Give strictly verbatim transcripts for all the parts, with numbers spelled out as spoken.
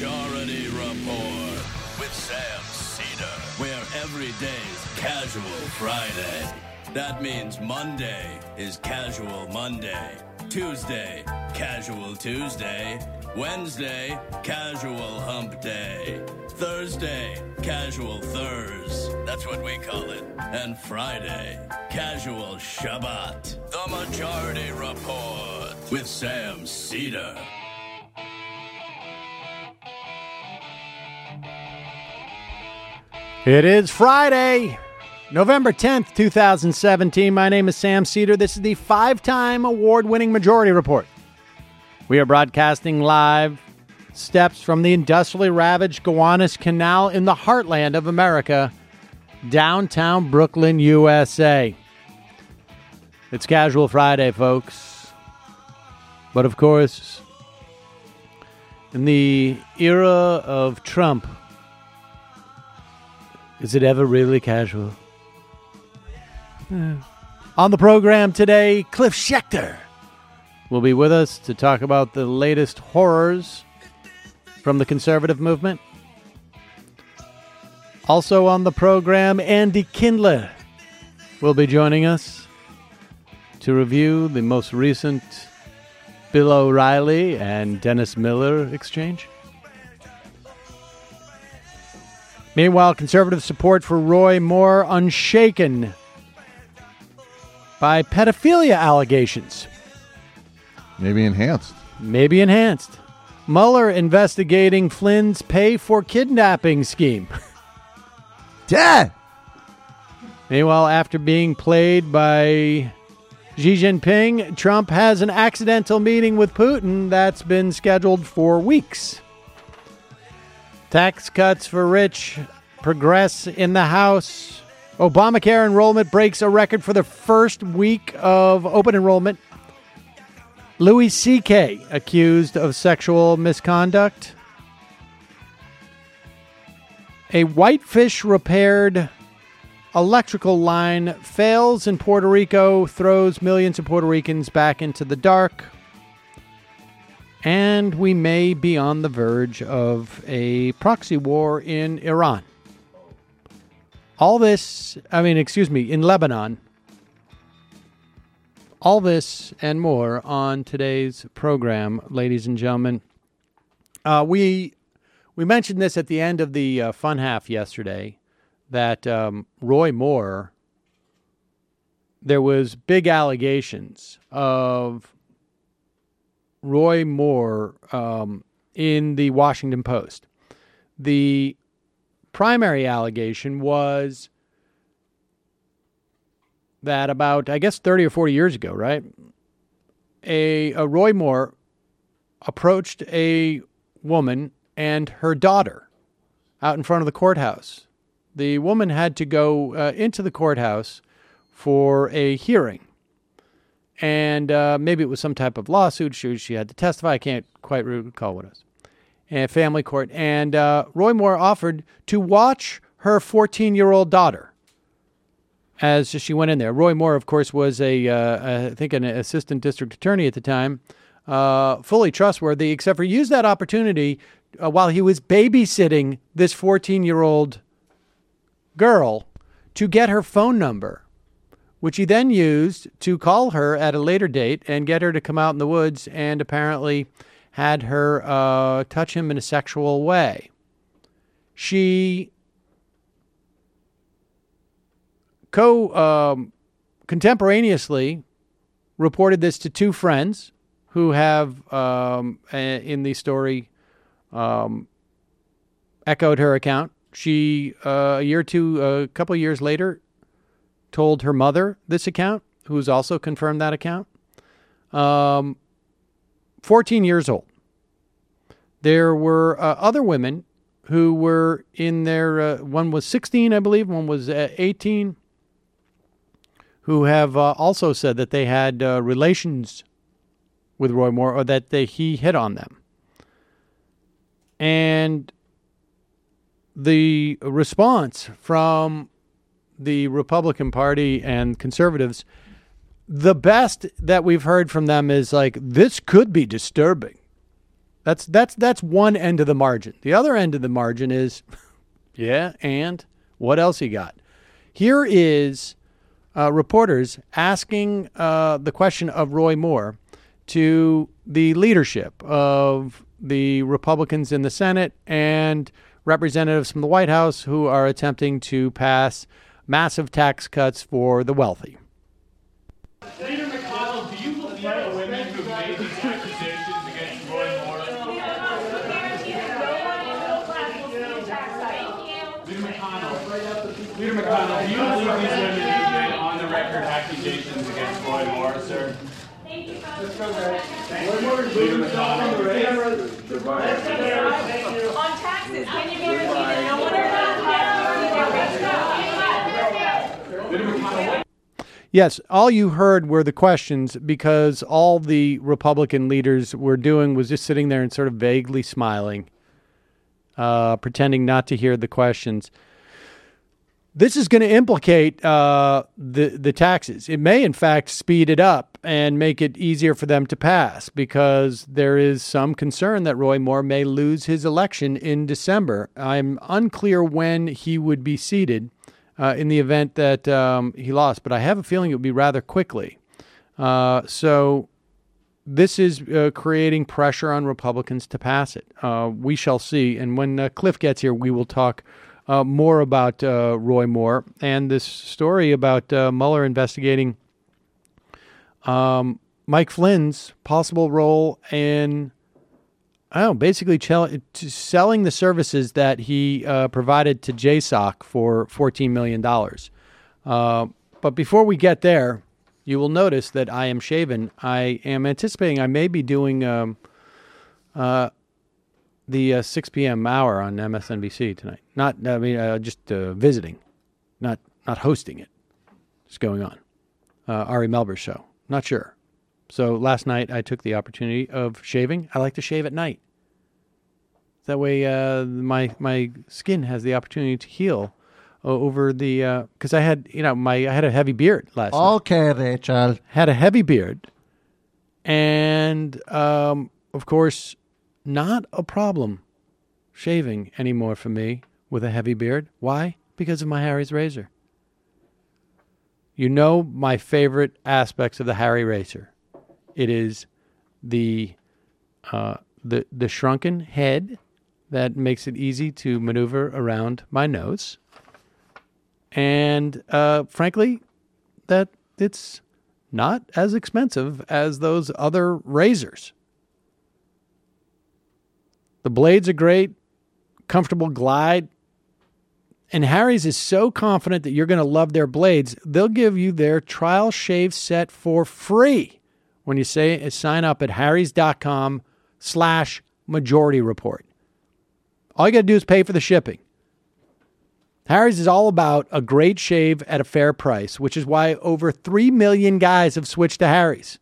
Majority Report with Sam Cedar, where every day's Casual Friday. That means Monday is Casual Monday, Tuesday, Casual Tuesday, Wednesday, Casual Hump Day, Thursday, Casual Thurs, that's what we call it, and Friday, Casual Shabbat. The Majority Report with Sam Cedar. It is Friday, November tenth, twenty seventeen. My name is Sam Cedar. This is the five-time award-winning Majority Report. We are broadcasting live steps from the industrially ravaged Gowanus Canal in the heartland of America, downtown Brooklyn, U S A. It's Casual Friday, folks. But of course, in the era of Trump, is it ever really casual? On the program today, Cliff Schechter will be with us to talk about the latest horrors from the conservative movement. Also on the program, Andy Kindler will be joining us to review the most recent Bill O'Reilly and Dennis Miller exchange. Meanwhile, conservative support for Roy Moore unshaken by pedophilia allegations. Maybe enhanced. Maybe enhanced. Mueller investigating Flynn's pay for kidnapping scheme. Dad! Meanwhile, after being played by Xi Jinping, Trump has an accidental meeting with Putin that's been scheduled for weeks. Tax cuts for rich progress in the House. Obamacare enrollment breaks a record for the first week of open enrollment. Louis C K accused of sexual misconduct. A whitefish repaired electrical line fails in Puerto Rico, throws millions of Puerto Ricans back into the dark. And we may be on the verge of a proxy war in Iran. All this, I mean, excuse me, in Lebanon. All this and more on today's program, ladies and gentlemen. Uh, we we mentioned this at the end of the uh, fun half yesterday, that um, Roy Moore, there was big allegations of Roy Moore um, in the Washington Post. The primary allegation was that about, I guess, thirty or forty years ago, right? A, a Roy Moore approached a woman and her daughter out in front of the courthouse. The woman had to go uh, into the courthouse for a hearing. And uh, maybe it was some type of lawsuit. She, she had to testify. I can't quite recall what it was. And family court. And uh, Roy Moore offered to watch her fourteen-year-old daughter as she went in there. Roy Moore, of course, was a, uh, I think, an assistant district attorney at the time, uh, fully trustworthy, except for he used that opportunity uh, while he was babysitting this fourteen-year-old girl to get her phone number, which he then used to call her at a later date and get her to come out in the woods, and apparently had her uh, touch him in a sexual way. She co um, contemporaneously reported this to two friends who have, um, a, in the story, um, echoed her account. She, uh, a year or two, a couple of years later, told her mother this account, who's also confirmed that account. Um, fourteen years old. There were uh, other women who were in their, uh, one was sixteen, I believe, one was uh, eighteen, who have uh, also said that they had uh, relations with Roy Moore, or that they, he hit on them. And the response from the Republican Party and conservatives, the best that we've heard from them is like, this could be disturbing. That's that's that's one end of the margin. The other end of the margin is, yeah, and what else you got? Here is uh, reporters asking uh, the question of Roy Moore to the leadership of the Republicans in the Senate and representatives from the White House who are attempting to pass massive tax cuts for the wealthy. Leader McConnell, do you believe the women who made these accusations against Roy Moore? Leader McConnell, Leader McConnell, do you believe these women who made on the record accusations against Roy Moore, sir? Thank you. Let's go, guys. Leader McConnell. On taxes, can you guarantee that no one is Leader McConnell. Yes, all you heard were the questions because all the Republican leaders were doing was just sitting there and sort of vaguely smiling, uh, pretending not to hear the questions. This is going to implicate uh, the the taxes. It may, in fact, speed it up and make it easier for them to pass because there is some concern that Roy Moore may lose his election in December. I'm unclear when he would be seated uh, in the event that um, he lost, but I have a feeling it would be rather quickly. Uh, so this is uh, creating pressure on Republicans to pass it. Uh, we shall see. And when uh, Cliff gets here, we will talk Uh, more about uh, Roy Moore and this story about uh, Mueller investigating um, Mike Flynn's possible role in, I don't know, basically ch- selling the services that he uh, provided to J SOC for fourteen million dollars. Uh, but before we get there, you will notice that I am shaven. I am anticipating I may be doing um, uh, the uh, six p.m. hour on M S N B C tonight. Not, I mean, uh, just uh, visiting, not not hosting it. It's going on. Uh, Ari Melber's show. Not sure. So last night I took the opportunity of shaving. I like to shave at night. That way uh, my my skin has the opportunity to heal uh, over the, because uh, I had, you know, my I had a heavy beard last night. Okay, Rachel. Had a heavy beard. And, um, of course, not a problem shaving anymore for me with a heavy beard. Why? Because of my Harry's razor. You know my favorite aspects of the Harry razor. It is the uh, the the shrunken head that makes it easy to maneuver around my nose, and uh, frankly, that it's not as expensive as those other razors. The blades are great, comfortable glide. And Harry's is so confident that you're going to love their blades, they'll give you their trial shave set for free when you say sign up at harrys.com slash majority report. All you got to do is pay for the shipping. Harry's is all about a great shave at a fair price, which is why over three million guys have switched to Harry's.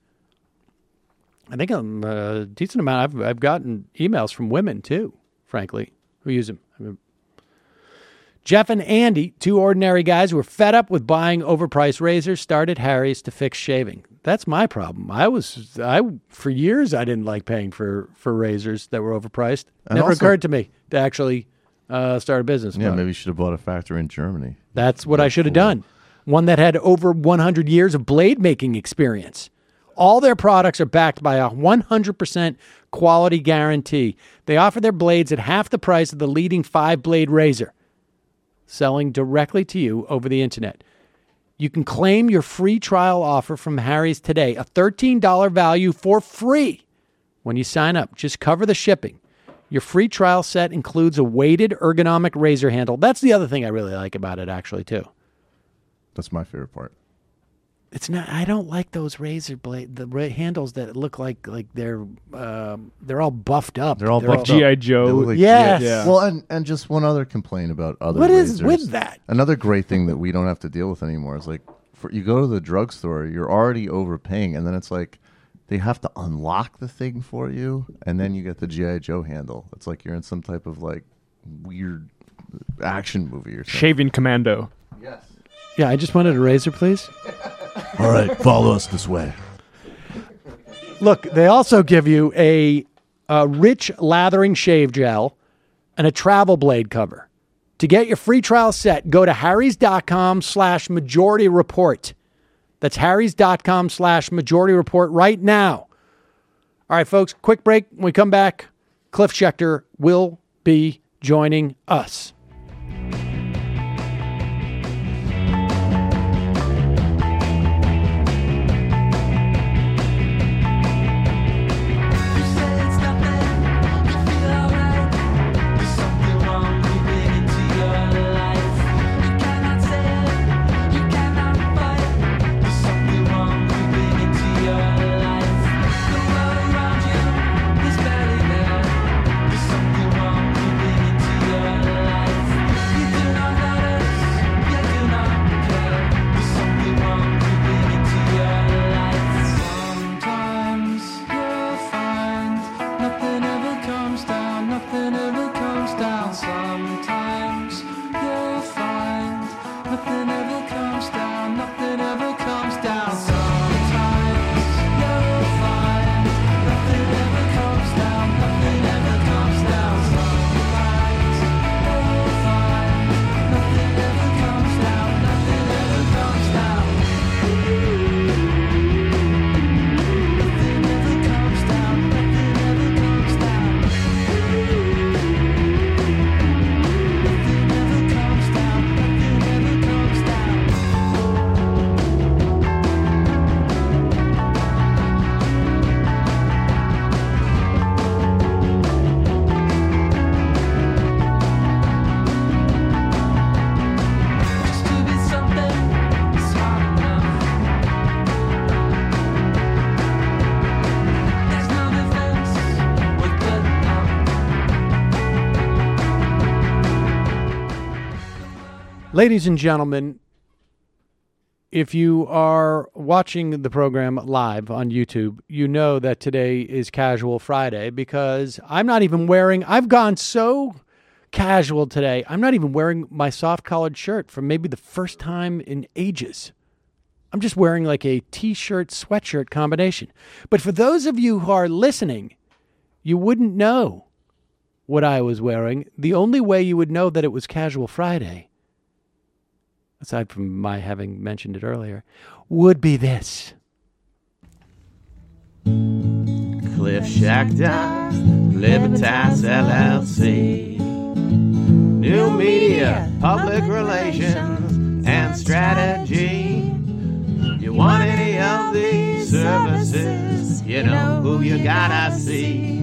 I think I'm a decent amount. I've I've gotten emails from women too, frankly, who use them. I mean, Jeff and Andy, two ordinary guys who were fed up with buying overpriced razors, started Harry's to fix shaving. That's my problem. I was I for years I didn't like paying for, for razors that were overpriced. And Never also- occurred to me to actually uh, start a business. Yeah, about it. maybe you should have bought a factory in Germany. That's what I should have done. One that had over one hundred years of blade making experience. All their products are backed by a one hundred percent quality guarantee. They offer their blades at half the price of the leading five-blade razor, selling directly to you over the internet. You can claim your free trial offer from Harry's today, a thirteen dollars value for free when you sign up. Just cover the shipping. Your free trial set includes a weighted ergonomic razor handle. That's the other thing I really like about it, actually, too. That's my favorite part. It's not. I don't like those razor blade, the ra- handles that look like like they're um, they're all buffed up. They're all buffed G I up. Joe. They look like- Yes. Yeah. Well, and, and just one other complaint about other What is razors. with that? Another great thing that we don't have to deal with anymore is like, for, you go to the drugstore, you're already overpaying, and then it's like they have to unlock the thing for you, and then you get the G I Joe handle. It's like you're in some type of like weird action movie or something. Shaving Commando. Yes. Yeah, I just wanted a razor, please. All right, follow us this way. Look, they also give you a uh, rich lathering shave gel, and a travel blade cover. To get your free trial set, go to harrys.com slash majority report. That's harrys.com slash majority report right now. All right, folks, quick break. When we come back, Cliff Schechter will be joining us. Ladies and gentlemen, if you are watching the program live on YouTube, you know that today is Casual Friday because I'm not even wearing, I've gone so casual today, I'm not even wearing my soft collared shirt for maybe the first time in ages. I'm just wearing like a t-shirt, sweatshirt combination. But for those of you who are listening, you wouldn't know what I was wearing. The only way you would know that it was Casual Friday, aside from my having mentioned it earlier, would be this. Cliff Schechter, Libertas L L C. New media, public relations, and strategy. You want any of these services, you know who you gotta see.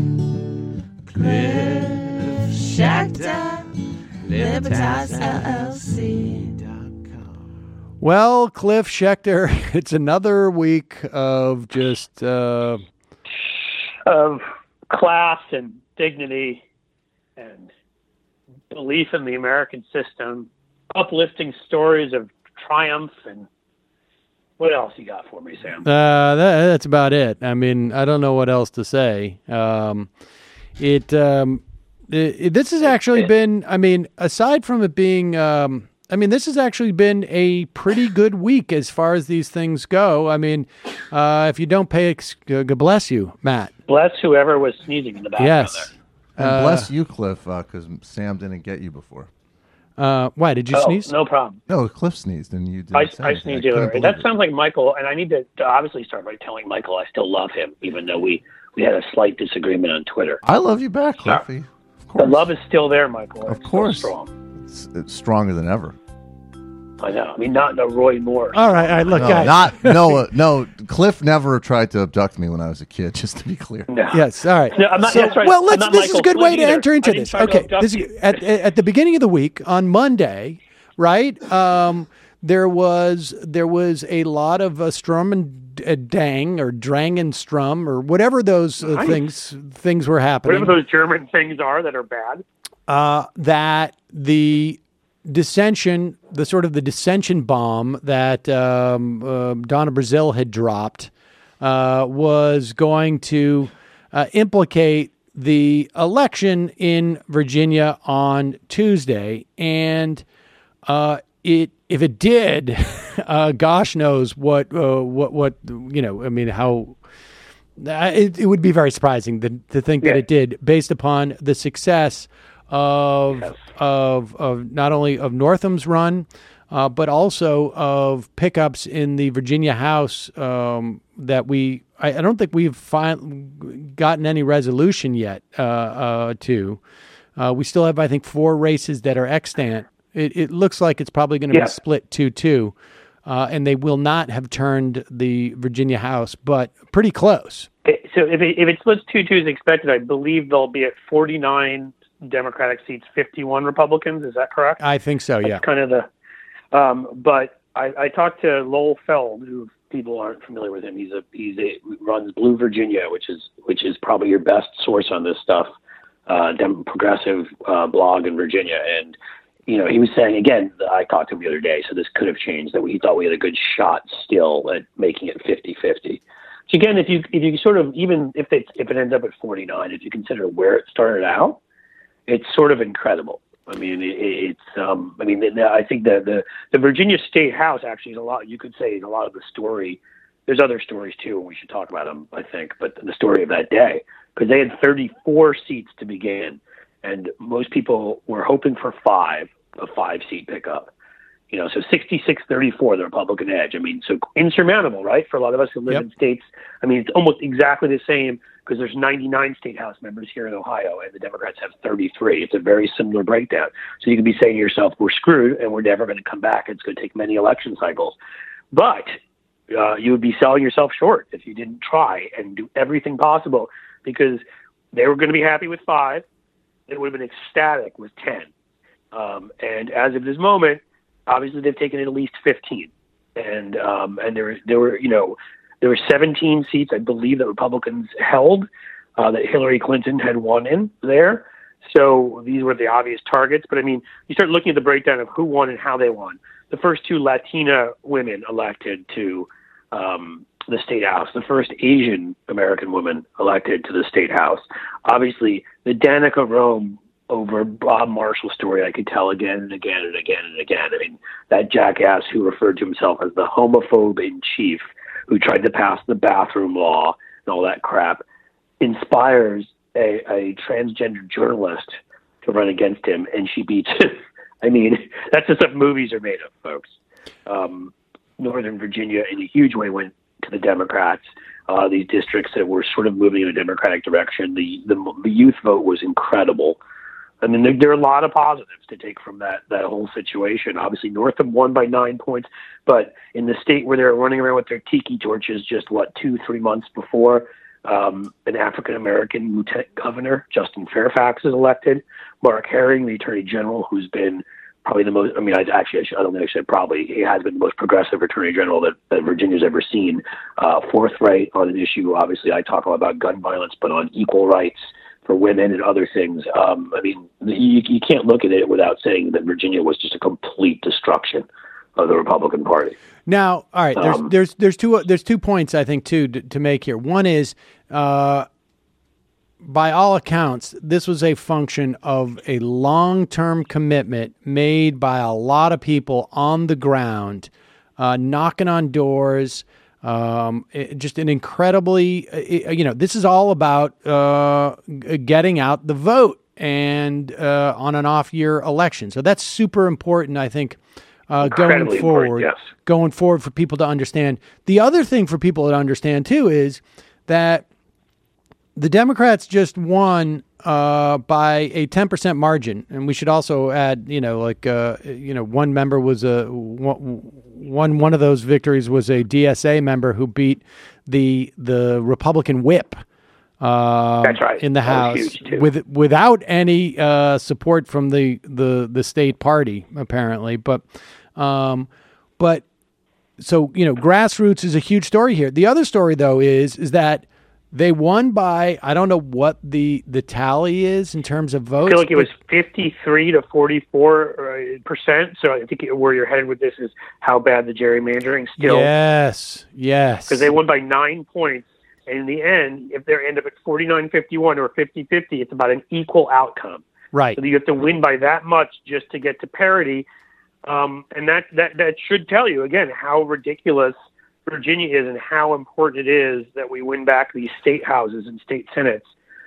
Cliff Schechter, Libertas L L C. Well, Cliff Schechter, it's another week of just... Uh... of class and dignity and belief in the American system, uplifting stories of triumph, and what else you got for me, Sam? Uh, that, that's about it. I mean, I don't know what else to say. Um, it, um, it, it this has actually been, I mean, aside from it being... Um, I mean, this has actually been a pretty good week as far as these things go. I mean, uh, if you don't pay, uh, God bless you, Matt. Bless whoever was sneezing in the background yes. there. And Uh, bless you, Cliff, because Sam didn't get you before. Uh, why, did you Oh, sneeze? no problem. No, Cliff sneezed, and you didn't I, say I anything. sneezed I the other couldn't way. That believe it. sounds like Michael, and I need to, to obviously start by telling Michael I still love him, even though we, we had a slight disagreement on Twitter. I love you back, Cliffy. Of course. The love is still there, Michael. Of It's so course. strong. It's, it's stronger than ever. I know. I mean, not the Roy Moore. All right, all right, look, No, guys. not no, uh, no. Cliff never tried to abduct me when I was a kid. Just to be clear. No. Yes, all right. No, I'm not- So- that's right. Well, I'm let's. not This is a Michael good way Flynn to either. enter into I didn't this. try to Okay, abduct this is, you. at at the beginning of the week on Monday, right? Um, there was there was a lot of uh, Strum and uh, Dang or Drang and Strum or whatever those uh, Nice. things things were happening. Whatever those German things are that are bad. uh, that the dissension, the sort of the dissension bomb that um, uh, Donna Brazil had dropped uh, was going to uh, implicate the election in Virginia on Tuesday. And uh, it, if it did, uh, gosh knows what, uh, what, what, you know, I mean, how, Uh, It, it would be very surprising to, to think that Yeah. it did, based upon the success of Yes. of of not only of Northam's run, uh, but also of pickups in the Virginia House um, that we. I, I don't think we've fin- gotten any resolution yet uh, uh, to. Uh, we still have, I think, four races that are extant. It, it looks like it's probably going to Yeah. be split two two. Uh, and they will not have turned the Virginia House, but pretty close. So if it, if it splits two two as expected, I believe they'll be at forty-nine Democratic seats, fifty-one Republicans. Is that correct? I think so, yeah. That's kind of the. Um, but I, I talked to Lowell Feld, who people aren't familiar with him. He's a he's a runs Blue Virginia, which is which is probably your best source on this stuff. Uh, dem- progressive uh, blog in Virginia, and you know, he was saying, again, I talked to him the other day, so this could have changed, that he thought we had a good shot still at making it fifty-fifty. So again, if you if you sort of, even if it, if it ends up at forty-nine, if you consider where it started out, it's sort of incredible. I mean, it, it's, um, I mean, I think the, the, the Virginia State House actually is a lot, you could say, is a lot of the story. There's other stories too, and we should talk about them, I think, but the story of that day, because they had thirty-four seats to begin, and most people were hoping for five. A five-seat pickup, you know, so sixty-six thirty-four, the Republican edge. I mean, so insurmountable, right? For a lot of us who live Yep. in states, I mean, it's almost exactly the same because there's ninety-nine state House members here in Ohio, and the Democrats have thirty-three. It's a very similar breakdown. So you could be saying to yourself, we're screwed, and we're never going to come back. It's going to take many election cycles. But uh, you would be selling yourself short if you didn't try and do everything possible, because they were going to be happy with five. They would have been ecstatic with ten. Um, and as of this moment, obviously they've taken at least fifteen, and um, and there there were you know there were seventeen seats, I believe, that Republicans held uh, that Hillary Clinton had won in there. So these were the obvious targets. But I mean, you start looking at the breakdown of who won and how they won. The first two Latina women elected to um, the state house. The first Asian American woman elected to the state house. Obviously, the Danica Rome over Bob Marshall story, I could tell again and again and again and again. I mean, that jackass who referred to himself as the homophobe in chief, who tried to pass the bathroom law and all that crap, inspires a, a transgender journalist to run against him, and she beats him. I mean, that's the stuff movies are made of, folks. Um, Northern Virginia, in a huge way, went to the Democrats. Uh, these districts that were sort of moving in a Democratic direction. The, the, the youth vote was incredible. I mean, there, there are a lot of positives to take from that that whole situation. Obviously, Northam won by nine points, but in the state where they're running around with their tiki torches just, what, two, three months before, um, an African-American lieutenant governor, Justin Fairfax, is elected. Mark Herring, the attorney general, who's been probably the most, I mean, I actually, I, should, I don't think I said probably, he has been the most progressive attorney general that, that Virginia's ever seen. Uh, forthright on an issue, obviously, I talk a lot about gun violence, but on equal rights for women and other things. Um, I mean, you, you can't look at it without saying that Virginia was just a complete destruction of the Republican Party. Now, all right, there's Um, there's there's two there's two points I think too to, to make here. One is, uh, by all accounts, this was a function of a long-term commitment made by a lot of people on the ground, uh, knocking on doors. Um, it, just an incredibly, uh, you know, this is all about uh, g- getting out the vote and uh, on an off-year election. So that's super important, I think, uh, going Incredibly important, forward. yes. Going forward for people to understand. The other thing for people to understand too is that the Democrats just won uh, by a ten percent margin, and we should also add, you know, like uh, you know, one member was a one one of those victories was a D S A member who beat the the Republican whip. Uh, That's right. In the That was House huge, too. with without any uh, support from the, the the state party apparently, but um, but so you know, grassroots is a huge story here. The other story though is is that they won by, I don't know what the, the tally is in terms of votes. I feel like it was fifty-three to forty-four percent. So I think where you're headed with this is how bad the gerrymandering still. Yes, yes. Because they won by nine points. And in the end, if they end up at forty-nine fifty-one or fifty fifty, it's about an equal outcome. Right. So you have to win by that much just to get to parity. Um, and that, that, that should tell you, again, how ridiculous Virginia is and how important it is that we win back these state houses and state senates.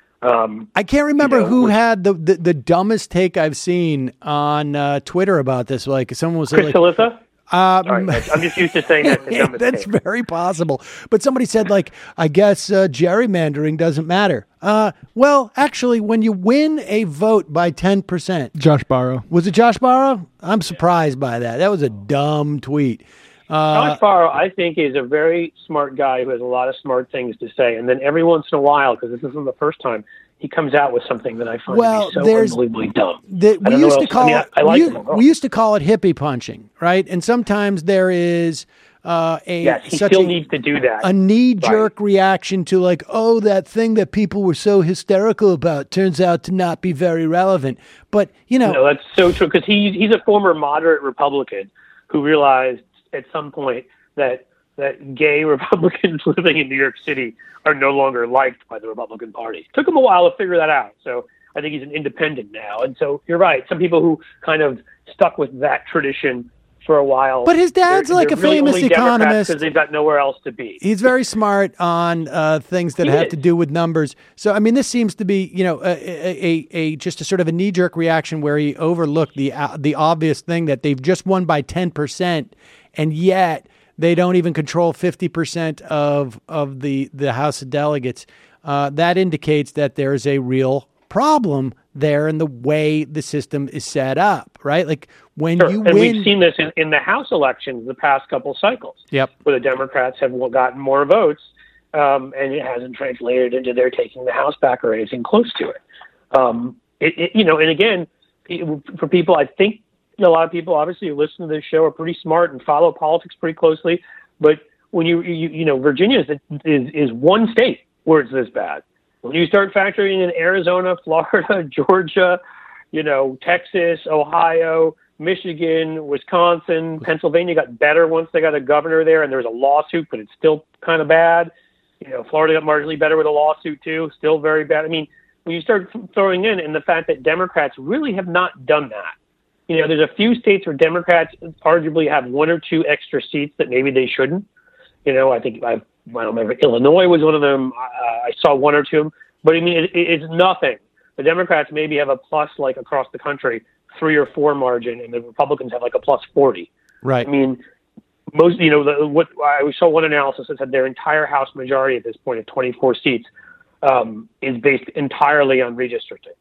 Um, I can't remember you know, who which, had the, the, the dumbest take I've seen on uh, Twitter about this. Like someone was Chris like, Salissa? Um, All right, I'm just used to saying that. The that's very possible. But somebody said, like, I guess uh, gerrymandering doesn't matter. Uh, well, actually, when you win a vote by ten percent. Josh Barrow. Was it Josh Barrow? I'm surprised by that. That was a dumb tweet. Uh, Josh Barrow, I think, is a very smart guy who has a lot of smart things to say. And then every once in a while, because this isn't the first time, he comes out with something that I find well, to be so there's, unbelievably dumb. The, we used to call I mean, it. I, I like we, him. Oh. we used to call it hippie punching, right? And sometimes there is uh, a yes, he such still a, needs to do that. A knee-jerk right. reaction to like, oh, that thing that people were so hysterical about turns out to not be very relevant. But you know, no, that's so true because he's he's a former moderate Republican who realized at some point that that gay Republicans living in New York City are no longer liked by the Republican Party. Took him a while to figure that out. So I think he's an independent now. And so you're right. Some people who kind of stuck with that tradition for a while. But his dad's they're, like they're a really famous economist. Because they've got nowhere else to be. He's very smart on uh, things that he have is. to do with numbers. So, I mean, this seems to be, you know, a, a, a just a sort of a knee-jerk reaction where he overlooked the uh, the obvious thing that they've just won by ten percent, and yet they don't even control fifty percent of of the, the House of Delegates. Uh, that indicates that there's a real problem there in the way the system is set up, right? Like when sure. you and win. we've seen this in, in the House elections the past couple cycles, yep. where the Democrats have gotten more votes, um, and it hasn't translated into their taking the House back or anything close to it. Um, it, it you know, and again, for people, I think a lot of people obviously who listen to this show are pretty smart and follow politics pretty closely. But when you, you, you know, Virginia is, is, is one state where it's this bad. When you start factoring in Arizona, Florida, Georgia, you know, Texas, Ohio, Michigan, Wisconsin, Pennsylvania got better once they got a governor there, and there was a lawsuit, but it's still kind of bad. You know, Florida got marginally better with a lawsuit too, still very bad. I mean, when you start throwing in and the fact that Democrats really have not done that. You know, there's a few states where Democrats arguably have one or two extra seats that maybe they shouldn't. You know, I think I've, I don't remember. Illinois was one of them. Uh, I saw one or two, but I mean, it, it's nothing. The Democrats maybe have a plus, like across the country, three or four margin, and the Republicans have like a plus forty. Right. I mean, most, you know, the, what I saw one analysis that said their entire House majority at this point of twenty-four seats um, is based entirely on redistricting.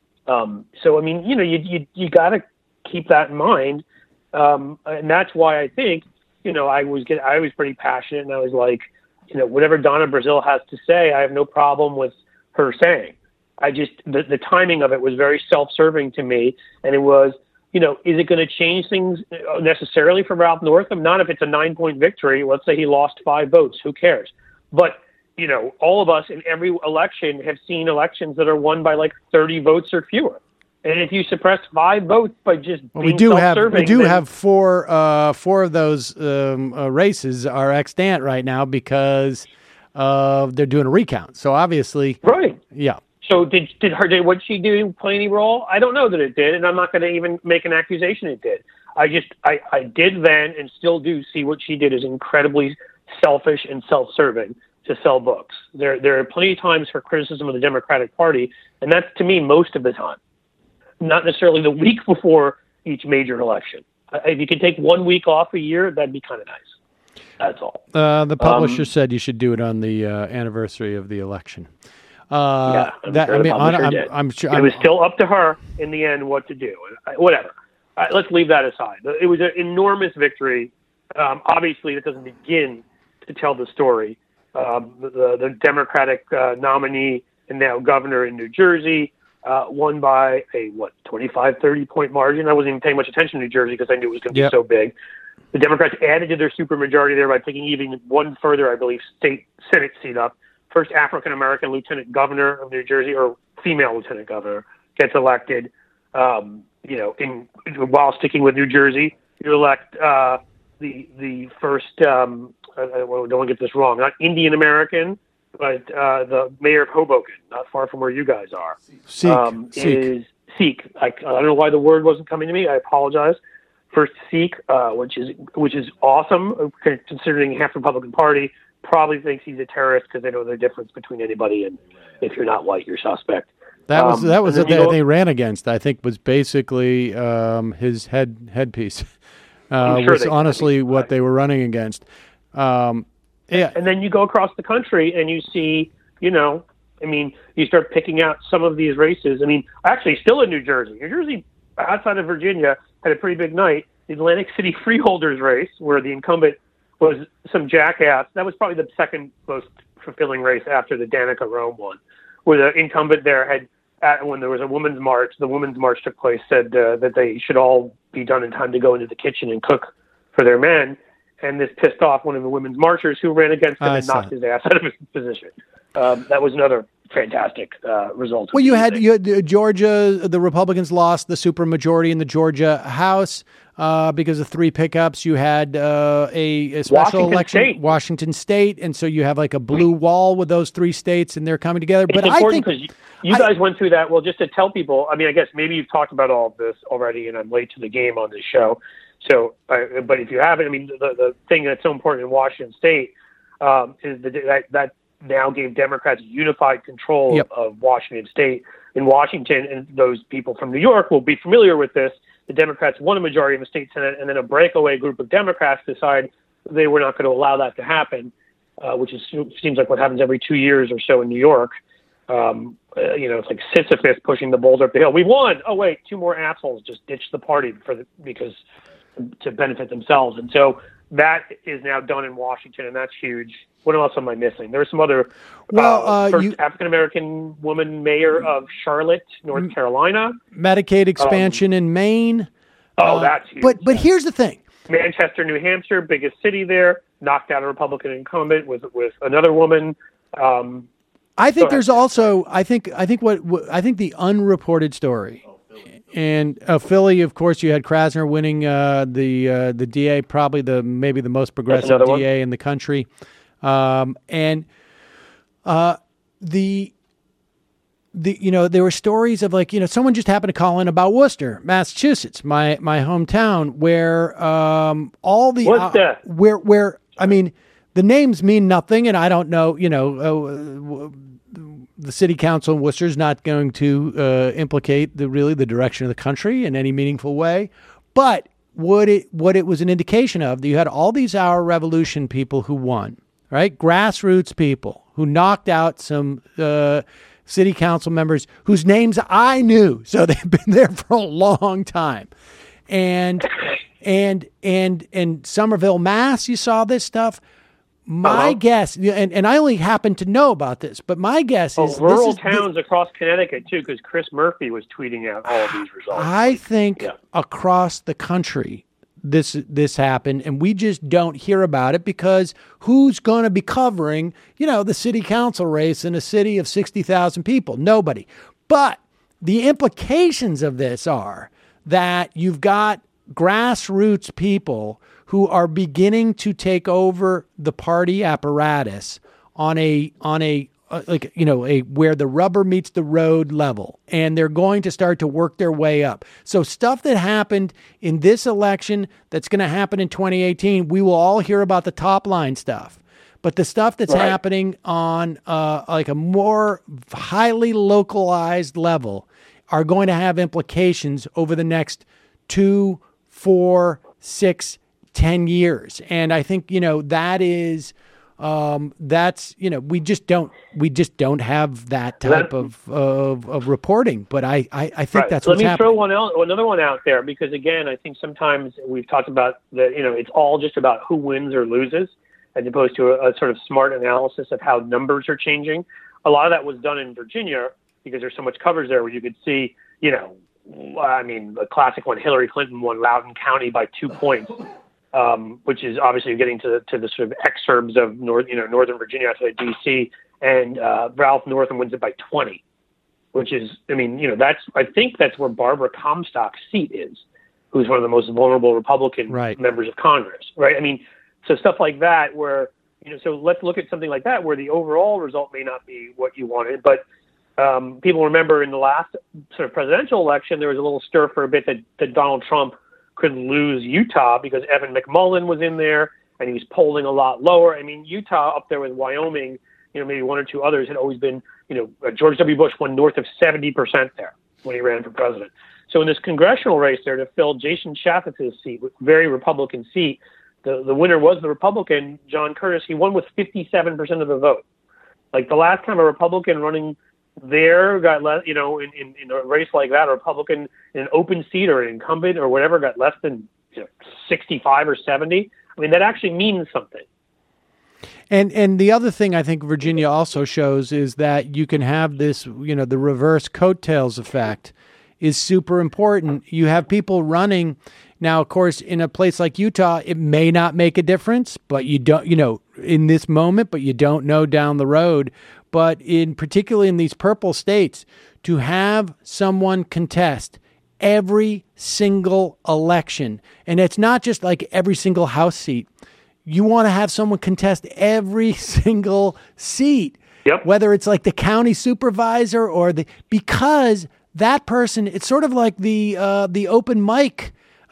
Um, so, I mean, you know, you you you got to keep that in mind, um, and that's why I think, you know, I was get I was pretty passionate, and I was like, you know, whatever Donna Brazile has to say, I have no problem with her saying. I just the, the timing of it was very self-serving to me, and it was, you know, is it going to change things necessarily for Ralph Northam? Not if it's a nine-point victory. Let's say he lost five votes. Who cares? But, you know, all of us in every election have seen elections that are won by like thirty votes or fewer. And if you suppress five votes by just well, being we do have self-serving, we do then, have four uh, four of those um, uh, races are extant right now because uh, they're doing a recount. So obviously, right? Yeah. So did did her did what she do play any role? I don't know that it did, and I'm not going to even make an accusation it did. I just I, I did then and still do see what she did as incredibly selfish and self-serving to sell books. There there are plenty of times for criticism of the Democratic Party, and that's to me most of the time. Not necessarily the week before each major election. If you could take one week off a year, that'd be kind of nice. That's all. Uh, the publisher um, said you should do it on the uh, anniversary of the election. Uh, yeah, I'm that, sure I the mean, publisher I'm, did. I'm sure it I'm, was still up to her in the end what to do. Whatever. All right, let's leave that aside. It was an enormous victory. Um, obviously, it doesn't begin to tell the story. Um, the, the Democratic uh, nominee and now governor in New Jersey uh, won by a, what, twenty-five, thirty point margin. I wasn't even paying much attention to New Jersey because I knew it was going to yep. be so big. The Democrats added to their supermajority there by picking even one further, I believe, state Senate seat up. First African-American lieutenant governor of New Jersey, or female lieutenant governor, gets elected. Um, you know, in, while sticking with New Jersey, you elect uh, the the first. Um, I, I don't want to get this wrong. Not Indian American, but uh, the mayor of Hoboken, not far from where you guys are, Sikh. um, Sikh. is Sikh. I, I don't know why the word wasn't coming to me. I apologize. first seek, uh, which is which is awesome, considering half the Republican Party probably thinks he's a terrorist because they know the difference between anybody and if you're not white, you're suspect. That was um, that was what they, go, they ran against. I think was basically um, his head headpiece. Uh, sure was honestly what right. they were running against. Um, yeah, and then you go across the country and you see, you know, I mean, you start picking out some of these races. I mean, actually, still in New Jersey. New Jersey, outside of Virginia, had a pretty big night. The Atlantic City Freeholders race, where the incumbent was some jackass. That was probably the second most fulfilling race after the Danica Rome one, where the incumbent there had, at, when there was a women's march, the women's march took place, said uh, that they should all be done in time to go into the kitchen and cook for their men. And this pissed off one of the women's marchers who ran against him I and saw knocked it. his ass out of his position. Um, that was another fantastic uh, result. Well, you had, you had uh, Georgia, the Republicans lost the supermajority in the Georgia House uh, because of three pickups. You had uh, a, a special Washington election, State. Washington State, and so you have like a blue wall with those three states, and they're coming together. It's But I important think because you, you guys went through that. Well, just to tell people, I mean, I guess maybe you've talked about all of this already, and I'm late to the game on this show. So, uh, but if you haven't, I mean, the, the thing that's so important in Washington State um, is the, that that now gave Democrats unified control Yep. of Washington State. In Washington, and those people from New York will be familiar with this, the Democrats won a majority in the state Senate, and then a breakaway group of Democrats decided they were not going to allow that to happen, uh, which is, seems like what happens every two years or so in New York. Um, uh, you know, it's like Sisyphus pushing the boulder up the hill. We won. Oh, wait, two more assholes just ditched the party for the, because to benefit themselves. And so that is now done in Washington, and that's huge. What else am I missing? There was some other Well, uh, uh, first you- African-American woman mayor of Charlotte, North Carolina. Medicaid expansion in Maine. Oh, Uh, that's huge. But but here's the thing. Manchester, New Hampshire, biggest city there, knocked out a Republican incumbent with with another woman. Um, I think Go ahead. there's also I think I think what, what I think the unreported story. And uh, Philly, of course, you had Krasner winning uh, the uh, the D A, probably the maybe the most progressive another D one. A in the country, um, and uh, the the you know there were stories of like you know someone just happened to call in about Worcester, Massachusetts, my my hometown, where um, all the Worcester. uh, where where I mean the names mean nothing, and I don't know you know. Uh, The city council in Worcester is not going to uh, implicate the really the direction of the country in any meaningful way. But what it what it was an indication of, that you had all these Our Revolution people who won, right? Grassroots people who knocked out some uh, city council members whose names I knew, so they've been there for a long time, and and and and Somerville, Mass. You saw this stuff. My Uh-huh. guess, and, and I only happen to know about this, but my guess oh, is rural this is, towns across Connecticut too, because Chris Murphy was tweeting out all of these results. I think Yeah. across the country this this happened, and we just don't hear about it because who's going to be covering, you know, the city council race in a city of sixty thousand people? Nobody. But the implications of this are that you've got grassroots people who are beginning to take over the party apparatus on a on a uh, like you know a where the rubber meets the road level, and they're going to start to work their way up. So stuff that happened in this election that's going to happen in twenty eighteen, we will all hear about the top line stuff. But the stuff that's Right. happening on uh, like a more highly localized level are going to have implications over the next two, four, six, ten years. And I think, you know, that is, um, that's, you know, we just don't, we just don't have that type That- of, of, of reporting. But I, I, I think Right. that's Let what's me happening. throw one out, another one out there, because again, I think sometimes we've talked about that. You know, it's all just about who wins or loses, as opposed to a, a sort of smart analysis of how numbers are changing. A lot of that was done in Virginia because there's so much coverage there, where you could see, you know, I mean, the classic one: Hillary Clinton won Loudoun County by two points. Um, which is obviously getting to the, to the sort of exurbs of North, you know, Northern Virginia outside D C, and uh, Ralph Northam wins it by twenty, which is, I mean, you know, that's, I think that's where Barbara Comstock's seat is, who's one of the most vulnerable Republican Right. members of Congress, right? I mean, so stuff like that where, you know, so let's look at something like that where the overall result may not be what you wanted, but um, people remember in the last sort of presidential election, there was a little stir for a bit that, that Donald Trump could lose Utah because Evan McMullin was in there and he was polling a lot lower. I mean, Utah up there with Wyoming, you know, maybe one or two others had always been, you know, George W. Bush won north of seventy percent there when he ran for president. So in this congressional race there to fill Jason Chaffetz's seat, very Republican seat, the, the winner was the Republican, John Curtis. He won with fifty-seven percent of the vote. Like the last time a Republican running there got less, you know, in, in, in a race like that, a Republican in an open seat or an incumbent or whatever got less than, you know, sixty-five or seventy. I mean, that actually means something. And and the other thing I think Virginia also shows is that you can have this, you know, the reverse coattails effect is super important. You have people running. Now, of course, in a place like Utah, it may not make a difference, but you don't, you know, in this moment, but you don't know down the road. But in particularly in these purple states, to have someone contest every single election, and it's not just like every single House seat. You want to have someone contest every single seat, yep. whether it's like the county supervisor or the, because that person, it's sort of like the uh, the open mic,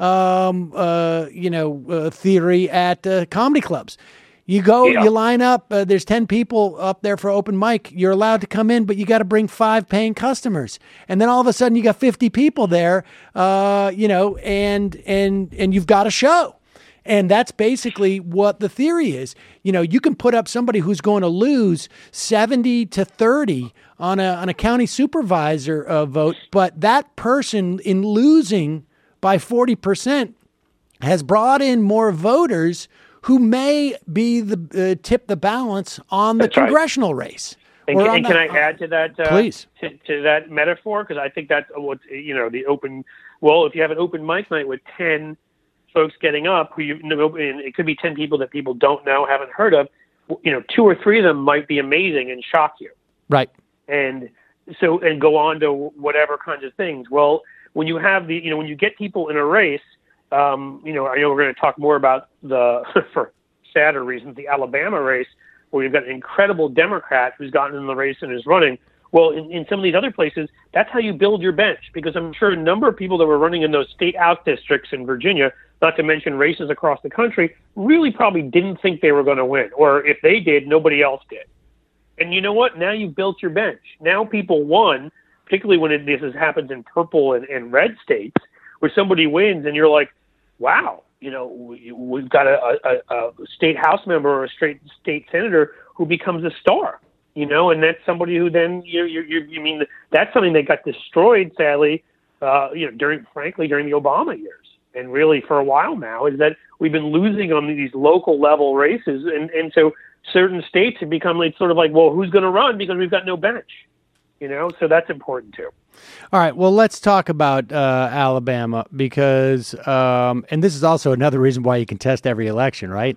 um, uh, you know, uh, theory at uh, comedy clubs. You go, yeah. you line up, uh, there's ten people up there for open mic. You're allowed to come in, but you got to bring five paying customers. And then all of a sudden you got fifty people there, uh, you know, and, and, and you've got a show. And that's basically what the theory is. You know, you can put up somebody who's going to lose seventy to thirty on a, on a county supervisor uh, vote, but that person in losing by forty percent has brought in more voters who may be the uh, tip the balance on the That's right. congressional race. And, can, and can I add to that? Uh, Please. To, to that metaphor, because I think that's what you know. The open. Well, if you have an open mic night with ten folks getting up, who you know, and it could be ten people that people don't know, haven't heard of. You know, two or three of them might be amazing and shock you. Right. And so, and go on to whatever kinds of things. Well, when you have the, you know, when you get people in a race. Um, you know, I know we're going to talk more about the, for sadder reasons, the Alabama race, where you've got an incredible Democrat who's gotten in the race and is running. Well, in, in some of these other places, that's how you build your bench, because I'm sure a number of people that were running in those state house districts in Virginia, not to mention races across the country, really probably didn't think they were going to win. Or if they did, nobody else did. And you know what? Now you've built your bench. Now people won, particularly when it, this has happens in purple and, and red states, where somebody wins and you're like, wow, you know, we, we've got a, a, a state house member or a straight state senator who becomes a star, you know, and that's somebody who then you you you, you mean that's something that got destroyed, sadly, uh, you know, during frankly during the Obama years, and really for a while now is that we've been losing on these local level races, and and so certain states have become like sort of like, well, who's going to run because we've got no bench, you know, so that's important too. All right. Well, let's talk about uh, Alabama because, um, and this is also another reason why you can test every election, right?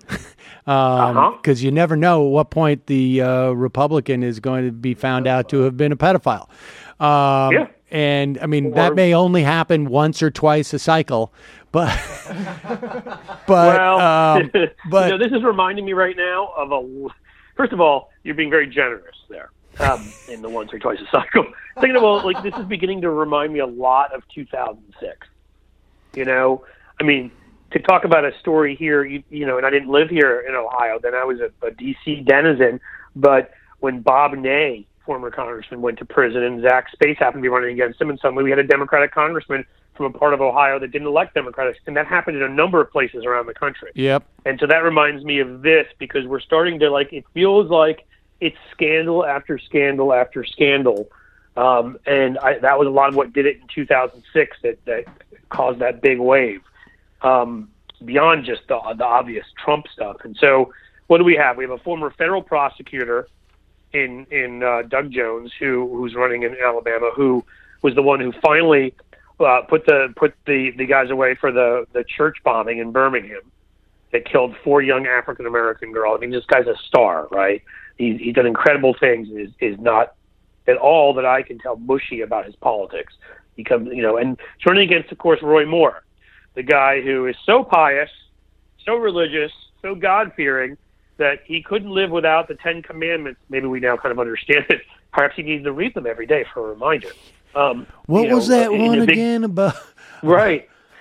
um, uh-huh. Because you never know at what point the uh, Republican is going to be found out to have been a pedophile. Um, yeah. And I mean, or, that may only happen once or twice a cycle, but, but, well, um, but you know, this is reminding me right now of a, first of all, you're being very generous there. Um, in the once or twice a cycle. Second of all, like this is beginning to remind me a lot of two thousand six. You know, I mean, to talk about a story here, you, you know, and I didn't live here in Ohio, then I was a, a D C denizen, but when Bob Ney, former congressman, went to prison and Zach Space happened to be running against him, and suddenly we had a Democratic congressman from a part of Ohio that didn't elect Democrats, and that happened in a number of places around the country. Yep. And so that reminds me of this, because we're starting to, like, it feels like it's scandal after scandal after scandal. Um, and I, that was a lot of what did it in two thousand six that, that caused that big wave, um, beyond just the, the obvious Trump stuff. And so what do we have? We have a former federal prosecutor in, in uh, Doug Jones, who who's running in Alabama, who was the one who finally uh, put the put the, the guys away for the, the church bombing in Birmingham that killed four young African-American girls. I mean, this guy's a star, right? He's, he's done incredible things. Is is not at all that I can tell mushy about his politics. He comes, you know, and he's running against, of course, Roy Moore, the guy who is so pious, so religious, so God-fearing that he couldn't live without the Ten Commandments. Maybe we now kind of understand it. Perhaps he needs to read them every day for a reminder. Um, what you know, was that in one a big, again about? Right.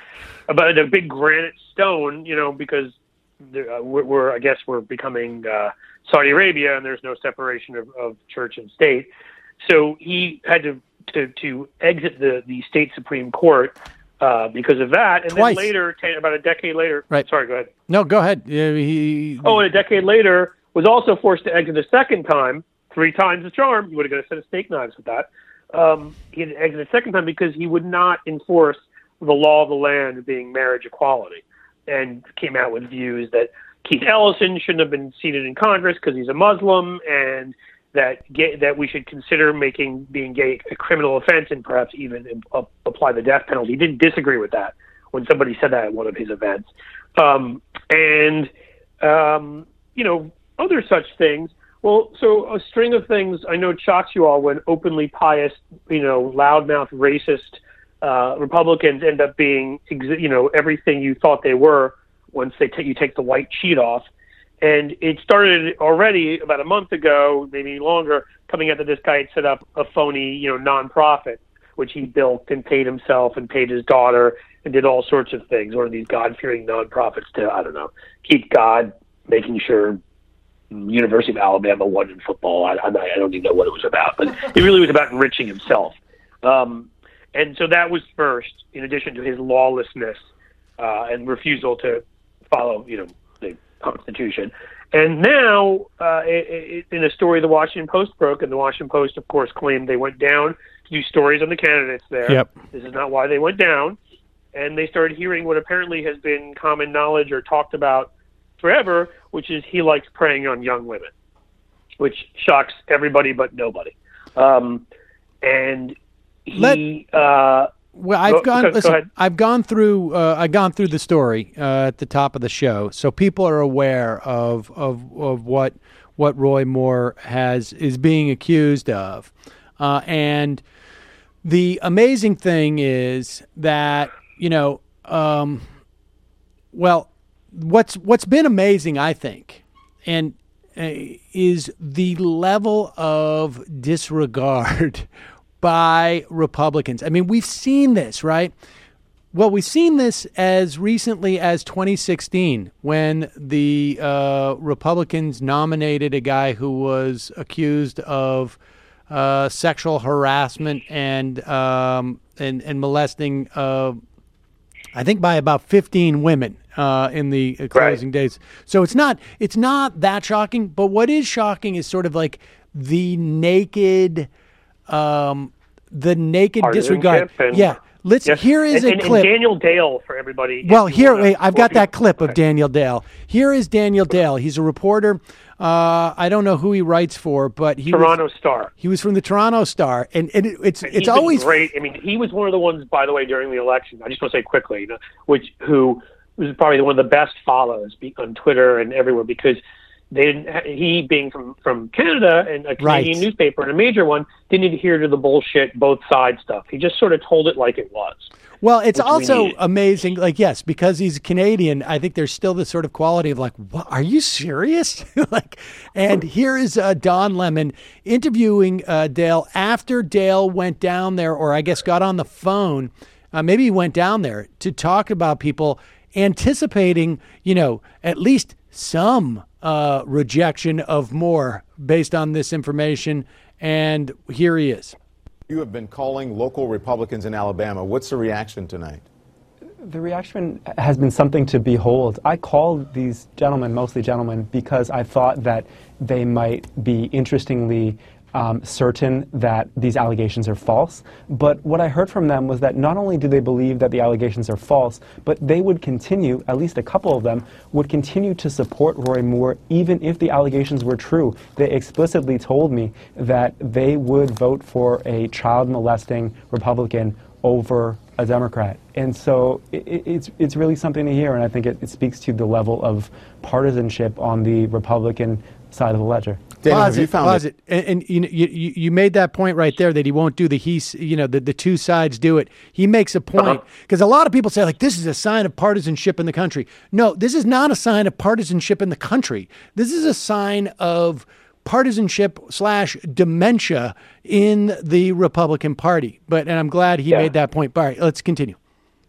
about a big granite stone, you know, because uh, we're, we're, I guess we're becoming uh, Saudi Arabia and there's no separation of, of church and state. So he had to, to, to exit the, the state Supreme Court uh, because of that. And Twice. then later, ten, about a decade later, right. sorry, go ahead. No, go ahead. Yeah, he, oh, and a decade later was also forced to exit a second time, three times the charm. You would have got a set of steak knives with that. Um, he had to exit a second time because he would not enforce the law of the land being marriage equality, and came out with views that Keith Ellison shouldn't have been seated in Congress because he's a Muslim, and that gay, that we should consider making being gay a criminal offense and perhaps even uh, apply the death penalty. He didn't disagree with that when somebody said that at one of his events. Um, and, um, you know, other such things. Well, so a string of things I know shocks you all when openly pious, you know, loudmouth, racist uh, Republicans end up being, you know, everything you thought they were once they take you take the white sheet off. And it started already about a month ago, maybe longer, coming out that this guy had set up a phony, you know, nonprofit, which he built and paid himself and paid his daughter and did all sorts of things, or these God-fearing nonprofits to, I don't know, keep God, making sure University of Alabama won in football. I, I, I don't even know what it was about, but it really was about enriching himself. Um, and so that was first, in addition to his lawlessness uh, and refusal to follow, you know, the Constitution. And now, uh, it, it, in a story the Washington Post broke, and the Washington Post, of course, claimed they went down to do stories on the candidates there. Yep. This is not why they went down. And they started hearing what apparently has been common knowledge or talked about forever, which is he likes preying on young women, which shocks everybody but nobody. Um, and he... Let- uh, Well, I've Go- gone. go- go listen, ahead. I've gone through. Uh, I've gone through the story uh, at the top of the show, so people are aware of of of what what Roy Moore has is being accused of. Uh, and the amazing thing is that you know, um, well, what's what's been amazing, I think, and uh, is the level of disregard by Republicans. I mean, we've seen this, right? Well, we've seen this as recently as twenty sixteen when the uh, Republicans nominated a guy who was accused of uh, sexual harassment and um, and, and molesting, uh, I think, by about fifteen women uh, in the uh, closing Right. days. So it's not it's not that shocking. But what is shocking is sort of like the naked. Um, the naked disregard. And, yeah. Let's, yes. here is and, a and, clip. And Daniel Dale for everybody. Well, here, wanna, wait, I've got that clip of okay. Daniel Dale. Here is Daniel Dale. He's a reporter. Uh, I don't know who he writes for, but he Toronto was, Star. He was from the Toronto Star. And, and it, it's, And it's he's been always great. I mean, he was one of the ones, by the way, during the election. I just want to say quickly, you know, which who was probably one of the best follows be- on Twitter and everywhere because they didn't. ha- He being from, from Canada and a Canadian Right. newspaper and a major one didn't adhere to the bullshit both sides stuff. He just sort of told it like it was. Well, it's which we also needed. amazing. Like, yes, because he's Canadian, I think there's still this sort of quality of like, what, are you serious? like, and here is uh, Don Lemon interviewing uh, Dale after Dale went down there, or I guess got on the phone. Uh, maybe he went down there to talk about people anticipating, you know, at least some uh, rejection of Moore based on this information. And here he is. You have been calling local Republicans in Alabama. What's the reaction tonight? The reaction has been something to behold. I called these gentlemen, mostly gentlemen, because I thought that they might be interestingly um, certain that these allegations are false. But what I heard from them was that not only do they believe that the allegations are false, but they would continue, at least a couple of them, would continue to support Roy Moore even if the allegations were true. They explicitly told me that they would vote for a child molesting Republican over a Democrat. And so it, it's it's really something to hear, and I think it, it speaks to the level of partisanship on the Republican side of the ledger. Daniel, Pause have you it, found pause it? it. And, and you, you you made that point right there that he won't do the he's you know the, the two sides do it. He makes a point because a lot of people say like this is a sign of partisanship in the country. No, this is not a sign of partisanship in the country. This is a sign of partisanship slash dementia in the Republican Party. But and I'm glad he Yeah. made that point. All right, let's continue.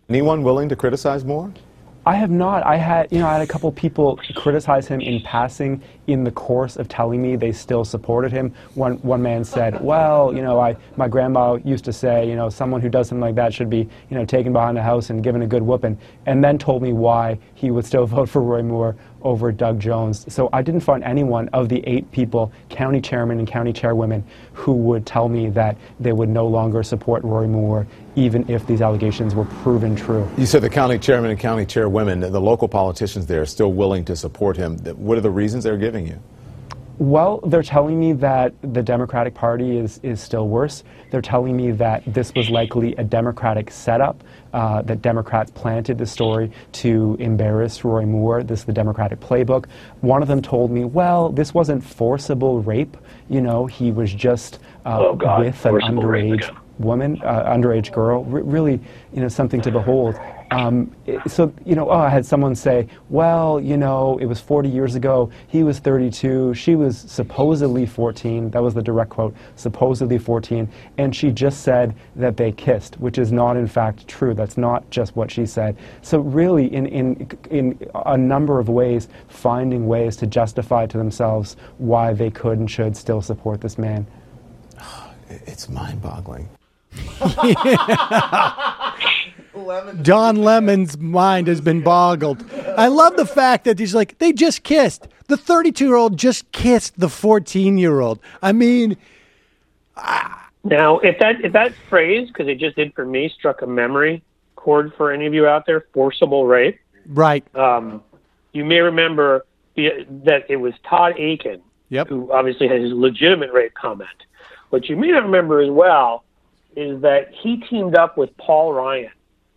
Anyone willing to criticize Moore? I have not. I had, you know, I had a couple people criticize him in passing in the course of telling me they still supported him. One one man said, well, you know, I my grandma used to say, you know, someone who does something like that should be, you know, taken behind the house and given a good whooping, and then told me why he would still vote for Roy Moore over Doug Jones. So I didn't find anyone of the eight people, county chairmen and county chairwomen, who would tell me that they would no longer support Roy Moore, even if these allegations were proven true. You said the county chairman and county chairwomen, the local politicians there, are still willing to support him. What are the reasons they're giving you? Well, they're telling me that the Democratic Party is, is still worse. They're telling me that this was likely a Democratic setup, uh, that Democrats planted the story to embarrass Roy Moore. This is the Democratic playbook. One of them told me, well, this wasn't forcible rape. You know, he was just uh, oh God, with an underage woman, uh, underage girl. R- really, you know, something to behold. Um, so, you know, oh, I had someone say, well, you know, it was forty years ago. He was thirty-two. She was supposedly fourteen. That was the direct quote, supposedly fourteen. And she just said that they kissed, which is not, in fact, true. That's not just what she said. So really, in, in, in a number of ways, finding ways to justify to themselves why they could and should still support this man. It's mind-boggling. Don Lemon's mind has been boggled. I love the fact that he's like, they just kissed. The thirty-two-year-old just kissed the fourteen-year-old. I mean... Ah. Now, if that if that phrase, because it just did for me, struck a memory chord for any of you out there, forcible rape. Right. Um, you may remember the, that it was Todd Aiken, yep. who obviously had his legitimate rape comment. What you may not remember as well is that he teamed up with Paul Ryan.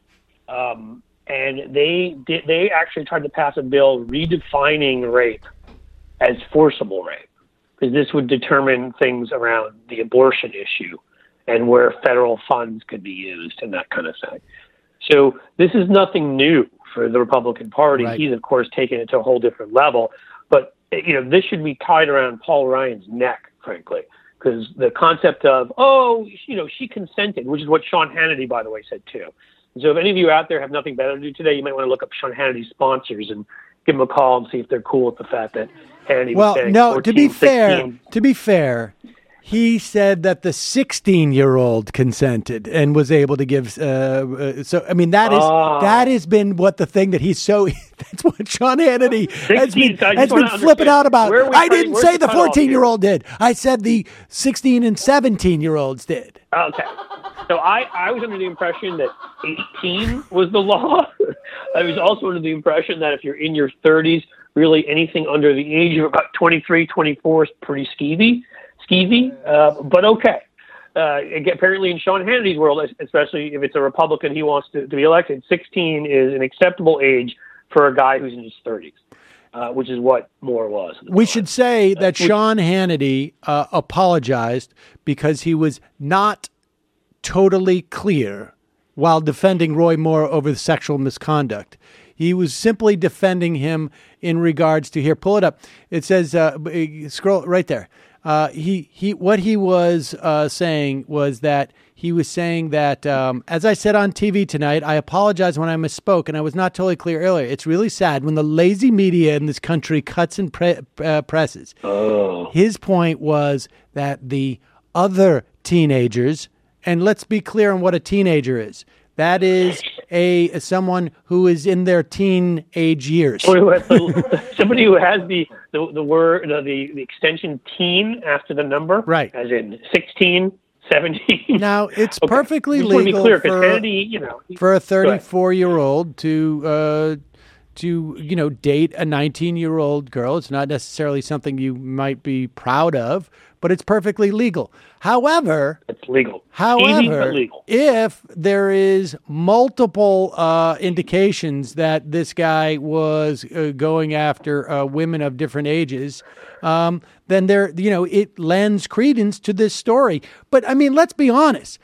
Um, and they did, they actually tried to pass a bill redefining rape as forcible rape, because this would determine things around the abortion issue and where federal funds could be used and that kind of thing. So this is nothing new for the Republican Party. Right. He's, of course, taken it to a whole different level. But, you know, this should be tied around Paul Ryan's neck, frankly, because the concept of, oh, you know, she consented, which is what Sean Hannity, by the way, said too. So if any of you out there have nothing better to do today, you might want to look up Sean Hannity's sponsors and give them a call and see if they're cool with the fact that Hannity well, was saying no, fourteen, to be fair, sixteen. to be fair, he said that the sixteen-year-old consented and was able to give. Uh, uh, so, I mean, that is Oh. that has been what the thing that he's so. That's what Sean Hannity has been, sixteen, I just has wanna been flipping understand, out about. where are we I trying- didn't where's say the the cutoff here? fourteen-year-old did. I said the sixteen and seventeen-year-olds did. Okay. So I, I was under the impression that eighteen was the law. I was also under the impression that if you're in your thirties, really anything under the age of about twenty-three, twenty-four is pretty skeevy. Skeevy, uh, but okay. Uh, again, apparently in Sean Hannity's world, especially if it's a Republican he wants to, to be elected, sixteen is an acceptable age for a guy who's in his thirties, uh, which is what Moore was. We should say that Sean Hannity uh, apologized because he was not totally clear while defending Roy Moore over the sexual misconduct. He was simply defending him in regards to, here, pull it up. It says, uh, scroll right there. Uh, he, he, what he was uh, saying was that he was saying that, um, as I said on T V tonight, I apologize when I misspoke, and I was not totally clear earlier. It's really sad when the lazy media in this country cuts and pre- uh, presses. Oh. His point was that the other teenagers, and let's be clear on what a teenager is. That is a someone who is in their teenage years. Somebody who has the, somebody who has the, the, the word, the, the extension teen after the number. Right. As in sixteen, seventeen. Now, it's Okay. perfectly Just want to be legal clear, 'cause for, Hannity, you know, for a go ahead. thirty-four-year-old to, uh, to, you know, date a nineteen-year-old girl. It's not necessarily something you might be proud of, but it's perfectly legal. However, it's legal. Easy, However, but legal. if there is multiple uh, indications that this guy was uh, going after uh, women of different ages, um, then there, you know, it lends credence to this story. But I mean, let's be honest.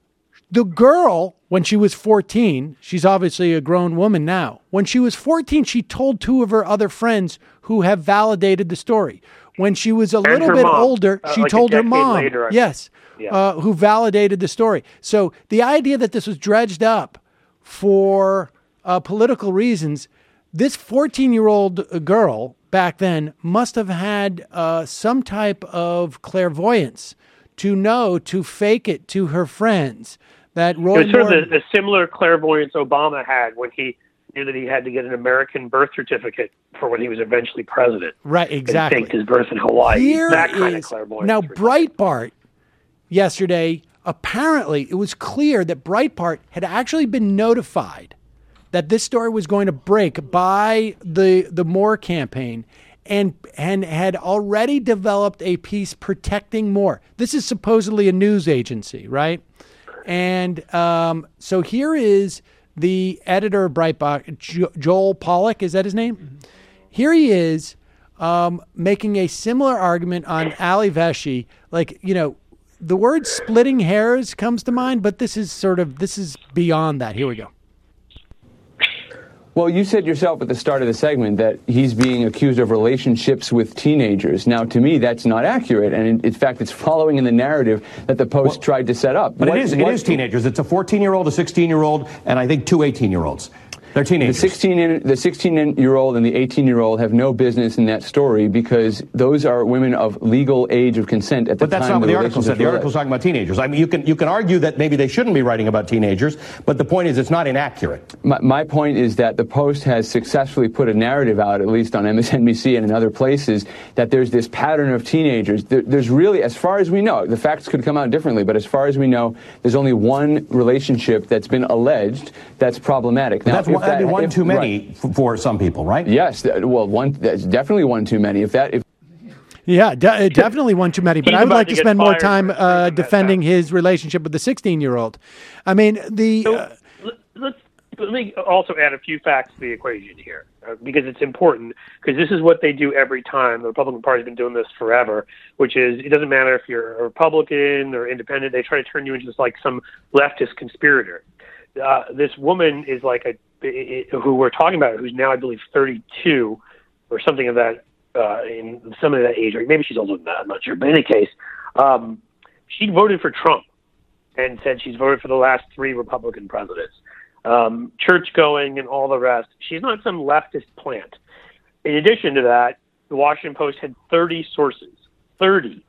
The girl, when she was fourteen, she's obviously a grown woman now. When she was fourteen, she told two of her other friends who have validated the story. When she was a And little her bit mom. older, Uh, she like a told her decade mom, later, I- yes, Yeah. uh, who validated the story. So the idea that this was dredged up for uh, political reasons. This fourteen-year-old girl back then must have had uh, some type of clairvoyance to know, to fake it to her friends, that Roy It was sort Moore... of the, the similar clairvoyance Obama had when he knew that he had to get an American birth certificate for when he was eventually president. Right, exactly. And faked his birth in Hawaii. Here that kind is, of clairvoyance. now, Breitbart yesterday, apparently it was clear that Breitbart had actually been notified that this story was going to break by the the Moore campaign, and and had already developed a piece protecting Moore. This is supposedly a news agency, right? And um, so here is the editor of Breitbart, jo- Joel Pollack, is that his name? Mm-hmm. Here he is um, making a similar argument on Ali Veshy. Like, you know, the word splitting hairs comes to mind, but this is sort of, this is beyond that. Here we go. Well, you said yourself at the start of the segment that he's being accused of relationships with teenagers. Now, to me, that's not accurate. And in, in fact, it's following in the narrative that the Post well, tried to set up. But what, it is, what, it is teenagers. It's a fourteen-year-old, a sixteen-year-old, and I think two eighteen-year-olds. They're teenagers. The sixteen, the sixteen-year-old and the eighteen-year-old have no business in that story because those are women of legal age of consent at the time. But that's time not what the the article said. The article's talking about teenagers. I mean, you can you can argue that maybe they shouldn't be writing about teenagers, but the point is it's not inaccurate. My, my point is that the Post has successfully put a narrative out, at least on M S N B C and in other places, that there's this pattern of teenagers. There, there's really, as far as we know, the facts could come out differently, but as far as we know, there's only one relationship that's been alleged that's problematic. Now, that's one, that, that'd be one if, too many. Right. For some people, right? Yes. Well, one that's definitely one too many. If that, if yeah, de- definitely one too many. But He's I would about like to to get spend more fired time for uh, that defending his relationship with the sixteen-year-old. I mean, the. So, Uh, let's let me also add a few facts to the equation here, uh, because it's important, because this is what they do every time. The Republican Party's been doing this forever, which is it doesn't matter if you're a Republican or independent, they try to turn you into just like some leftist conspirator. Uh, this woman is like a it, who we're talking about, who's now, I believe, thirty-two or something of that, uh, in some of that age, or maybe she's older than that, I'm not sure. But in any case, um, she voted for Trump and said she's voted for the last three Republican presidents. Um, church going and all the rest. She's not some leftist plant. In addition to that, the Washington Post had thirty sources, thirty,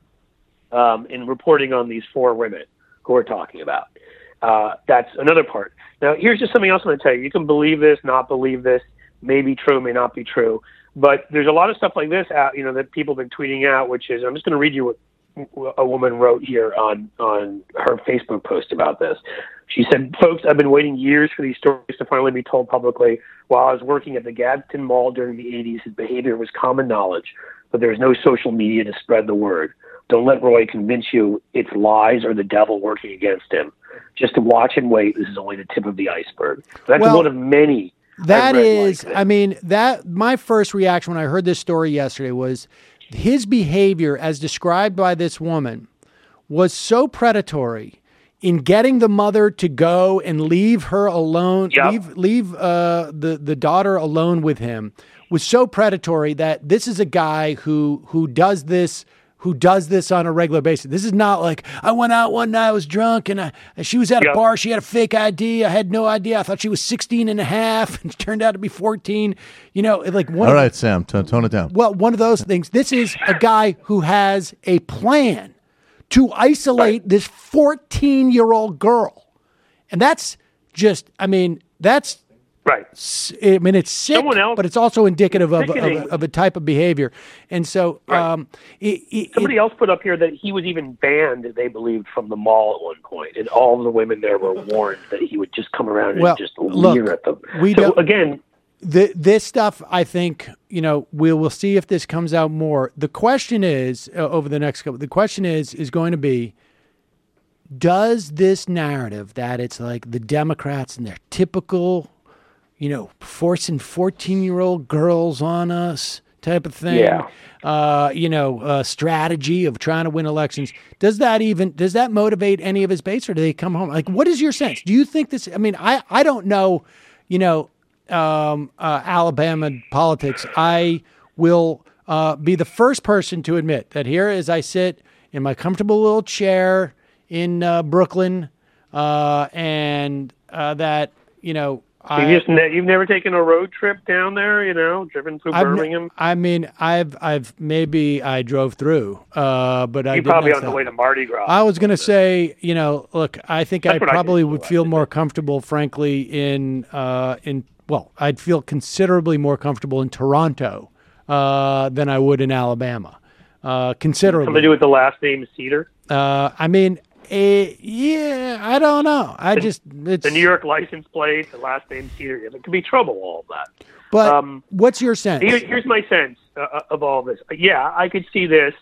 um, in reporting on these four women who we're talking about. Uh, that's another part. Now, here's just something else I'm going to tell you. You can believe this, not believe this, may be true, may not be true. But there's a lot of stuff like this out, you know, that people have been tweeting out, which is, I'm just going to read you what a woman wrote here on, on her Facebook post about this. She said, "Folks, I've been waiting years for these stories to finally be told publicly. While I was working at the Gadsden Mall during the eighties, his behavior was common knowledge, but there was no social media to spread the word. Don't let Roy convince you it's lies or the devil working against him. Just to watch and wait, this is only the tip of the iceberg." That's well, one of many. That is, like I mean, that my first reaction when I heard this story yesterday was his behavior as described by this woman was so predatory in getting the mother to go and leave her alone, yep. leave leave uh, the, the daughter alone with him, was so predatory that this is a guy who who does this who does this on a regular basis. This is not like, I went out one night, I was drunk, and, I, and she was at yep. a bar, she had a fake I D, I had no idea, I thought she was sixteen and a half, and it turned out to be fourteen. You know, like one All of, right, Sam, t- tone it down. Well, one of those things. This is a guy who has a plan to isolate right. this fourteen-year-old girl. And that's just, I mean, that's, right. I mean, it's sick, else, but it's also indicative of, of, sickening. of a type of behavior. And so, right. um, it, it, somebody it, else put up here that he was even banned, they believed, from the mall at one point, and all the women there were warned that he would just come around well, and just look, leer at them. We so don't, again, the, this stuff, I think, you know, we'll we'll see if this comes out more. The question is uh, over the next couple. The question is is going to be, does this narrative that it's like the Democrats and their typical, you know, forcing fourteen-year-old girls on us type of thing, yeah. uh, you know, uh, strategy of trying to win elections, does that even, does that motivate any of his base, or do they come home? Like, what is your sense? Do you think this, I mean, I, I don't know, you know, um, uh, Alabama politics. I will uh, be the first person to admit that here as I sit in my comfortable little chair in uh, Brooklyn, uh, and uh, that you know, So I, you just ne- you've never taken a road trip down there, you know, driven through I've, Birmingham? I mean, I've, I've maybe I drove through, uh, but I You're did probably not on the stop. way to Mardi Gras. I was going to say, you know, look, I think That's I what I probably did, would too, feel more comfortable, frankly, in uh, in well, I'd feel considerably more comfortable in Toronto uh, than I would in Alabama. Uh, considerably. Something to do with the last name Cedar? Uh, I mean, eh, yeah, I don't know. I just it's The New York license plate, the last name Cedar. It could be trouble, all of that. But um, what's your sense? Here, here's my sense uh, of all this. Yeah, I could see this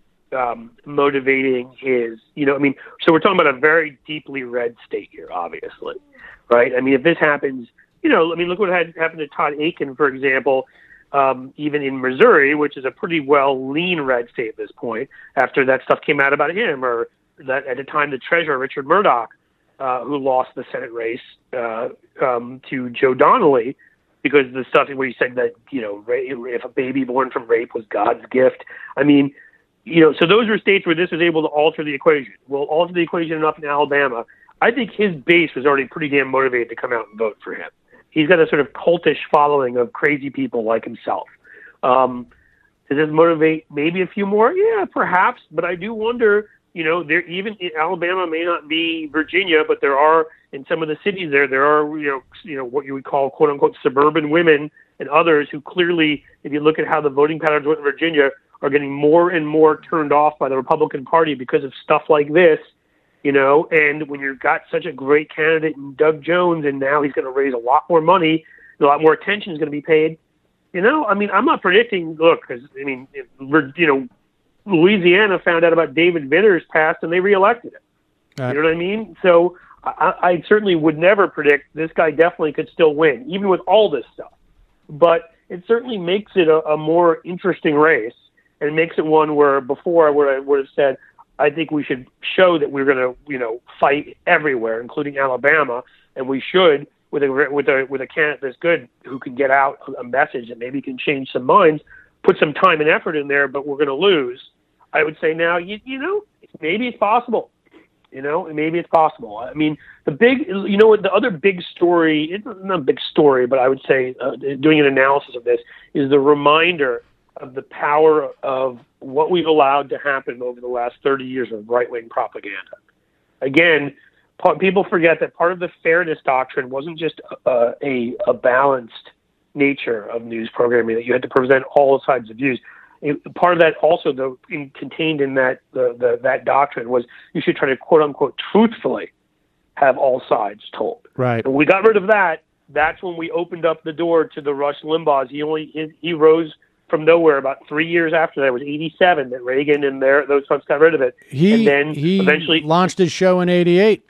um, motivating his, you know, I mean, so we're talking about a very deeply red state here, obviously, right? I mean, if this happens, you know, I mean, look what had happened to Todd Akin, for example, um, even in Missouri, which is a pretty well lean red state at this point, after that stuff came out about him, or that at the time the treasurer, Richard Murdoch, uh, who lost the Senate race uh, um, to Joe Donnelly, because the stuff where he said that, you know, if a baby born from rape was God's gift. I mean, you know, so those were states where this was able to alter the equation. Well, alter the equation enough in Alabama. I think his base was already pretty damn motivated to come out and vote for him. He's got a sort of cultish following of crazy people like himself. Um, does this motivate maybe a few more? Yeah, perhaps. But I do wonder, you know, there even Alabama may not be Virginia, but there are in some of the cities there, there are, you know, you know, what you would call quote unquote suburban women and others who clearly, if you look at how the voting patterns went in Virginia, are getting more and more turned off by the Republican Party because of stuff like this, you know, and when you've got such a great candidate in Doug Jones, and now he's going to raise a lot more money, a lot more attention is going to be paid, you know, I mean, I'm not predicting, look, because, I mean, we're, you know, Louisiana found out about David Vitter's past and they reelected him. Right. You know what I mean? So I, I certainly would never predict this guy definitely could still win, even with all this stuff. But it certainly makes it a, a more interesting race, and it makes it one where before I would, I would have said, I think we should show that we're going to, you know, fight everywhere, including Alabama, and we should with a with a with a candidate that's good who can get out a message that maybe can change some minds, put some time and effort in there, but we're going to lose. I would say now, you, you know, maybe it's possible. You know, maybe it's possible. I mean, the big, you know, the other big story, it's not a big story, but I would say uh, doing an analysis of this is the reminder of the power of what we've allowed to happen over the last thirty years of right-wing propaganda. Again, people forget that part of the fairness doctrine wasn't just a, a, a balanced nature of news programming, that you had to present all sides of views. It, part of that also, though, in, contained in that the, the, that doctrine was you should try to quote unquote truthfully have all sides told. Right. When we got rid of that, that's when we opened up the door to the Rush Limbaughs. He only he, he rose from nowhere about three years after that. It was eighty-seven that Reagan and their those folks got rid of it. He and then he eventually launched his show in eighty-eight.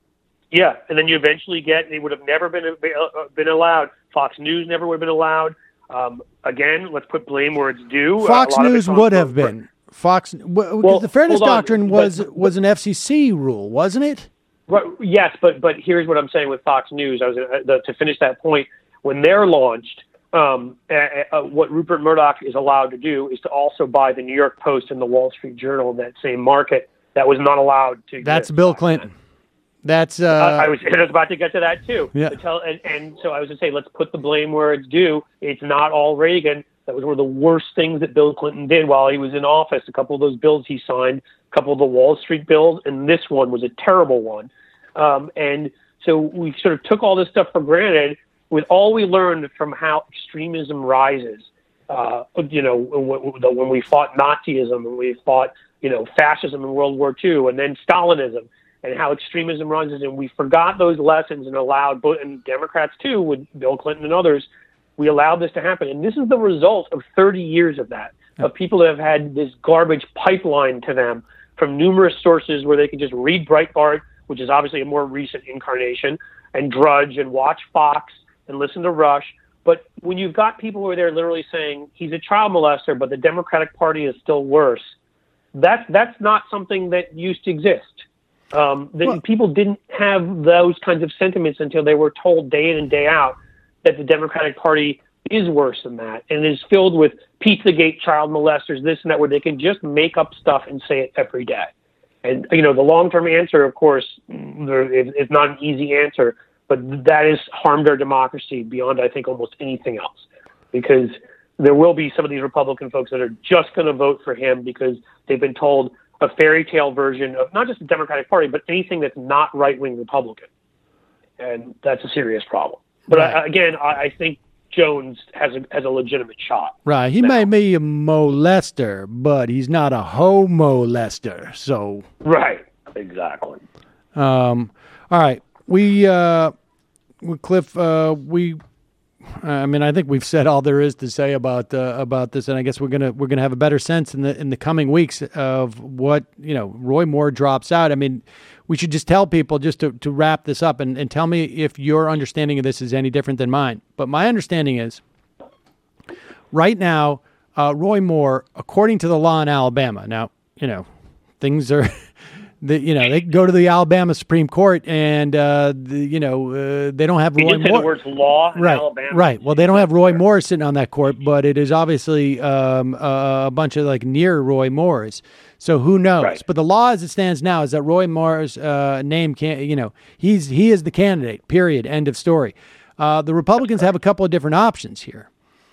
Yeah, and then you eventually get, they would have never been uh, been allowed. Fox News never would have been allowed. Um, again, let's put blame where it's due. Fox uh, News would have been. Fox, well, well, the fairness hold on, doctrine was but, was an F C C rule, wasn't it? Well, yes, but but here's what I'm saying with Fox News. I was uh, the, to finish that point. When they're launched, um, uh, uh, what Rupert Murdoch is allowed to do is to also buy the New York Post and the Wall Street Journal in that same market. That was not allowed to. That's exist. Bill Clinton. That's uh, uh, I was I was about to get to that too. Yeah. To tell, and, and so I was going to say, let's put the blame where it's due. It's not all Reagan. That was one of the worst things that Bill Clinton did while he was in office. A couple of those bills he signed, a couple of the Wall Street bills, and this one was a terrible one. Um, and so we sort of took all this stuff for granted with all we learned from how extremism rises. Uh, you know, when we fought Nazism, when we fought, you know, fascism in World War Two, and then Stalinism, and how extremism rises, and we forgot those lessons and allowed, and Democrats too, with Bill Clinton and others, we allowed this to happen. And this is the result of thirty years of that, of people that have had this garbage pipeline to them from numerous sources where they can just read Breitbart, which is obviously a more recent incarnation, and Drudge and watch Fox and listen to Rush. But when you've got people who are there literally saying he's a child molester, but the Democratic Party is still worse, that's, that's not something that used to exist. Um, that well, people didn't have those kinds of sentiments until they were told day in and day out that the Democratic Party is worse than that, and is filled with Pizzagate child molesters, this and that, where they can just make up stuff and say it every day. And, you know, the long-term answer, of course, is not an easy answer, but that has harmed our democracy beyond, I think, almost anything else, because there will be some of these Republican folks that are just going to vote for him because they've been told a fairy tale version of not just the Democratic Party, but anything that's not right-wing Republican. And that's a serious problem. But Right. I, again, I, I think Jones has a, has a legitimate shot. Right. He may be a molester, but he's not a homo-lester. So. Right. Exactly. Um, all right. We, uh, we Cliff, uh, we, I mean, I think we've said all there is to say about uh, about this, and I guess we're gonna we're gonna have a better sense in the in the coming weeks of what, you know, Roy Moore drops out. I mean, we should just tell people, just to, to wrap this up, and, and tell me if your understanding of this is any different than mine. But my understanding is, right now, uh, Roy Moore, according to the law in Alabama, now, you know, things are. The, you know, they go to the Alabama Supreme Court, and uh, the, you know uh, they don't have You Roy just said Moore. the words law in right, Alabama. right. Well, they don't have Roy Moore sitting on that court, but it is obviously um, a, a bunch of like near Roy Moores. So who knows? Right. But the law as it stands now is that Roy Moore's uh, name can't. You know, he's he is the candidate. Period. End of story. Uh, the Republicans have a couple of different options here.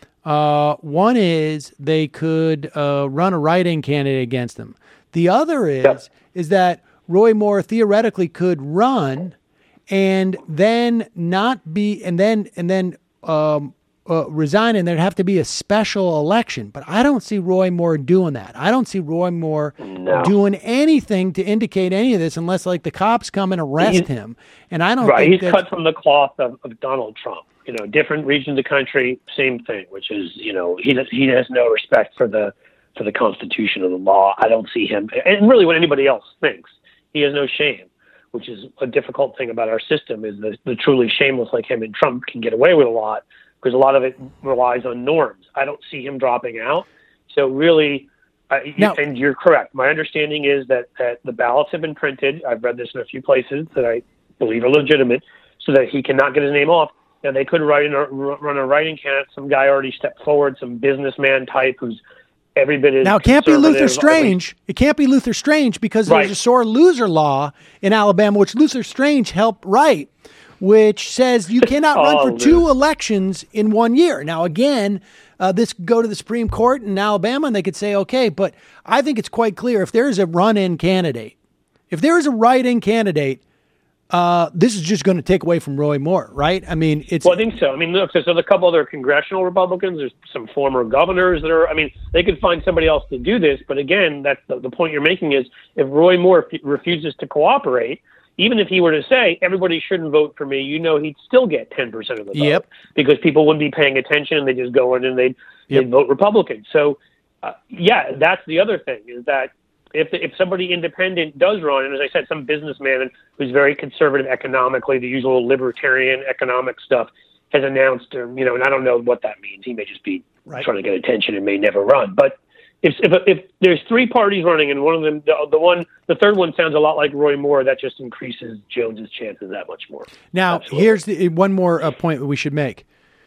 Uh, one is they could uh, run a write-in candidate against them. The other is Yep. is that Roy Moore theoretically could run and then not be and then and then um, uh, resign, and there'd have to be a special election. But I don't see Roy Moore doing that. I don't see Roy Moore No. doing anything to indicate any of this unless like the cops come and arrest He's- him. And I don't Right. think He's that's, cut from the cloth of, of Donald Trump. You know, different region of the country, same thing, which is, you know, he does, he has no respect for the for the Constitution or the law. I don't see him, and really what anybody else thinks. He has no shame, which is a difficult thing about our system, is that the truly shameless like him and Trump can get away with a lot because a lot of it relies on norms. I don't see him dropping out. So really, uh, Now- and you're correct. My understanding is that, that the ballots have been printed. I've read this in a few places that I believe are legitimate, so that he cannot get his name off. Now, they could write in a, run a writing candidate. Some guy already stepped forward, some businessman type who's every bit as now, it can't be Luther conservative, Strange. It can't be Luther Strange because Right. there's a sore loser law in Alabama, which Luther Strange helped write, which says you cannot run Oh, for two elections in one year. Now, again, uh, this could go to the Supreme Court in Alabama, and they could say, okay, but I think it's quite clear if there is a run-in candidate, if there is a write-in candidate, uh, this is just going to take away from Roy Moore, right? I mean, it's Well, I think so. I mean, look, there's a couple other congressional Republicans. There's some former governors that are, I mean, they could find somebody else to do this. But again, that's the, the point you're making is if Roy Moore f- refuses to cooperate, even if he were to say, everybody shouldn't vote for me, you know, he'd still get ten percent of the vote. Yep. Because people wouldn't be paying attention and they just go in and they'd, Yep. they'd vote Republican. So, uh, yeah, that's the other thing is that if if somebody independent does run, and as I said, some businessman who's very conservative economically, the usual libertarian economic stuff, has announced, um, you know, and I don't know what that means. He may just be Right. trying to get attention and may never run. But if if, if there's three parties running and one of them, the, the one, the third one sounds a lot like Roy Moore, that just increases Jones's chances that much more. Now, Absolutely. here's the, one more uh, point that we should make.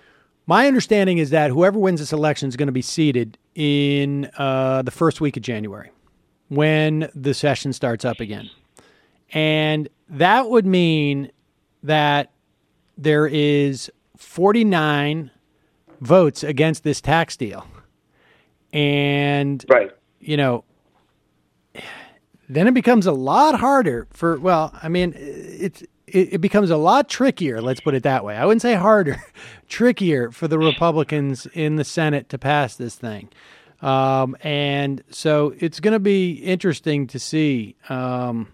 My understanding is that whoever wins this election is going to be seated in uh, the first week of January when the session starts up again. And that would mean that there is forty-nine votes against this tax deal. And, right. you know, then it becomes a lot harder for, well, I mean, it's, it, it becomes a lot trickier, let's put it that way. I wouldn't say harder, trickier for the Republicans in the Senate to pass this thing. Um, and so it's going to be interesting to see. Um,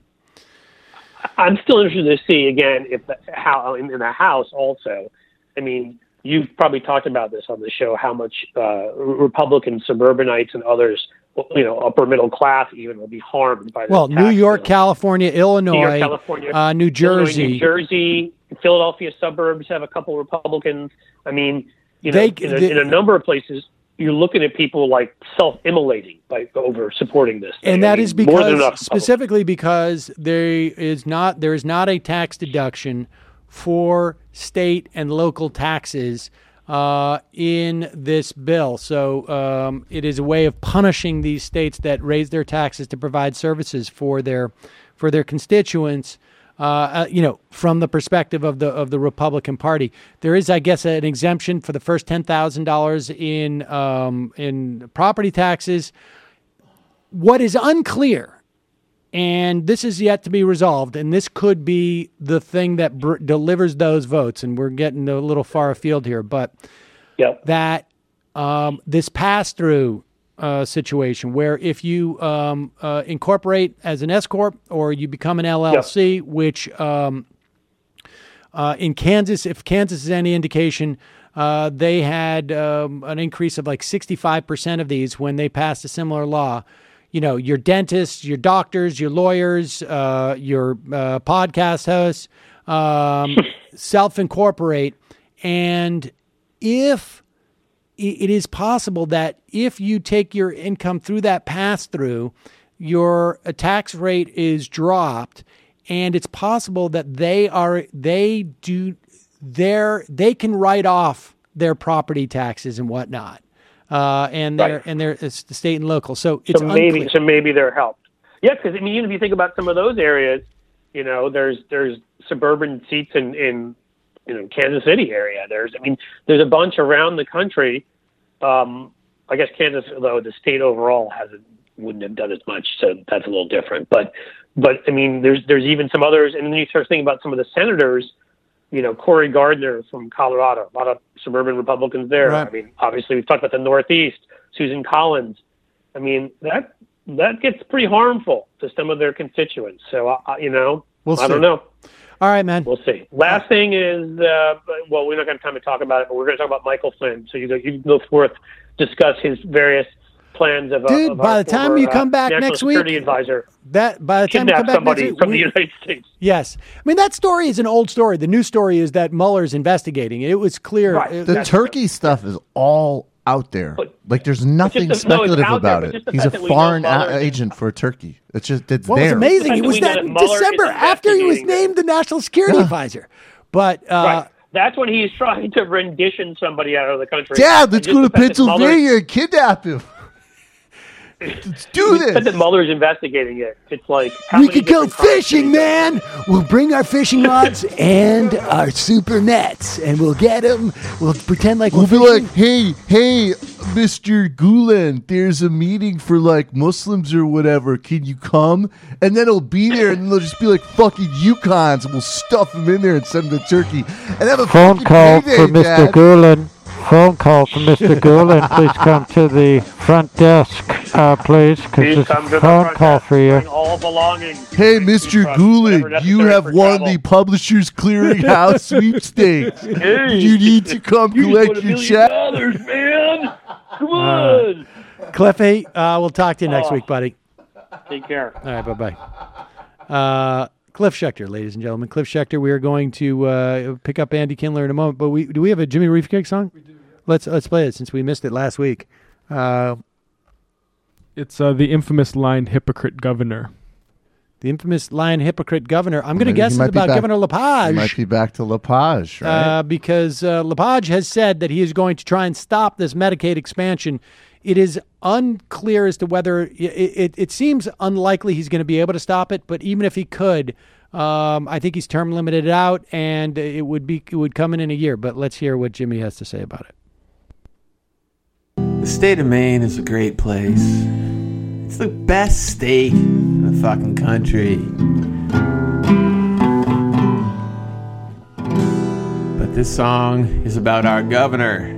I'm still interested to see again if the, how in, in the House also. I mean, you've probably talked about this on the show how much uh, Republican suburbanites and others, you know, upper middle class even will be harmed by this. well, tax New York, bill. California, Illinois, New York, California, uh, New Illinois, Jersey. New Jersey, Philadelphia suburbs have a couple Republicans. I mean, you know, They- in, a, they- in a number of places, you're looking at people like self-immolating by over supporting this. thing. And I that mean, is more than because enough Republicans. specifically because there is not there is not a tax deduction for state and local taxes uh, in this bill. So um, it is a way of punishing these states that raise their taxes to provide services for their for their constituents. uh, uh, you know, from the perspective of the of the Republican Party. There is, I guess, an exemption for the first ten thousand dollars in um, in property taxes. What is unclear, and this is yet to be resolved, and this could be the thing that br- delivers those votes, and we're getting a little far afield here, but yep. that um, this pass-through uh, situation where if you um, uh, incorporate as an S-corp or you become an L L C, yep. which um, uh, in Kansas, if Kansas is any indication, uh, they had um, an increase of like sixty-five percent of these when they passed a similar law. You know, your dentists, your doctors, your lawyers, uh, your uh, podcast hosts, um, self-incorporate. And if it is possible that if you take your income through that pass-through, your tax rate is dropped, and it's possible that they are they do their they can write off their property taxes and whatnot. Uh, and they're right. and they're it's the state and local, so it's so maybe unclear. so maybe they're helped. Yeah, because I mean, even if you think about some of those areas, you know, there's there's suburban seats in, in you know Kansas City area. There's I mean, there's a bunch around the country. Um, I guess Kansas, though the state overall hasn't wouldn't have done as much, so that's a little different. But but I mean, there's there's even some others, and then you start thinking about some of the senators. You know, Cory Gardner from Colorado, a lot of suburban Republicans there. Right. I mean, obviously we've talked about the Northeast, Susan Collins. I mean, that that gets pretty harmful to some of their constituents. So, uh, you know, we'll I see. don't know. All right, man. We'll see. Last thing is, uh, well, we're not going to have time to talk about it, but we're going to talk about Michael Flynn. So you go, you go forth, discuss his various plans of, Dude, of by our the time former, you come uh, back National next Security week, advisor. That by the time you come back somebody next week, from we, the United States. Yes, I mean that story is an old story. The new story is that Mueller's investigating. It was clear. Right. It, The Turkey stuff is all out there. But- like, there's nothing just the- no, it's speculative out there, about but just it. the He's a fact that we know foreign a- Mueller- agent for Turkey. It's just it's What was there. amazing? It was We that know that Mueller is December after he was investigating this. named the national security Yeah. advisor. But uh, Right. That's when he's trying to rendition somebody out of the country. Dad, And let's just go to the fact that Mueller- Pennsylvania and kidnap him. Let's do The fact that this. Mueller's investigating it. It's like how we many could go different crimes fishing, can he man. We'll bring our fishing rods and our super nets, and we'll get them. We'll pretend like We'll we're be fishing. like, hey, hey, Mister Gulen, there's a meeting for like Muslims or whatever. Can you come? And then he'll be there, and they'll just be like fucking Yukons, and we'll stuff him in there and send him to Turkey. And have a Phone fucking call payday, for Mister Dad. Gulen. Phone call for Mister Gulen. Please come to the front desk, uh, please, because Please there's come to a the phone front call desk, for you. bring all belongings. Hey, Mister Whatever Gulen, you necessary have for won travel. the Publishers Clearinghouse sweepstakes. Hey, You need to come you just collect won a your million check. dollars, man. Come on. Cliffy, uh, we'll talk to you next Oh. week, buddy. Take care. All right, bye bye. Uh, Cliff Schechter, ladies and gentlemen. Cliff Schechter. We are going to uh, pick up Andy Kindler in a moment. But we do we have a Jimmy Reef Kick song? We do. Yeah. Let's let's play it since we missed it last week. Uh, It's uh, the infamous line "hypocrite governor." the infamous line "hypocrite governor." I'm going to He guess it's might be about back- Governor He Lepage. might be back to Lepage, right? Uh, because uh, Lepage has said that he is going to try and stop this Medicaid expansion. It is unclear as to whether it, it, it seems unlikely he's going to be able to stop it. But even if he could, um, I think he's term limited it out, and it would be it would come in in a year. But let's hear what Jimmy has to say about it. The state of Maine is a great place. It's the best state in the fucking country. But this song is about our governor.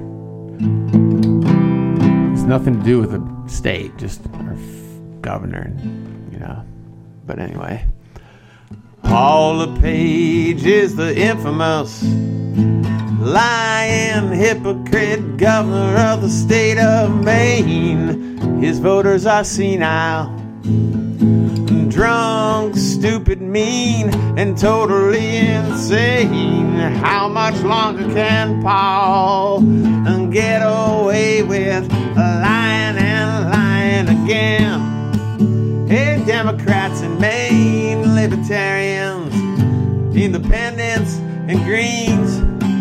It's nothing to do with the state, just our f- governor, you know. But anyway. Paul LePage is the infamous lying hypocrite governor of the state of Maine. His voters are senile, drunk, stupid, mean, and totally insane. How much longer can Paul get away with lying and lying again? Hey, Democrats in Maine, libertarians, independents, and Greens,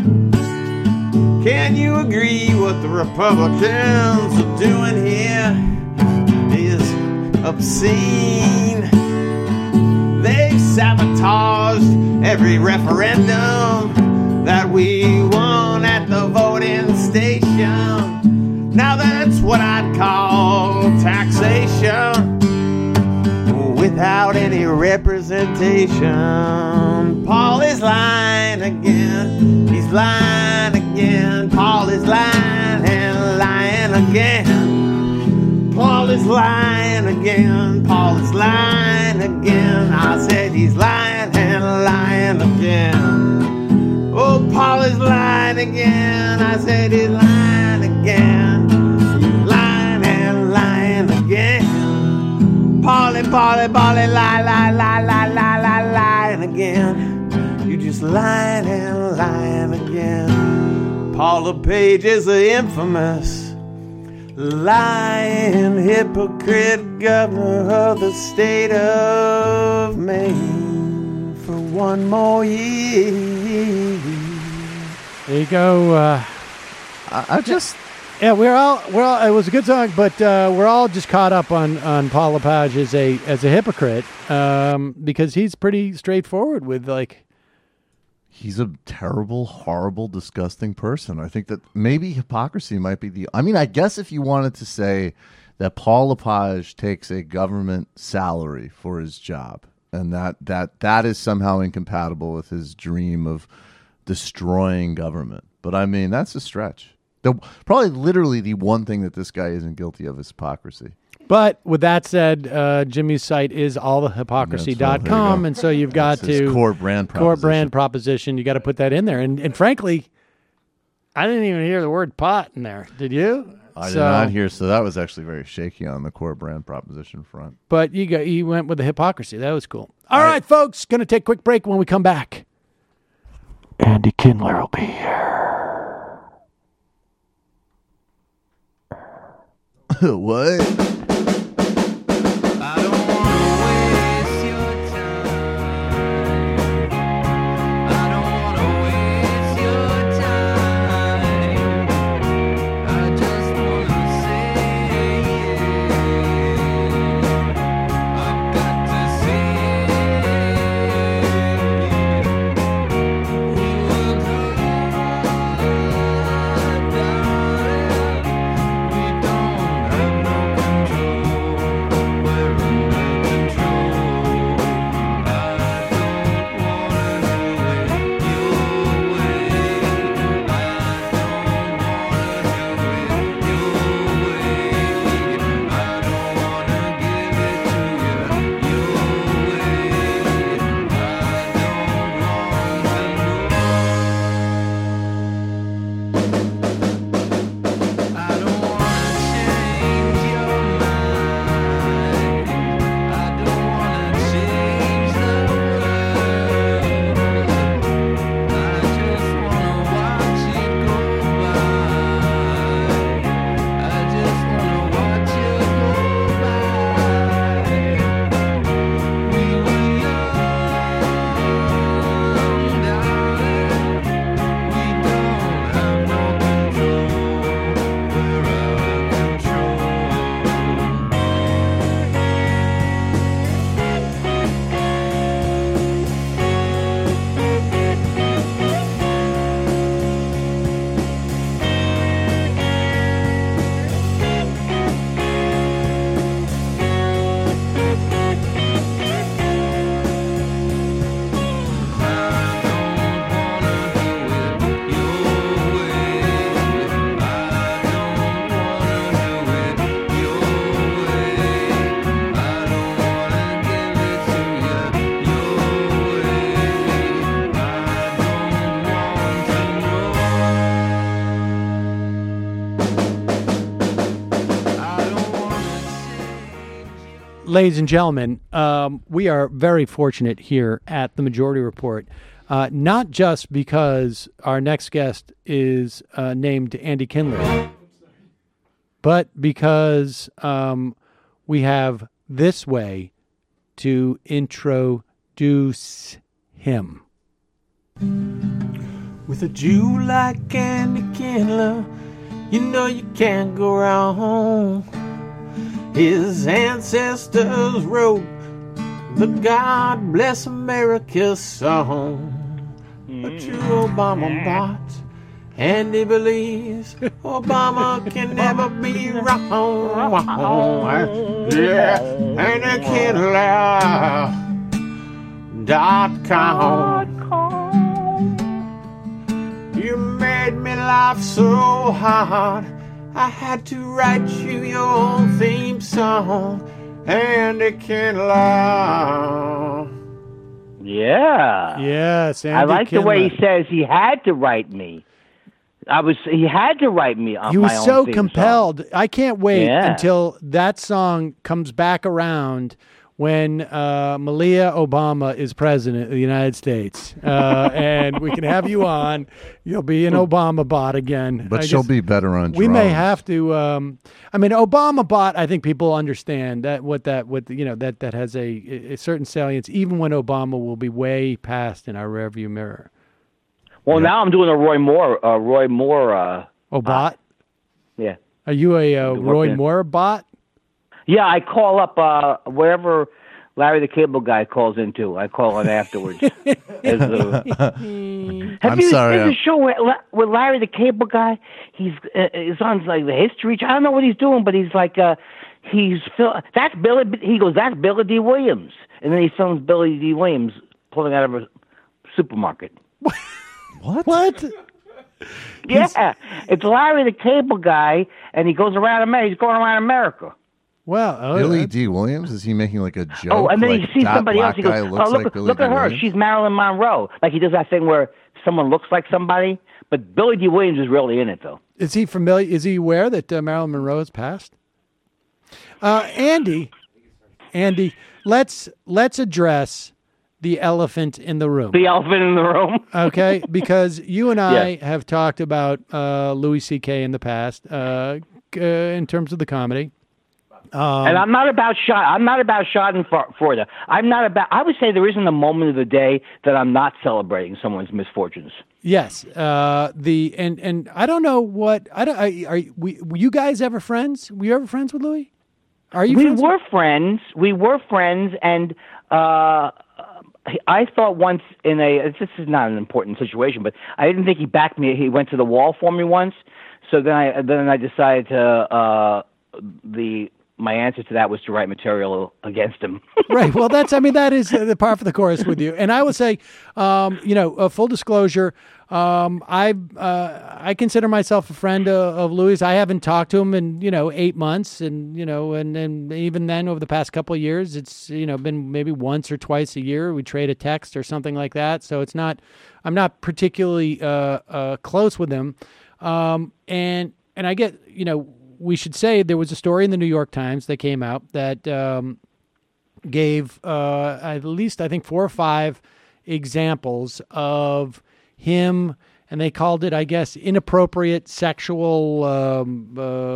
can you agree what the Republicans are doing here is obscene? They've sabotaged every referendum that we won at the voting station. Now that's what I'd call taxation without any representation. Paul is lying again. He's lying again. Paul is lying and lying again. Paul is lying again. Paul is lying again. I said he's lying and lying again. Oh, Paul is lying again. I said he's lying again. He's lying and lying again. Polly, Polly, Polly, lie, lie, lie, lie, lie, lie, lying again. You just lying and lying again. Paul LePage is the infamous lying hypocrite governor of the state of Maine for one more year. There you go. Uh, I, I just... Yeah, we're all we're all. It was a good song, but uh, we're all just caught up on, on Paul LePage as a as a hypocrite um, because he's pretty straightforward with like. He's a terrible, horrible, disgusting person. I think that maybe hypocrisy might be the. I mean, I guess if you wanted to say that Paul LePage takes a government salary for his job, and that that that is somehow incompatible with his dream of destroying government, but I mean that's a stretch. The, probably literally the one thing that this guy isn't guilty of is hypocrisy. But with that said, uh, Jimmy's site is all the hypocrisy dot com, and so you've got That's his to core brand core proposition. brand proposition. You got to put that in there, and and frankly, I didn't even hear the word pot in there. Did you? I so, did not hear, so that was actually very shaky on the core brand proposition front. But you got you went with the hypocrisy. That was cool. All right, folks, going to take a quick break. When we come back, Andy Kindler will be here. What? Ladies and gentlemen, um, we are very fortunate here at the Majority Report, uh, not just because our next guest is uh, named Andy Kindler, but because um, we have this way to introduce him. With a Jew like Andy Kindler, you know you can't go wrong. His ancestors wrote the God Bless America song. A true Obama bot. And he believes Obama can never be wrong. Yeah, and I can't laugh. Dot com. You made me laugh so hard, I had to write you your theme song. And I can't laugh. Yeah. Yes, I like the way he says he had to write me. I was he had to write me on He was my own so theme compelled. song. I can't wait Yeah. until that song comes back around when uh, Malia Obama is president of the United States, uh, and we can have you on. You'll be an Obama bot again. But I she'll guess be better on We may drums. have to. Um, I mean, Obama bot. I think people understand that what that what you know that that has a, a certain salience, even when Obama will be way past in our rearview mirror. Well, now I'm doing a Roy Moore, uh, Roy Moore. Uh, Oh, bot. yeah. Are you a uh, Good Roy working. Moore bot? Yeah, I call up uh, wherever Larry the Cable Guy calls into. I call in afterwards. As the- Have I'm you sorry, seen I'm- the show with, with Larry the Cable Guy? He's uh, he's on like the History Channel. I don't know what he's doing, but he's like uh, he's fil- that's Billy. He goes, that's Billy D. Williams, and then he films Billy D. Williams pulling out of a supermarket. What? What? Yeah, it's Larry the Cable Guy, and he goes around America. He's going around America. Well, oh, Billy that's- D. Williams, is he making like a joke? Oh, and then like, he sees that somebody else. black He goes, guy "Oh, looks look, like Billy look D. at her. Williams? She's Marilyn Monroe." Like he does that thing where someone looks like somebody, but Billy D. Williams is really in it, though. Is he familiar? Is he aware that uh, Marilyn Monroe has passed? Uh, Andy, Andy, let's let's address the elephant in the room. The elephant in the room. Okay, because you and I Yeah. have talked about uh, Louis C K in the past, uh, uh, in terms of the comedy. Um, and I'm not about shot. I'm not about Schadenfreude. I'm not about. I would say there isn't a moment of the day that I'm not celebrating someone's misfortunes. Yes, uh, the and and I don't know what I don't. Are, are we? Were you guys ever friends? Were you ever friends with Louis? Are you? We friends were with- friends. We were friends, and uh, I thought once in a. This is not an important situation, but I didn't think he backed me. He went to the wall for me once. So then I then I decided to uh, the. My answer to that was to write material against him. Right. Well, that's, I mean, that is the par for the course with you. And I would say, um, you know, uh, full disclosure, um, I uh, I consider myself a friend uh, of Louis. I haven't talked to him in, you know, eight months. And, you know, and, and even then over the past couple of years, it's, you know, been maybe once or twice a year. We trade a text or something like that. So it's not, I'm not particularly uh, uh, close with him. Um, and, and I get, you know, we should say there was a story in the New York Times that came out that um, gave uh, at least, I think, four or five examples of him, and they called it, I guess, inappropriate sexual, um,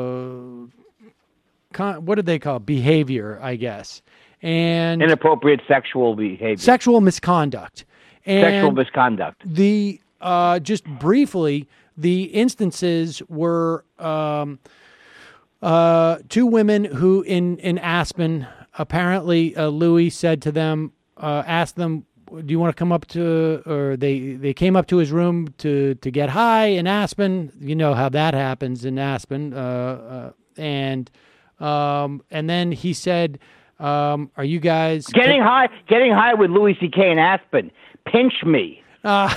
uh, con- what did they call it? Behavior, I guess. And Inappropriate sexual behavior. sexual misconduct. And Sexual misconduct. The, uh, just briefly, the instances were... Um, Uh, two women who in, in Aspen, apparently uh, Louis said to them, uh, asked them, do you want to come up to, or they, they came up to his room to, to get high in Aspen. You know how that happens in Aspen. Uh, uh, and, um, and then he said, um, are you guys Getting high, getting high with Louis C K in Aspen. Pinch me. Uh,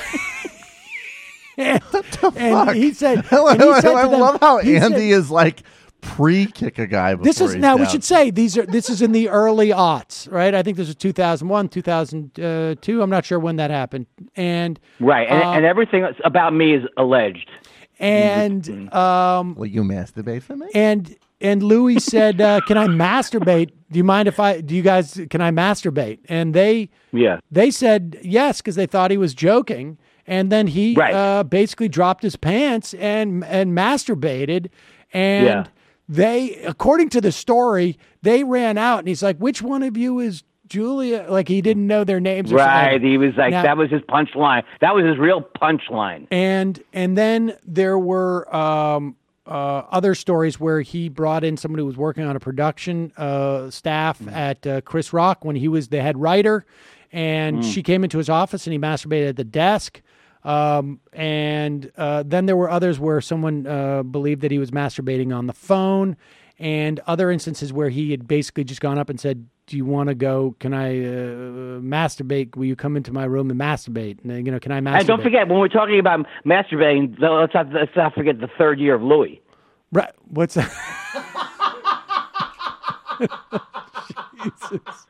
and, and he said, I, and he said I to them- love how he said- Andy is like pre-kick a guy before This is he's now. We down. should say these are. This is in the early aughts, right? I think this was two thousand one, two thousand two. I'm not sure when that happened. And Right, and, um, and everything about me is alleged. and um, Will you masturbate for me? and and Louis said, uh, "Can I masturbate? Do you mind if I? Do you guys? Can I masturbate?" And they Yeah. they said yes because they thought he was joking. And then he Right. uh, basically dropped his pants and and masturbated. And Yeah. they, according to the story, they ran out, and he's like, "Which one of you is Julia?" Like he didn't know their names. Or Right, something. he was like, Now- that was his punchline. That was his real punchline. And and then there were um, uh, other stories where he brought in somebody who was working on a production uh, staff mm. at uh, Chris Rock when he was the head writer, and mm. she came into his office and he masturbated at the desk. Um, and uh, then there were others where someone uh, believed that he was masturbating on the phone, and other instances where he had basically just gone up and said, do you want to go? Can I uh, masturbate? Will you come into my room and masturbate? And, you know, can I masturbate? And don't forget, when we're talking about masturbating, let's not, let's not forget the third year of Louis. Right. What's that? Jesus.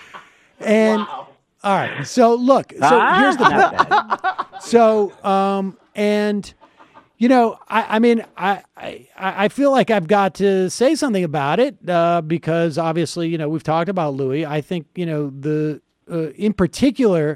And wow. All right. So look. So ah, here's the point. So um and. You know, I, I mean, I, I I feel like I've got to say something about it uh, because obviously, you know, we've talked about Louis. I think, you know, the uh, in particular,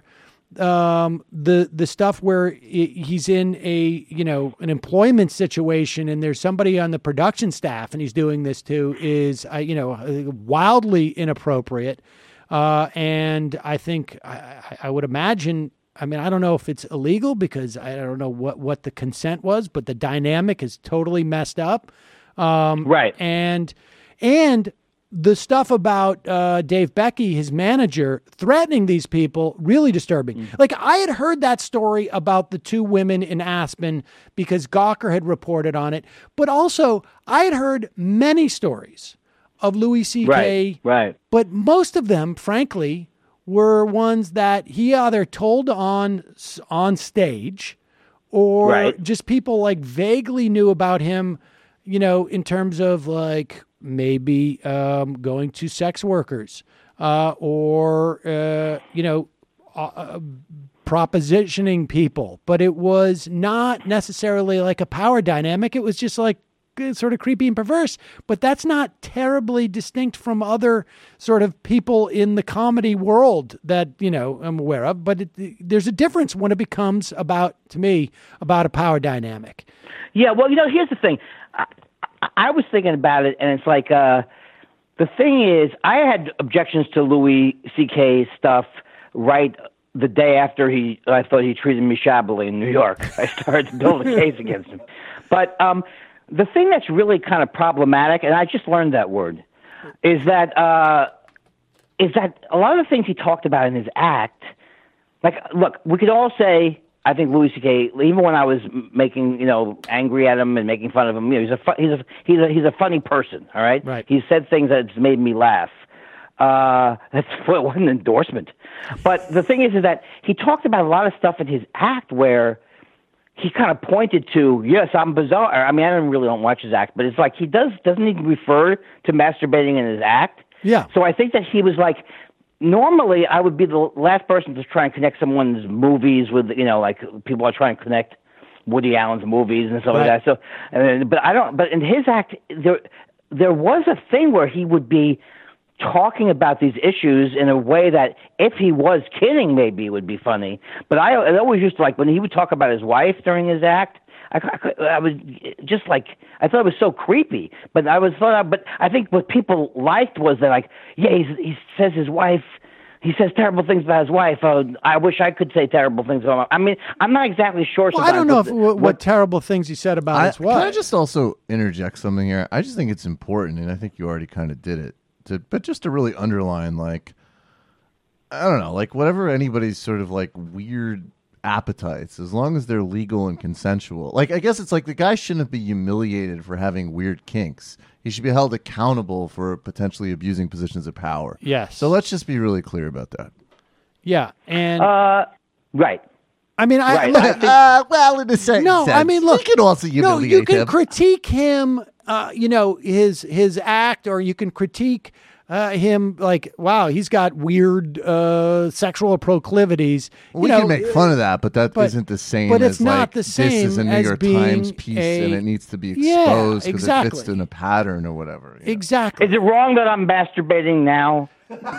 um, the the stuff where he's in a, you know, an employment situation and there's somebody on the production staff and he's doing this too is, uh, you know, wildly inappropriate. Uh, and I think I, I would imagine. I mean, I don't know if it's illegal because I don't know what, what the consent was, but the dynamic is totally messed up. Um, right. And and the stuff about uh, Dave Becky, his manager, threatening these people, really disturbing. Mm. Like, I had heard that story about the two women in Aspen because Gawker had reported on it. But also, I had heard many stories of Louis C K. Right, right. But most of them, frankly, were ones that he either told on on stage or right. just people like vaguely knew about him, you know, in terms of like maybe um, going to sex workers uh, or, uh, you know, uh, propositioning people. But it was not necessarily like a power dynamic. It was just like, sort of creepy and perverse, but that's not terribly distinct from other sort of people in the comedy world that, you know, I'm aware of. But it, there's a difference when it becomes about, to me, about a power dynamic. Yeah, well, you know, here's the thing. I, I was thinking about it, and it's like, uh, the thing is, I had objections to Louis C K's stuff right the day after he, I thought he treated me shabbily in New York. I started to build a case against him. But, um, the thing that's really kind of problematic, and I just learned that word, is that uh, is that a lot of the things he talked about in his act, like, look, we could all say, I think Louis C K, even when I was making, you know, angry at him and making fun of him, you know, he's a fu- he's a he's a he's a funny person, all right? Right. He said things that's made me laugh. Uh, that's well, it wasn't an endorsement, but the thing is, is that he talked about a lot of stuff in his act where he kind of pointed to, yes, I'm bizarre. I mean, I don't really don't watch his act, but it's like he does, doesn't he refer to masturbating in his act? Yeah. So I think that he was like, normally I would be the last person to try and connect someone's movies with, you know, like people are trying to connect Woody Allen's movies and stuff right. like that. So, and, but I don't, but in his act, there, there was a thing where he would be talking about these issues in a way that if he was kidding, maybe it would be funny. But I, I always used to like when he would talk about his wife during his act. I, I, I was just like I thought it was so creepy. But I was thought, but I think what people liked was that like, yeah, he's, he says his wife. He says terrible things about his wife. Oh, I wish I could say terrible things about my I mean, I'm not exactly sure. Well, I don't know if, what, what terrible things he said about I, his wife. Can I just also interject something here? I just think it's important, and I think you already kind of did it. To, but just to really underline, like, I don't know, like whatever anybody's sort of like weird appetites, as long as they're legal and consensual. Like, I guess it's like the guy shouldn't be humiliated for having weird kinks. He should be held accountable for potentially abusing positions of power. Yes. So let's just be really clear about that. Yeah, and uh, right. I mean, I right. look. I think, uh, well, in a sense, no, I mean, look. You can also humiliate no, you can him. critique him. Uh, you know, his his act, or you can critique uh, him like, wow, he's got weird uh, sexual proclivities. You we know, can make fun of that, but that but, not the same. But it's as not like, the same. This is a New as York being Times piece, a, and it needs to be yeah, exposed because exactly. it fits in a pattern or whatever. You know? Exactly. Is it wrong that I'm masturbating now?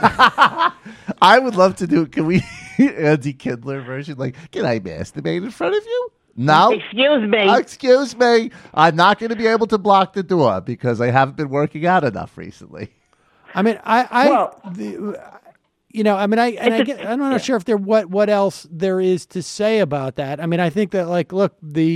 I would love to do. Can we Andy Kindler version? Like, can I masturbate in front of you? No. Excuse me. Uh, excuse me. I'm not going to be able to block the door because I haven't been working out enough recently. I mean, I, I well, the, you know, I mean, I, and I get, I'm not sure if there what what else there is to say about that. I mean, I think that like, look, the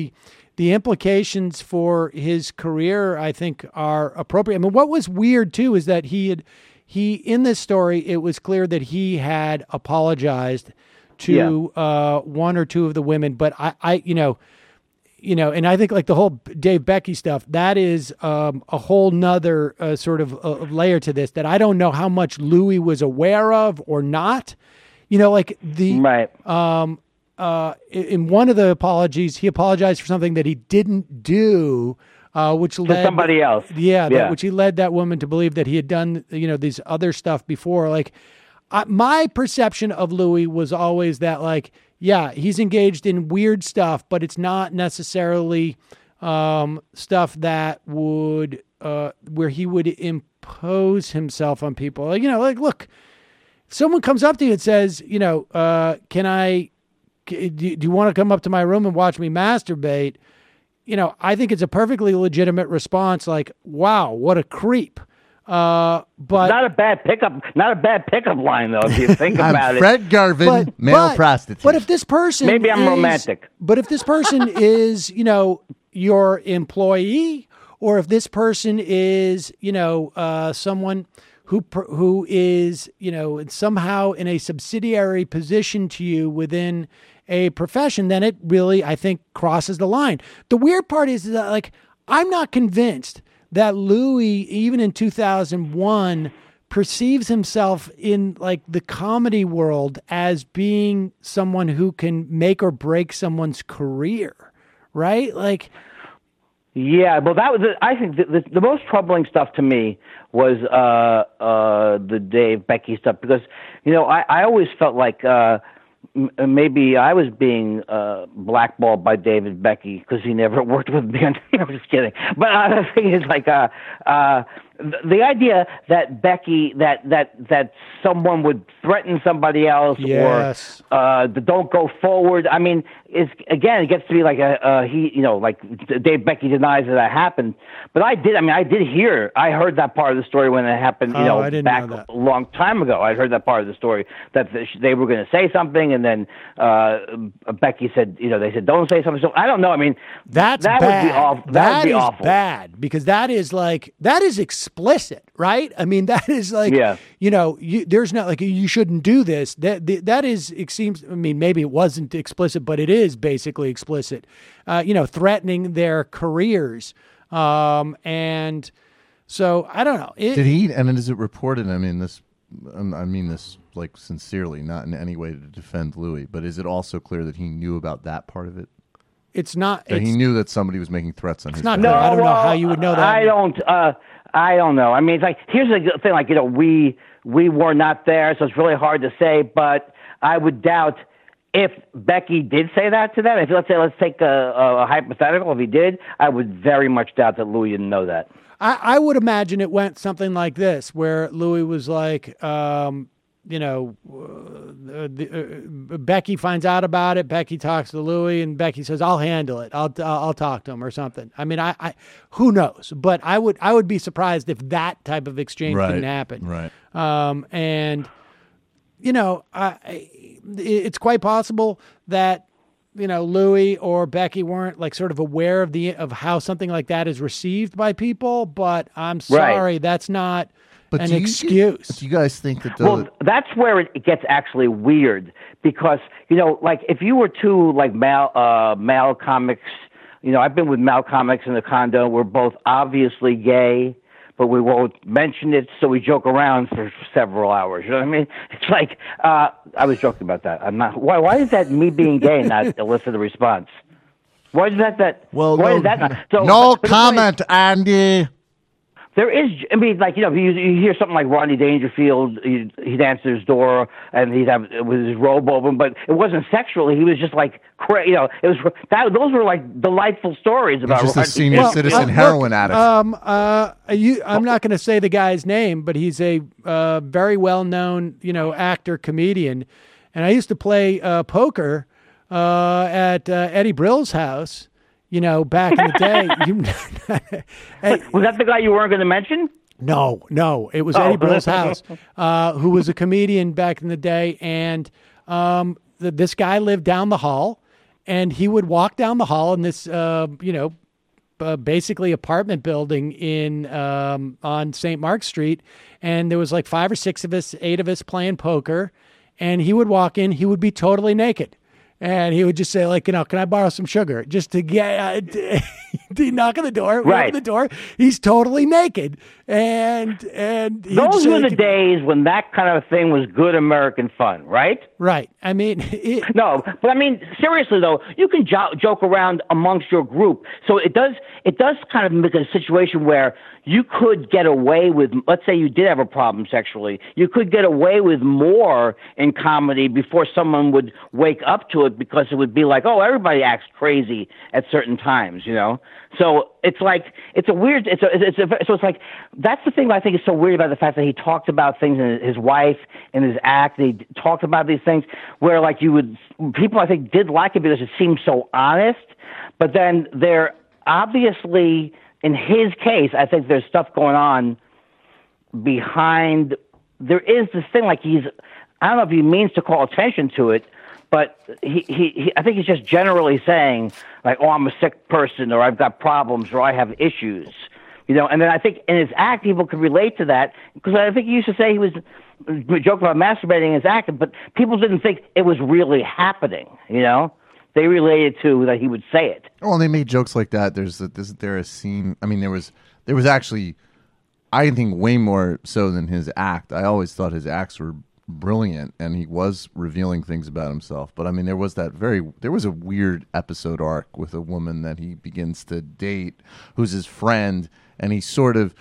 the implications for his career, I think, are appropriate. I mean, what was weird too is that he had he in this story, it was clear that he had apologized to yeah. uh, one or two of the women, but I, I, you know, you know, and I think like the whole Dave Becky stuff, that is um, a whole nother uh, sort of uh, layer to this that I don't know how much Louis was aware of or not. You know, like the right. Um, uh, in one of the apologies, he apologized for something that he didn't do, uh, which to led somebody else. Yeah, yeah. That, which he led that woman to believe that he had done, you know, these other stuff before. Like, I, my perception of Louis was always that, like, yeah, he's engaged in weird stuff, but it's not necessarily um, stuff that would uh, where he would impose himself on people. Like, you know, like, look, if someone comes up to you and says, you know, uh, can I? Do you want to come up to my room and watch me masturbate? You know, I think it's a perfectly legitimate response. Like, wow, what a creep. Uh, but not a bad pickup, not a bad pickup line though. If you think I'm about Fred it, Garvin, but, male but, prostitute. But if this person, maybe I'm is, romantic. But if this person is, you know, your employee, or if this person is, you know, uh, someone who who is, you know, somehow in a subsidiary position to you within a profession, then it really, I think, crosses the line. The weird part is that, like, I'm not convinced that Louis, even in two thousand one, perceives himself in like the comedy world as being someone who can make or break someone's career, right? Like, yeah, well, that was, I think the, the, the most troubling stuff to me was uh, uh, the Dave Becky stuff, because, you know, I, I always felt like uh, m- maybe I was being uh, blackballed by David Becky because he never worked with me. I'm just kidding. But uh, the thing is, like, uh, uh, the idea that Becky, that that that someone would threaten somebody else, yes. or uh, the don't go forward. I mean, is again, it gets to be like a uh, he, you know, like Dave Becky denies that that happened, but I did. I mean, I did hear, I heard that part of the story when it happened. You oh, know, I didn't back know that. a long time ago. I heard that part of the story that they were going to say something, and then uh, Becky said, you know, they said don't say something. So I don't know. I mean, that's that bad. would be awful. That, that would be is awful. bad, because that is like that is explicit, right? I mean, that is like, yeah. you know, you, there's not like you shouldn't do this. That that is, it seems. I mean, maybe it wasn't explicit, but it is basically explicit. Uh, you know, threatening their careers, um, and so I don't know. It, Did he? And is it reported? I mean, this. I mean this like sincerely, not in any way to defend Louis, but is it also clear that he knew about that part of it? It's not. That it's, he knew that somebody was making threats on his. It's not. family? No, I don't well, know how you would know that. I don't. Uh, I don't know. I mean, it's like, here's the thing. Like, you know, we we were not there, so it's really hard to say. But I would doubt if Becky did say that to them. If let's say, let's take a, a hypothetical. If he did, I would very much doubt that Louis didn't know that. I, I would imagine it went something like this, where Louis was like, um, you know, uh, the, uh, Becky finds out about it. Becky talks to Louis, and Becky says, "I'll handle it. I'll I'll talk to him," or something. I mean, I, I who knows? But I would I would be surprised if that type of exchange right. didn't happen. Right. Um, and you know, I, it's quite possible that, you know, Louis or Becky weren't like sort of aware of the of how something like that is received by people. But I'm sorry, right. that's not But an do you, excuse. Do you guys think that? The, Well, that's where it gets actually weird, because, you know, like if you were two like male uh, male comics, you know, I've been with male comics in the condo. We're both obviously gay, but we won't mention it, so we joke around for several hours. You know what I mean? It's like, uh, I was joking about that. I'm not. Why? Why is that me being gay not elicit a response? Why is that that? well, why no, is that not? So, no but, but comment, Andy. There is, I mean, like, you know, you, you hear something like Rodney Dangerfield, he'd, he'd answer his door and he'd have with his robe open, but it wasn't sexually. He was just like, cra- you know, it was that. Those were like delightful stories about He's just a Rodney senior Dangerfield. citizen uh, heroin look, addict. Um, uh, you, I'm not going to say the guy's name, but he's a uh, very well-known, you know, actor, comedian. And I used to play uh, poker uh, at uh, Eddie Brill's house, you know, back in the day. you, Hey, was that the guy you weren't going to mention? No, no, it was Oh. Eddie Brill's house, uh, who was a comedian back in the day. And um, the, this guy lived down the hall. and he would walk down the hall in this, uh, you know, uh, basically apartment building in um, on Saint Mark Street, and there was like five or six of us, eight of us playing poker, and he would walk in, he would be totally naked. And he would just say, like, you know, can I borrow some sugar? Just to get, uh, he knock on the door, we Right. open the door. He's totally naked, and and he'd Those say, were the "Can-" days when that kind of thing was good American fun, right? Right. I mean, it, no, but I mean, seriously though, you can jo- joke around amongst your group. So it does, it does kind of make a situation where you could get away with, let's say you did have a problem sexually, you could get away with more in comedy before someone would wake up to it, because it would be like, oh, everybody acts crazy at certain times, you know? So it's like, it's a weird, it's a, it's a, so it's like, that's the thing that I think is so weird about the fact that he talked about things in his wife in his act. He talked about these things where, like, you would, people I think did like it because it seemed so honest, but then they're obviously, in his case, I think there's stuff going on behind, there is this thing like he's, I don't know if he means to call attention to it, but he, he, he, I think he's just generally saying, like, oh, I'm a sick person, or I've got problems, or I have issues, you know. And then I think in his act, people could relate to that, because I think he used to say he was joking about masturbating in his act, but people didn't think it was really happening, you know. They related to that he would say it. Well, and they made jokes like that. There's a, isn't there a scene? I mean, there was there was actually, I think, way more so than his act. I always thought his acts were brilliant, and he was revealing things about himself. But I mean, there was that very there was a weird episode arc with a woman that he begins to date, who's his friend, and he sort of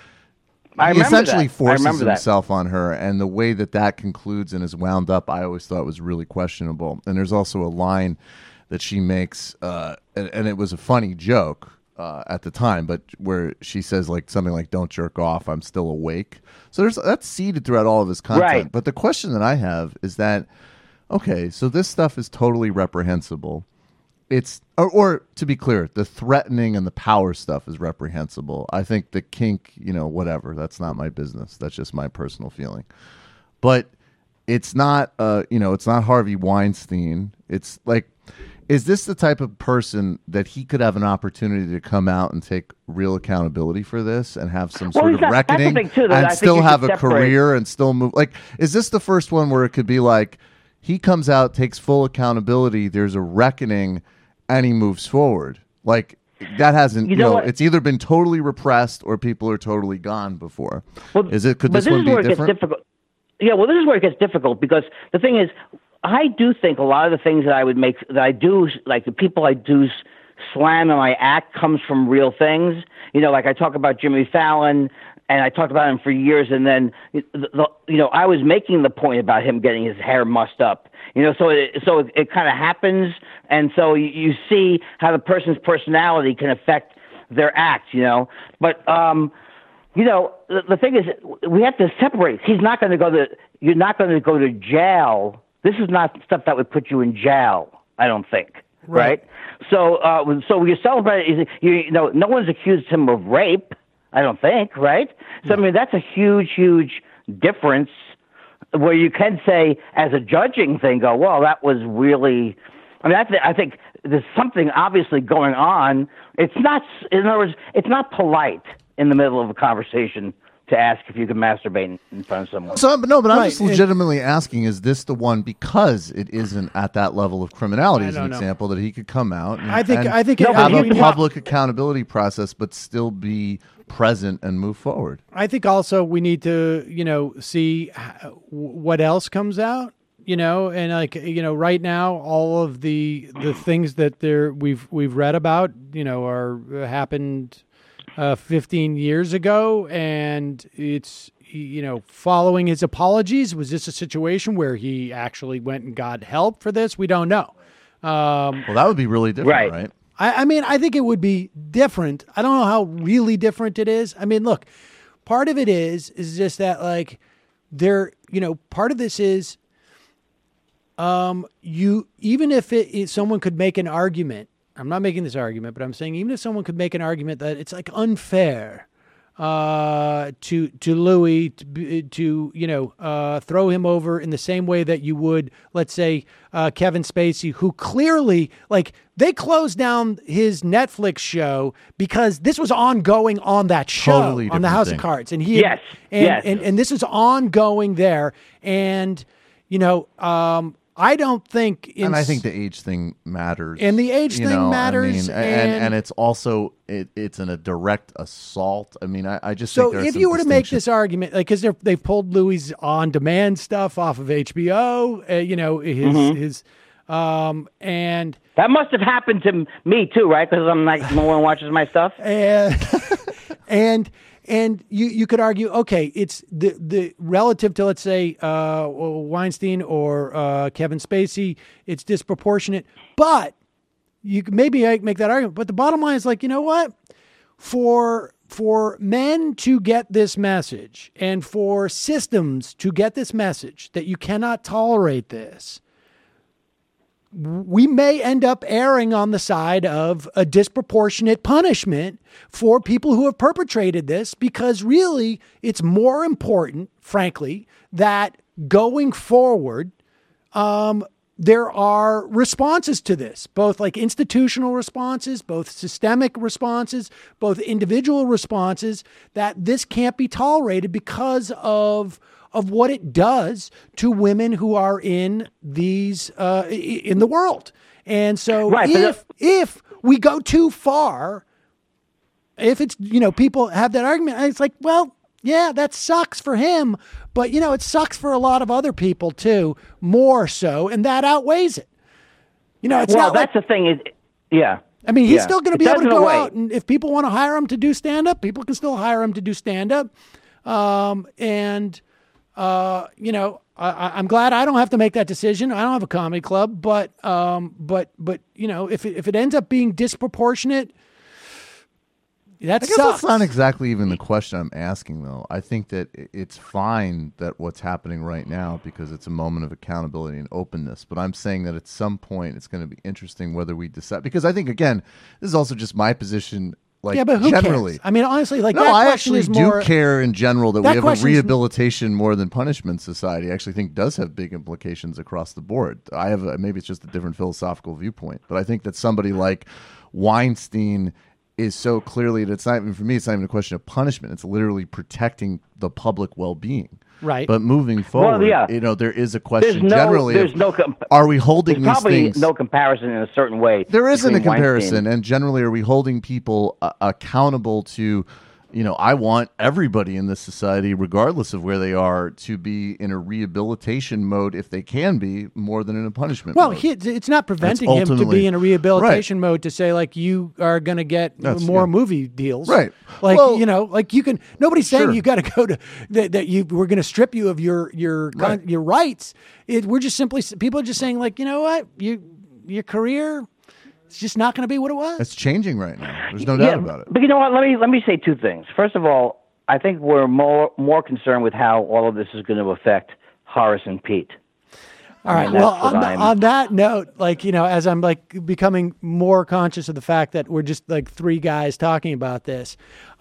I he remember essentially that. I forces remember that. himself on her, and the way that that concludes and is wound up, I always thought was really questionable. And there's also a line that she makes, uh, and, and it was a funny joke uh, at the time, but where she says like something like, "Don't jerk off, I'm still awake." So there's that's seeded throughout all of his content. Right. But the question that I have is that, okay, so this stuff is totally reprehensible. It's or, or to be clear, the threatening and the power stuff is reprehensible. I think the kink, you know, whatever, that's not my business. That's just my personal feeling. But it's not, uh, you know, it's not Harvey Weinstein. It's like, is this the type of person that he could have an opportunity to come out and take real accountability for this and have some Well, sort he's of not- that's the reckoning thing, too, that I and think still you have should a separate. career and still move? Like, is this the first one where it could be like he comes out, takes full accountability, there's a reckoning, and he moves forward? Like, that hasn't, You you, know know, what? it's either been totally repressed or people are totally gone before. Well, is it? Could but this, this one is be where it different? gets difficult. Yeah, well, this is where it gets difficult, because the thing is, I do think a lot of the things that I would make, that I do, like the people I do s- slam in my act comes from real things. You know, like I talk about Jimmy Fallon, and I talked about him for years, and then, the, the, you know, I was making the point about him getting his hair mussed up. You know, so it, so it, it kind of happens, and so you, you see how the person's personality can affect their act, you know. But, um, you know, the, the thing is, we have to separate. He's not going to go to, you're not going to go to jail. This is not stuff that would put you in jail, I don't think. Right. right? So, uh, so you celebrate, you, you know, no one's accused him of rape, I don't think, right? So, I mean, that's a huge, huge difference where you can say, as a judging thing, go, well, that was really, I mean, I, th- I think there's something obviously going on. It's not, in other words, it's not polite in the middle of a conversation to ask if you can masturbate in front of someone. So, but no, but I'm Right, just legitimately asking, is this the one, because it isn't at that level of criminality, I as an don't know. example, that he could come out and, I think- and I think have it- I a think- public accountability process, but still be present and move forward? I think also we need to, you know, see h- what else comes out, you know, and like, you know, right now, all of the the things that there we've we've read about, you know, are happened uh, fifteen years ago, and it's, you know, following his apologies. Was this a situation where he actually went and got help for this? We don't know. Um, Well, that would be really different, Right. right? I, I mean, I think it would be different. I don't know how really different it is. I mean, look, part of it is, is just that, like, there, you know, part of this is, um, you, even if it is, someone could make an argument, I'm not making this argument, but I'm saying even if someone could make an argument that it's like unfair, uh, to to Louis to, to you know uh, throw him over in the same way that you would, let's say, uh, Kevin Spacey, who clearly, like, they closed down his Netflix show because this was ongoing on that show, Totally on the different House thing. of Cards, and he Yes, and, yes. and and this is ongoing there, and you know um, I don't think in And I think the age thing matters. And the age you thing know, matters, I mean, and, and- and it's also it, it's an, a direct assault. I mean, I, I just So think there's if some you were to make distinction. this argument, like, because they've pulled Louis on-demand stuff off of H B O, uh, you know, his Mhm. his, um, and That must have happened to m- me too, right? Because I'm like no one watches my stuff. and and and you you could argue, okay, it's the the relative to, let's say, uh, Weinstein or uh, Kevin Spacey, it's disproportionate, but you could maybe make that argument. But the bottom line is, like, you know what, for for men to get this message and for systems to get this message that you cannot tolerate this, we may end up erring on the side of a disproportionate punishment for people who have perpetrated this, because really it's more important, frankly, that going forward, um, there are responses to this, both like institutional responses, both systemic responses, both individual responses, that this can't be tolerated because of of what it does to women who are in these uh, i- in the world. And so Right, but if if we go too far, if it's, you know, people have that argument, it's like, well, yeah, that sucks for him, but, you know, it sucks for a lot of other people too, more so, and that outweighs it. You know, it's well, not that's like, the thing. Is yeah. I mean, he's Yeah. still going to It be able does to in a go way. out, and if people want to hire him to do stand up, people can still hire him to do stand up. Um, and, uh, you know, I, I- I'm glad I don't have to make that decision. I don't have a comedy club, but, um, but, but, you know, if it, if it ends up being disproportionate, that I guess sucks. that's not exactly even the question I'm asking, though. I think that i- it's fine that what's happening right now because it's a moment of accountability and openness. But I'm saying that at some point it's going to be interesting whether we decide. Because I think, again, this is also just my position. Like, yeah, but who generally, cares? I mean, honestly, like no, that I question actually is do more, care in general that, that we have a question's- rehabilitation more than punishment society. I actually think does have big implications across the board. I have a, maybe it's just a different philosophical viewpoint, but I think that somebody like Weinstein is so clearly that it's not even, for me, it's not even a question of punishment. It's literally protecting the public well-being. Right. But moving forward, yeah. you know, there is a question There's no, generally there's of, no comp- are we holding there's these probably things? no comparison in a certain way. There isn't a between comparison, Weinstein. and generally, are we holding people uh, accountable to, you know, I want everybody in this society, regardless of where they are, to be in a rehabilitation mode if they can be, more than in a punishment well, mode. he, it's not preventing him to ultimately- be in a rehabilitation mode to say, like, you are going to get That's- more yeah. movie deals. Right. Like, Well, you know, like you can, nobody's saying sure. you got to go to, that, that you, we're going to strip you of your, your, con- Right. your rights. It, we're just simply, people are just saying, like, you know what, you, your career, it's just not going to be what it was. It's changing right now. There's no doubt about it. But you know what? Let me let me say two things. First of all, I think we're more more concerned with how all of this is going to affect Horace and Pete. All right. And Well, that's what on, I'm- on that note, like, you know, as I'm like becoming more conscious of the fact that we're just like three guys talking about this,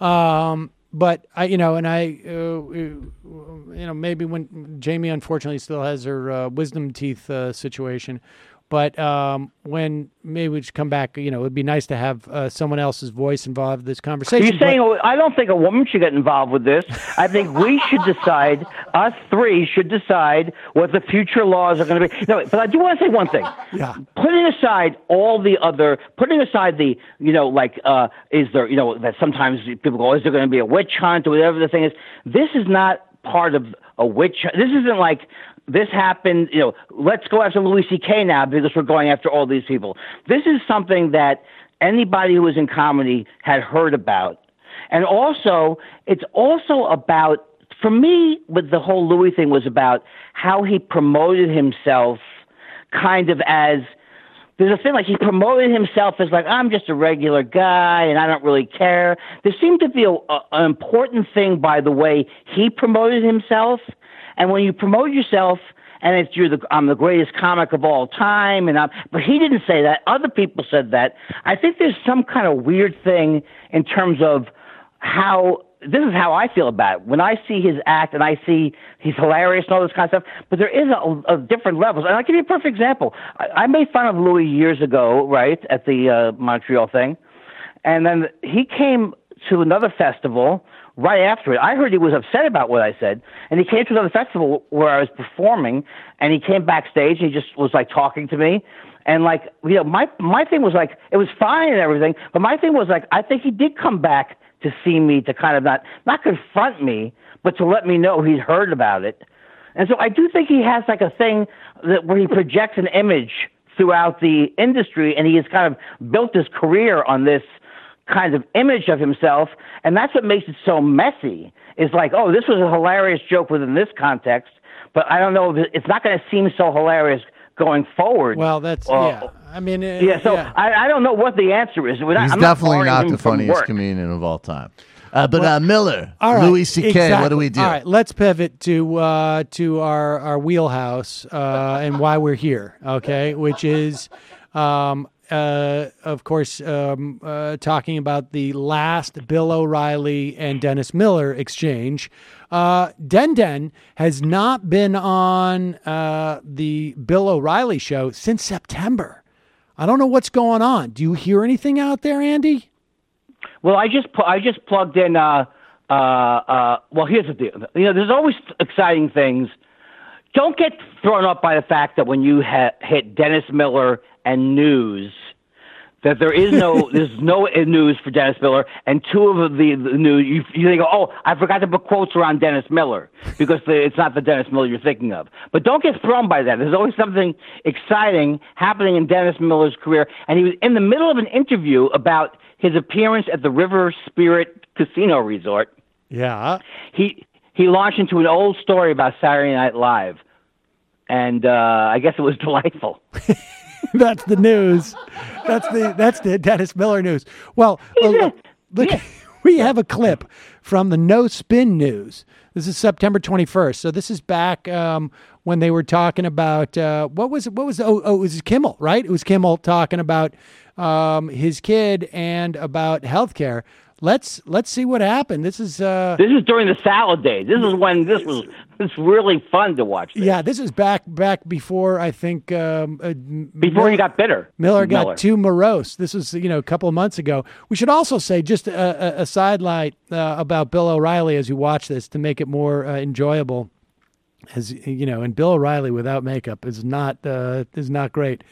um, but I, you know, and I, uh, you know, maybe when Jamie unfortunately still has her uh, wisdom teeth uh, situation, but um, when maybe we should come back, you know, it'd be nice to have uh, someone else's voice involved in this conversation. You're saying I don't think a woman should get involved with this. I think we should decide. Us three should decide what the future laws are going to be. No, but I do want to say one thing. Yeah. Putting aside all the other, putting aside the, you know, like, uh, is there, you know, that sometimes people go, is there going to be a witch hunt or whatever the thing is? This is not part of a witch hunt. This isn't like, this happened, you know, let's go after Louis C K now because we're going after all these people. This is something that anybody who was in comedy had heard about. And also, it's also about, for me, with the whole Louis thing was about how he promoted himself kind of as, there's a thing like he promoted himself as like, I'm just a regular guy and I don't really care. There seemed to be a, a, an important thing by the way he promoted himself. And when you promote yourself and it's you're the, I'm the greatest comic of all time, and I'm, but he didn't say that. Other people said that. I think there's some kind of weird thing in terms of how this is how I feel about it. When I see his act and I see he's hilarious and all this kind of stuff, but there is a, a different levels. And I'll give you a perfect example. I, I made fun of Louis years ago, right, at the uh, Montreal thing. And then he came to another festival right after it. I heard he was upset about what I said. And he came to another festival where I was performing, and he came backstage and he just was like talking to me. And like, you know, my, my thing was like, it was fine and everything. But my thing was like, I think he did come back to see me, to kind of not, not confront me, but to let me know he'd heard about it. And so I do think he has like a thing that where he projects an image throughout the industry, and he has kind of built his career on this kind of image of himself. And that's what makes it so messy. It's like, oh, this was a hilarious joke within this context, but I don't know, if it's not going to seem so hilarious going forward. Well, that's, uh, yeah. I mean, uh, yeah, so yeah. I, I don't know what the answer is. He's I'm definitely not, not him the from funniest work. comedian of all time. Uh, but Well, uh, Miller, All right, Louis C K, exactly. what do we do? All right, let's pivot to uh, to our our wheelhouse uh, and why we're here. Okay, which is, um, uh, of course, um, uh, talking about the last Bill O'Reilly and Dennis Miller exchange. Uh, Den Den has not been on uh, the Bill O'Reilly show since September. I don't know what's going on. Do you hear anything out there, Andy? Well, I just pu- I just plugged in. Uh, uh, uh, well, here's the deal. You know, there's always exciting things. Don't get thrown up by the fact that when you ha- hit Dennis Miller and news, that there is no there's no news for Dennis Miller, and two of the, the news you, you think, oh, I forgot to put quotes around Dennis Miller because the, it's not the Dennis Miller you're thinking of. But don't get thrown by that. There's always something exciting happening in Dennis Miller's career, and he was in the middle of an interview about his appearance at the River Spirit Casino Resort. Yeah. He he launched into an old story about Saturday Night Live, and uh, I guess it was delightful. That's the news. That's the that's the Dennis Miller news. Well, uh, look, look we have a clip from the No Spin News. This is September twenty-first. So this is back um, when they were talking about uh, what was it? What was oh, oh it was Kimmel, right? It was Kimmel talking about um, his kid and about healthcare. Let's let's see what happened. This is uh, this is during the salad days. This is when this was it's really fun to watch. This. Yeah, this is back back before I think um, uh, before Miller, he got bitter. Miller got Miller. too morose. This was you know a couple of months ago. We should also say just a, a, a sidelight uh, about Bill O'Reilly as you watch this to make it more uh, enjoyable. As you know, and Bill O'Reilly without makeup is not uh, is not great.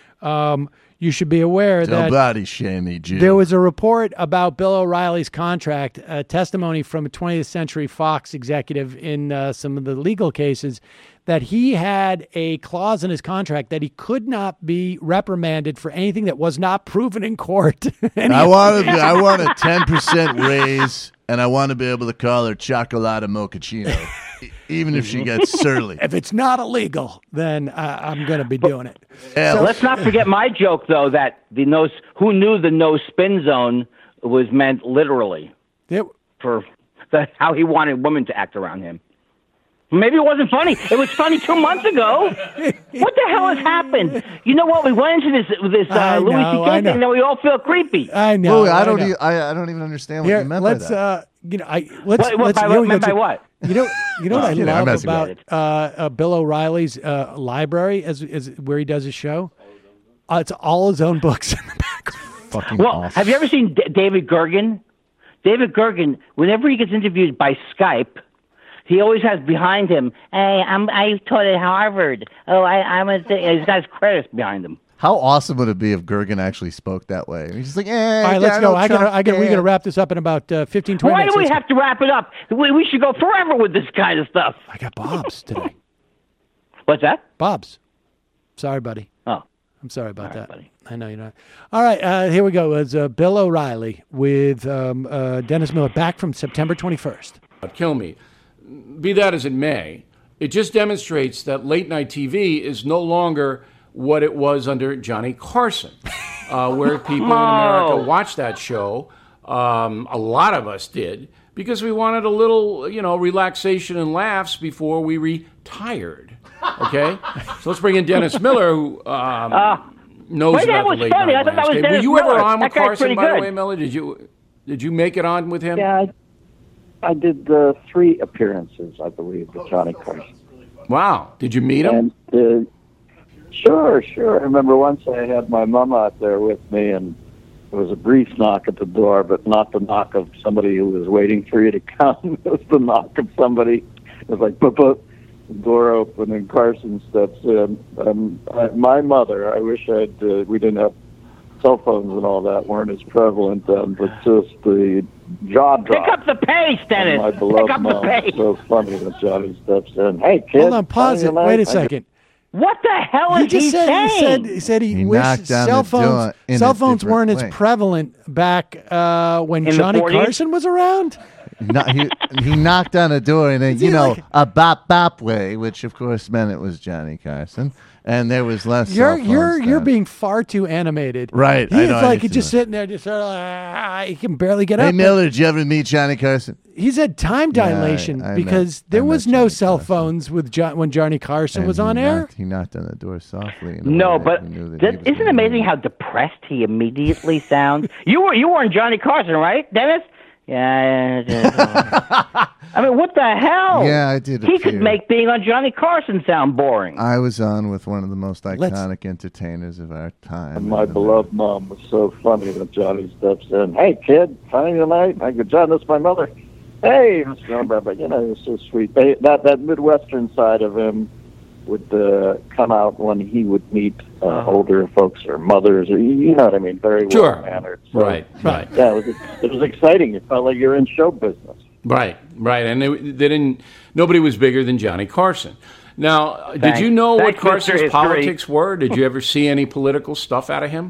Um, you should be aware Don't that body shame me, Jew. there was a report about Bill O'Reilly's contract, a testimony from a twentieth Century Fox executive in uh, some of the legal cases, that he had a clause in his contract that he could not be reprimanded for anything that was not proven in court. I want to. I want a ten percent raise, and I want to be able to call her Chocolata Mochaccino, e- even if she gets surly. If it's not illegal, then uh, I'm going to be doing it. So, let's not forget my joke, though, that the no who knew the no spin zone was meant literally it, for the, how he wanted women to act around him. Maybe it wasn't funny. It was funny two months ago. What the hell has happened? You know what? We went into this this uh, Louis C K thing, and then we all feel creepy. I know. Louis, I, I don't. know. E- I, I don't even understand what Here, you meant let's, by that. Uh, you know, I let's What- what- let's. by here what- we go meant by to- what? You know, you know Oh, what I kidding. I'm love messing about with uh, uh, Bill O'Reilly's uh, library, as is where he does his show. Uh, it's all his own books in the back. Fucking Well, awesome. have you ever seen D- David Gergen? David Gergen, whenever he gets interviewed by Skype, he always has behind him, hey, I'm, I taught at Harvard. Oh, I, I'm a th-. He's got his credits behind him. How awesome would it be if Gergen actually spoke that way? He's just like, eh, All right, let's go. I gotta, I gotta, we yeah. gotta wrap this up in about uh, fifteen, twenty Why minutes. do we Let's have to wrap it up? We, we should go forever with this kind of stuff. I got Bob's today. What's that? Bob's. Sorry, buddy. Oh. I'm sorry about All right, that. buddy. I know you're not. All right, uh, here we go. It's uh, Bill O'Reilly with um, uh, Dennis Miller back from September twenty-first. Kill me. Be that as it may, it just demonstrates that late night T V is no longer what it was under Johnny Carson, uh, where people in America watched that show. Um, a lot of us did because we wanted a little, you know, relaxation and laughs before we retired. Okay, so let's bring in Dennis Miller, who um, Uh, knows wait, that about was the late funny. night I thought that was landscape. Were Dennis you Miller. ever on That with guy's Carson, pretty by the good. way, Miller? Did you did you make it on with him? Yeah, I did uh, three appearances, I believe, with Johnny Carson. Wow. Did you meet him? And, uh, sure, sure. I remember once I had my mom out there with me, and there was a brief knock at the door, but not the knock of somebody who was waiting for you to come. It was the knock of somebody. It was like, boop, boop. The door opened and Carson steps in. Um, I, my mother, I wish I'd, uh, we didn't have cell phones and all that, weren't as prevalent then, but just the jaw drop. Pick up the pace, Dennis. My beloved Pick up the mom. pace. So funny that Johnny steps in. Hey, kid. Hold on, pause it. Wait a second. What the hell He is just he said, saying? he said he said he, He wished knocked down cell the phones door in cell a phones different weren't way. as prevalent back uh, when In the Johnny forties? Carson was around. No, he, he knocked on a door in a, you know, a bop bop way, which of course meant it was Johnny Carson, and there was less. You're cell phones you're you're then. being far too animated. Right, I He's know, I like need to just know. sitting there, just sort of like, ah, he can barely get Hey up. Miller, did you ever meet Johnny Carson? He's had time Yeah, I- dilation I met- because I there met was no cell phones with John, when Johnny Carson And was he on air. knocked- He knocked on the door softly. in a No, way that but we knew that that, he was isn't it gonna amazing leave. how depressed he immediately sounds? You were you were on Johnny Carson, right, Dennis? Yeah. yeah, yeah. I mean, what the hell? Yeah, I did a He could few. make being on Johnny Carson sound boring. I was on with one of the most iconic entertainers of our time. And my beloved mom was so funny that Johnny steps in. Hey, kid, funny tonight? I go, John, that's my mother. Hey, Mister Number, but you know, it's so sweet. They, that that Midwestern side of him would uh, come out when he would meet uh, older folks or mothers, or you know what I mean, very Sure. well mannered. So, Right, right. Yeah, it was it was exciting. It felt like you're in show business. Right, right, and they, they didn't. Nobody was bigger than Johnny Carson. Now, did Thanks. you know Thanks, what Mister Carson's History. politics were? Did you ever see any political stuff out of him?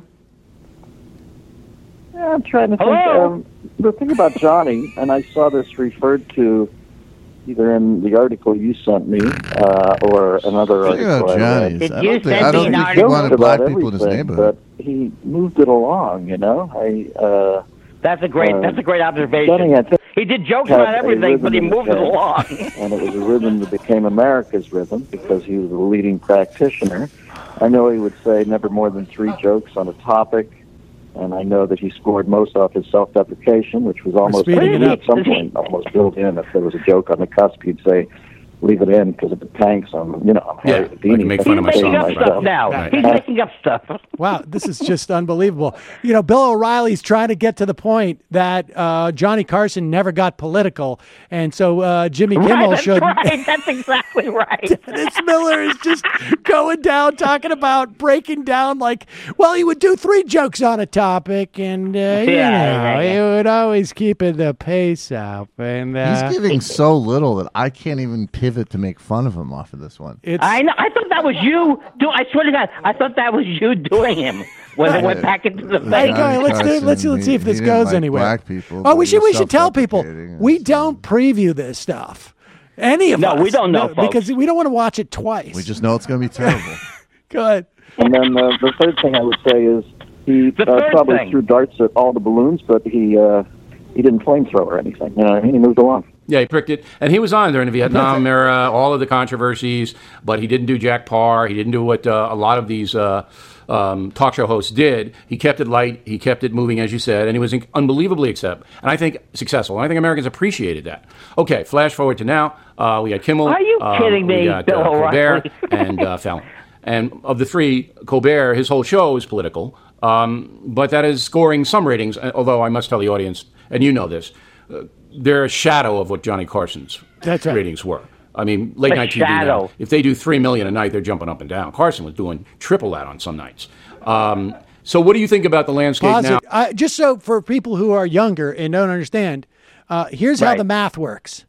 Yeah, I'm trying to think. Hello? Um, the thing about Johnny, and I saw this referred to either in the article you sent me uh, or another Think about article. I Johnny. read. Did I you don't think, send I me don't an think he article? wanted About black people in his everything, neighborhood. But he moved it along, you know. I uh, That's a great. Uh, that's a great observation. Johnny, I think, He did jokes had about a everything, but he rhythm in moved it his head. along. and it was a rhythm that became America's rhythm because he was the leading practitioner. I know he would say never more than three jokes on a topic, and I know that he scored most off his self-deprecation, which was almost speeding it at up. some point almost built in. If there was a joke on the cusp, he'd say, "Leave it in because if it tanks, I'm you know I'm Yeah, Harry I can Houdini." make That's fun of He's saying making up myself, stuff now. Right. He's making up stuff. Wow, this is just unbelievable. You know, Bill O'Reilly's trying to get to the point that uh, Johnny Carson never got political, and so uh, Jimmy Kimmel Right, that's should. right. That's exactly right. Dennis Miller is just going down, talking about breaking down like, well, he would do three jokes on a topic, and uh, you Yeah, know, yeah, yeah. he would always keep it the pace up. And uh, He's giving so little that I can't even pivot to make fun of him off of this one. it's I know. I thought that was you. Do I swear to God, I thought that was you doing him when it went back into the Hey, face. go ahead, let's do, Carson, let's let's see he- if this he didn't goes like anywhere. black people, oh, but we he should was we should tell people self-deprecating. we don't preview this stuff. Any of No, us, we don't know, folks. because we don't want to watch it twice. We just know it's going to be terrible. Go ahead. And then uh, the third thing I would say is he The uh, third probably thing. threw darts at all the balloons, but he uh, he didn't flamethrower or anything. You know what I mean? He moved along. Yeah, he pricked it, and he was on during the Vietnam era, all of the controversies. But he didn't do Jack Parr. He didn't do what uh, a lot of these uh, um, talk show hosts did. He kept it light. He kept it moving, as you said, and he was in- unbelievably accept, and I think successful. And I think Americans appreciated that. Okay, flash forward to now. Uh, we got Kimmel. Are you um, kidding me, We got Bill uh, Colbert O'Reilly? and uh, Fallon. And of the three, Colbert, his whole show is political, um, but that is scoring some ratings. uh, Although I must tell the audience, and you know this. Uh, they're a shadow of what Johnny Carson's That's right. ratings were. I mean, late A night T V now, shadow. if they do three million a night, they're jumping up and down. Carson was doing triple that on some nights. Um, so, what do you think about the landscape Pause now? it. I, just so for people who are younger and don't understand, uh, here's how Right. the math works.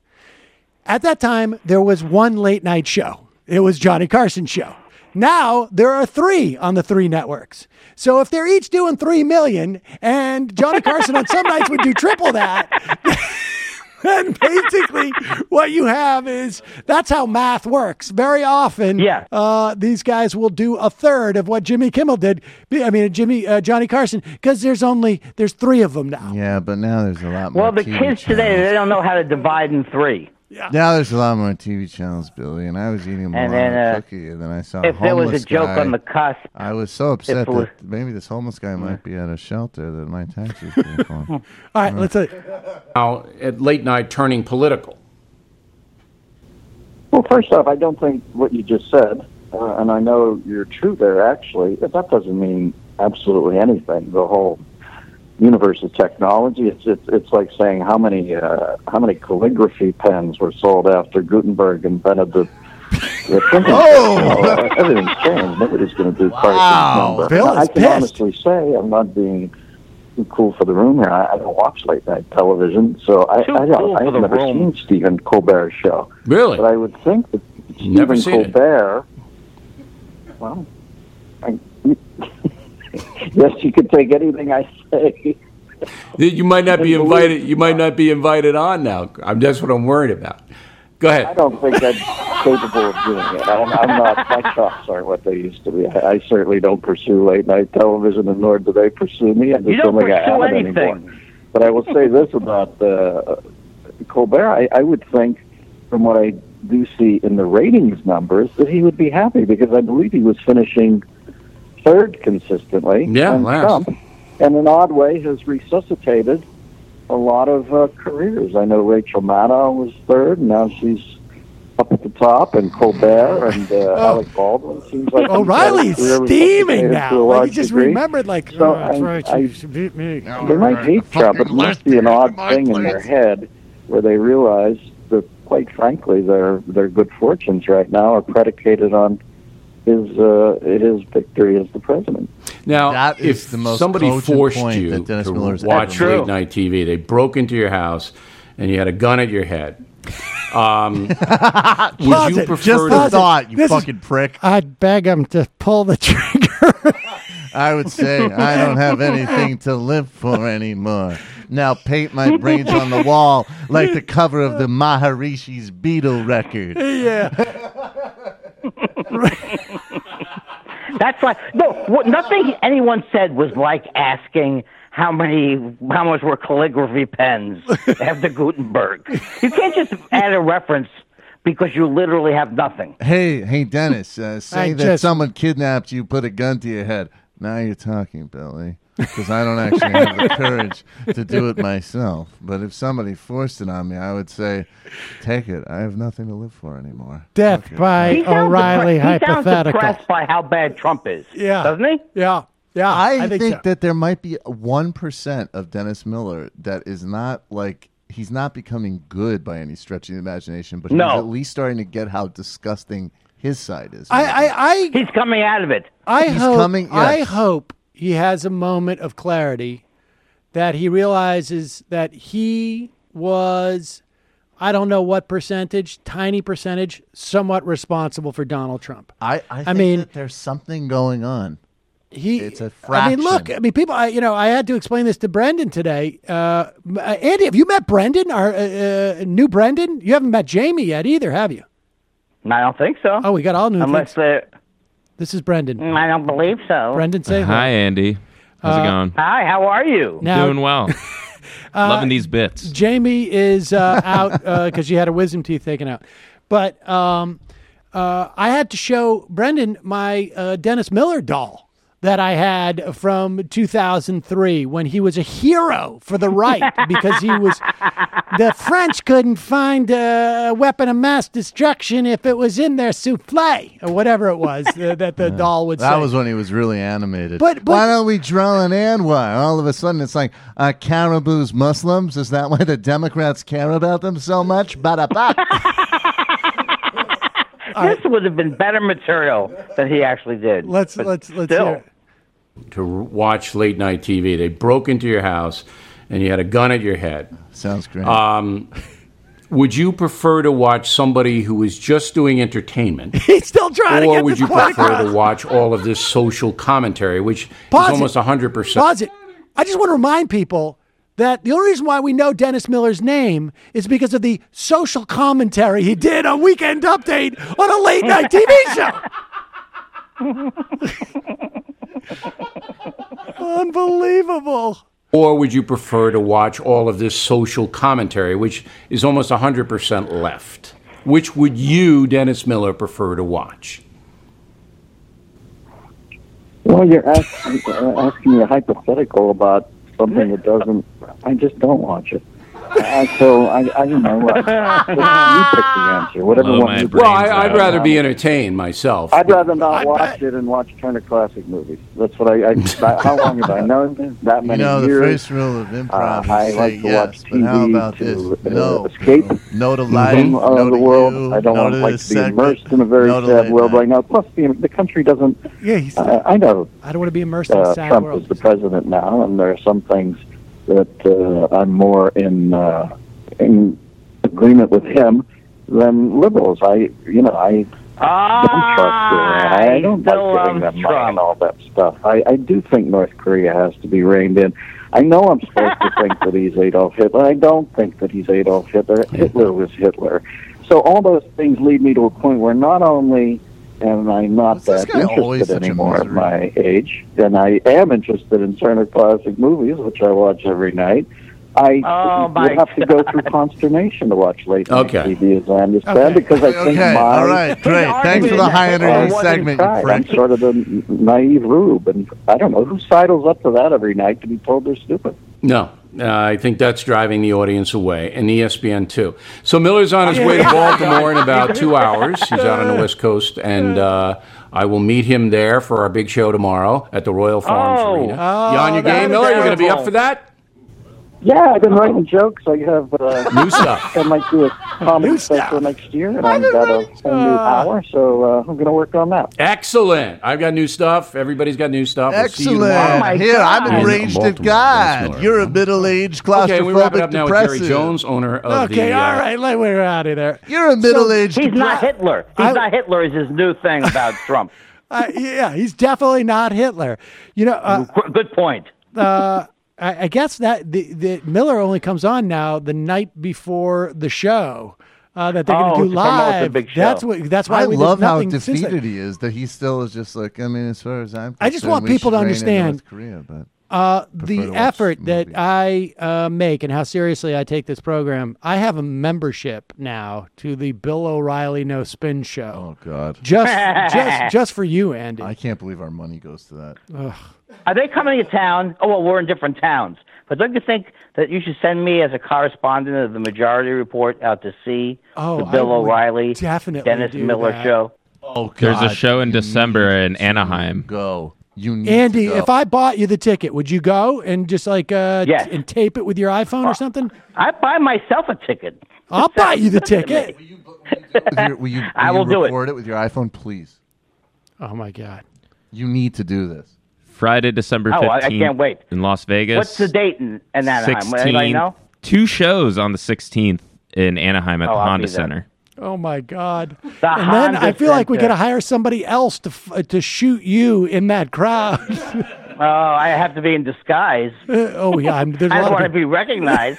At that time, there was one late night show. It was Johnny Carson's show. Now there are three on the three networks. So if they're each doing three million, and Johnny Carson on some nights would do triple that, then basically what you have is that's how math works. Very often, Yeah. uh, these guys will do a third of what Jimmy Kimmel did. I mean, Jimmy uh, Johnny Carson, because there's only there's three of them now. Yeah, but now there's a lot more. Well, the T V kids today, channels. they don't know how to divide in three. Yeah. Now there's a lot more T V channels, Billy, and I was eating a And Milano then, uh, cookie, and then I saw a if there was a homeless joke guy. on the cusp, I was so upset if it was- that maybe this homeless guy might be at a shelter that my taxis pay for. All right, let's. Uh, Now, at late night, turning political. Well, first off, I don't think what you just said, uh, and I know you're true there, actually, but that doesn't mean absolutely anything. The whole universe of technology, it's it's, it's like saying how many uh, how many calligraphy pens were sold after Gutenberg invented the, the printing. Oh! You know, everything's changed. Nobody's going to do Wow. Carson's number. Bill Now, is I can pissed. honestly say I'm not being too cool for the room here. I, I don't watch late night television, so I, Too I cool don't. for I've the never room. seen Stephen Colbert's show. Really? But I would think that Never Stephen seen it. Colbert. Well, I, yes, you could take anything I say. You might not be invited. You might not be invited on now. I'm that's what I'm worried about. Go I ahead. don't think I'm capable of doing it. I'm, I'm not. My chops aren't what they used to be. I, I certainly don't pursue late night television, and nor do they pursue me. I just You don't think I pursue haven't anything. anymore. But I will say this about uh, Colbert. I, I would think, from what I do see in the ratings numbers, that he would be happy because I believe he was finishing third consistently. Yeah, and last. Trump, in an odd way, has resuscitated a lot of uh, careers. I know Rachel Maddow was third, and now she's up at the top, and Colbert and uh, Alec Baldwin seems like O'Reilly's he's got a career steaming resuscitated now. to a Like, large he just degree. remembered, like, So oh, that's I- right, I- she, she beat me. They might hate Trump, but it must be an odd thing in their head where they realize that, quite frankly, their their good fortunes right now are predicated on his uh, his victory as the president. Now, That is if the most somebody cogent forced point you that Dennis to Miller's ever watch made. late night T V, they broke into your house, and you had a gun at your head. Um, would Pause you it. prefer Just to the thought, you This is- fucking prick. I'd beg him to pull the trigger. I would say I don't have anything to live for anymore. Now paint my brains on the wall like the cover of the Maharishi's Beatle record. yeah. That's why. No, what, nothing anyone said was like asking how many, how much were calligraphy pens after Gutenberg. You can't just add a reference because you literally have nothing. Hey, hey, Dennis, uh, say I that just- someone kidnapped you, put a gun to your head. Now you're talking, Billy. Because I don't actually have the courage to do it myself. But if somebody forced it on me, I would say, take it. I have nothing to live for anymore. Death Fuck it. by He sounds O'Reilly depre- he sounds hypothetical. depressed by how bad Trump is. Yeah. Doesn't he? Yeah. Yeah. I, I think, think so. that there might be one percent of Dennis Miller that is not like he's not becoming good by any stretch of the imagination, but he's No. at least starting to get how disgusting his side is. I, I, I, He's coming out of it. I He's hope. coming- I yes. hope he has a moment of clarity that he realizes that he was, I don't know what percentage, tiny percentage, somewhat responsible for Donald Trump. I, I, think mean, that there's something going on. He, It's a I mean, look. fraction. I mean, people. I, you know, I had to explain this to Brendan today. Uh, uh, Andy, have you met Brendan? Our uh, uh, new Brendan? You haven't met Jamie yet either, have you? I don't think so. Oh, we got all new. Unless things. they're. This is Brendan. I don't believe so. Brendan, say Hi, Andy. How's Uh, it going? Hi, how are you? Now- Doing well. Loving these bits. Jamie is uh, out because she had her wisdom teeth taken out. But um, uh, I had to show Brendan my uh, Dennis Miller doll that I had from two thousand three when he was a hero for the right because he was the French couldn't find a weapon of mass destruction if it was in their souffle or whatever it was uh, that the doll would That say. was when he was really animated. But- but- why don't we draw an anwar? All of a sudden, it's like uh, Caribou's Muslims. Is that why the Democrats care about them so much? Ba-da-ba. This would have been better material than he actually did. Let's But let's let's still. hear it. to watch late night T V. They broke into your house, and you had a gun at your head. Sounds great. Um, would you prefer to watch somebody who is just doing entertainment? He's still trying to Or get would this you point prefer across. to watch all of this social commentary, which Pause is it. almost one hundred percent? Pause it. I just want to remind people that the only reason why we know Dennis Miller's name is because of the social commentary he did on Weekend Update on a late night T V show. Unbelievable. Or would you prefer to watch all of this social commentary, which is almost one hundred percent left? Which would you, Dennis Miller, prefer to watch? Well, you're asking, uh, asking me a hypothetical about something that doesn't. I just don't watch it. Uh, so I, I don't know. Uh, you pick the answer. Whatever Blow one my you brains bring. out. I'd rather be entertained myself. I'd rather not watch it and watch Turner Classic Movies. That's what I. I how long have I known this? That You many know, the years. first rule of improv Uh, I is say like to yes, watch but T V how about to this? uh, No. escape No to life, from uh, no the to world. you, I don't no want to like this to be segment, immersed in a very no to sad late world night. right now. Plus, the, the country doesn't. Yeah, he's, uh, I know. I don't want to be immersed in Uh, a sad Trump world. is the president now, and there are some things that uh, I'm more in uh, in agreement with him than liberals. I, you know, I don't trust Iran. I don't like still giving love them money Trump. and all that stuff. I, I do think North Korea has to be reined in. I know I'm supposed to think that he's Adolf Hitler. I don't think that he's Adolf Hitler. Hitler was Hitler. So all those things lead me to a point where not only am I not that guy always interested such a anymore at misery? my age, and I am interested in Turner Classic Movies, which I watch every night. I Oh, my would have to go through consternation to watch late night Okay. T V, as I understand, Okay. because I think Okay, my all right, great. Thanks for the high energy I wasn't segment, you tried. I'm prick. sort of the n- naive rube, and I don't know who sidles up to that every night to be told they're stupid. No. Uh, I think that's driving the audience away, and E S P N too. So Miller's on his way to Baltimore in about two hours. He's out on the West Coast, and uh, I will meet him there for our big show tomorrow at the Royal Farms Oh. Arena. Oh, you on your that game, was Miller? You going to be up terrible. for that? Yeah, I've been writing jokes. I have uh, New stuff. I might do a comedy special next year, and I've got a, a new hour, so uh, I'm going to work on that. Excellent. I've got new stuff. Everybody's got new stuff. We'll see you Excellent. tomorrow. Oh, my Here, I'm God. enraged In at Baltimore. God. Dennis Miller. You're a middle-aged Okay, we wrap it claustrophobic up now with Jerry depressive. Jones, owner of Okay, the. uh, all right, like, we're out of there. You're a middle-aged. He's not Hitler. He's I- not Hitler is his new thing about Trump. Uh, yeah, he's definitely not Hitler. You know, uh, Qu- Good point. uh, I, I guess that the, the Miller only comes on now the night before the show uh, that they're Oh, going to do to promote the live. big show. That's what. That's why I we love did how nothing since then. defeated he is. That he still is just like. I mean, as far as I'm concerned, I just want we people should to rein in understand, North Korea, but Uh, prefer the to watch effort that movies. I uh, make and how seriously I take this program. I have a membership now to the Bill O'Reilly No Spin Show. Oh God, Just, just, just for you, Andy. I can't believe our money goes to that. Ugh. Are they coming to town? Oh, well, we're in different towns. But don't you think that you should send me as a correspondent of the Majority Report out to see Oh, the Bill I would O'Reilly, definitely Dennis do Miller that. show? Oh, There's a God, show in you December need in to Anaheim. Go. You need Andy, to go. if I bought you the ticket, would you go and just like uh, Yes. t- and tape it with your iPhone or something? I buy myself a ticket. I'll buy you the ticket. Will you, will you, will I will you do it. record it with your iPhone, please? Oh my God! You need to do this. Friday, December Oh, I- I fifteenth can't wait. in Las Vegas. What's the date in, in Anaheim? Anybody know? Two shows on the sixteenth in Anaheim at Oh, the I'll Honda be there. Center. Oh my God! The and then Honda I feel like we Center. got to hire somebody else to f- uh, to shoot you in that crowd. Oh, I have to be in disguise. oh yeah, I'm, there's a I lot don't of want to be recognized.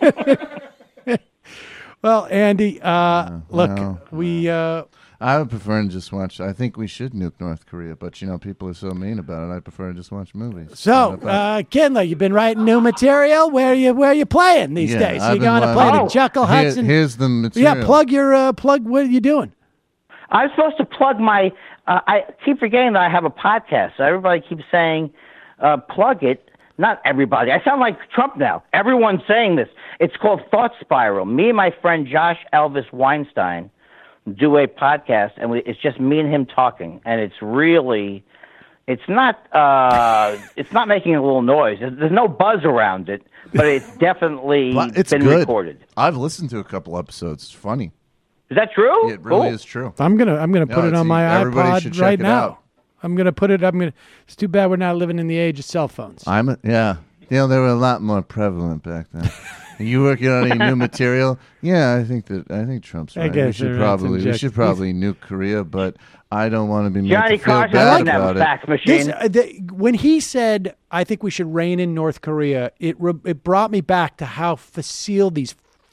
Well, Andy, uh, look, well. we uh, I would prefer to just watch. I think we should nuke North Korea, but you know, people are so mean about it. I prefer to just watch movies. so Not about- uh, Kindler, you've been writing new material. Where you where you playing these Yeah, days? I've You been going to wa- play Oh. the Chuckle Here- Hudson? here's the material. Yeah, plug your uh, plug. What are you doing? I'm supposed to plug my. Uh, I keep forgetting that I have a podcast. So everybody keeps saying, uh, "Plug it." Not everybody. I sound like Trump now. Everyone's saying this. It's called Thought Spiral. Me and my friend Josh Elvis Weinstein do a podcast, and we, it's just me and him talking, and it's really. It's not. Uh, it's not making a little noise. There's, there's no buzz around it, but it's definitely But it's been good. recorded. I've listened to a couple episodes. It's funny. Is that true? It really Cool. is true. I'm gonna I'm gonna No, put it it's- on my everybody should iPod check right it now. out. I'm gonna put it. I'm gonna. It's too bad we're not living in the age of cell phones. I'm a, yeah. You know, they were a lot more prevalent back then. Are you working on any new material? Yeah, I think that I think Trump's I right. We guess should they're probably we inject- should probably nuke Korea, but I don't want to be made Johnny to feel Carson bad doesn't have about a it. fax machine. This, uh, the, when he said, "I think we should rein in North Korea," it re, it brought me back to how facile these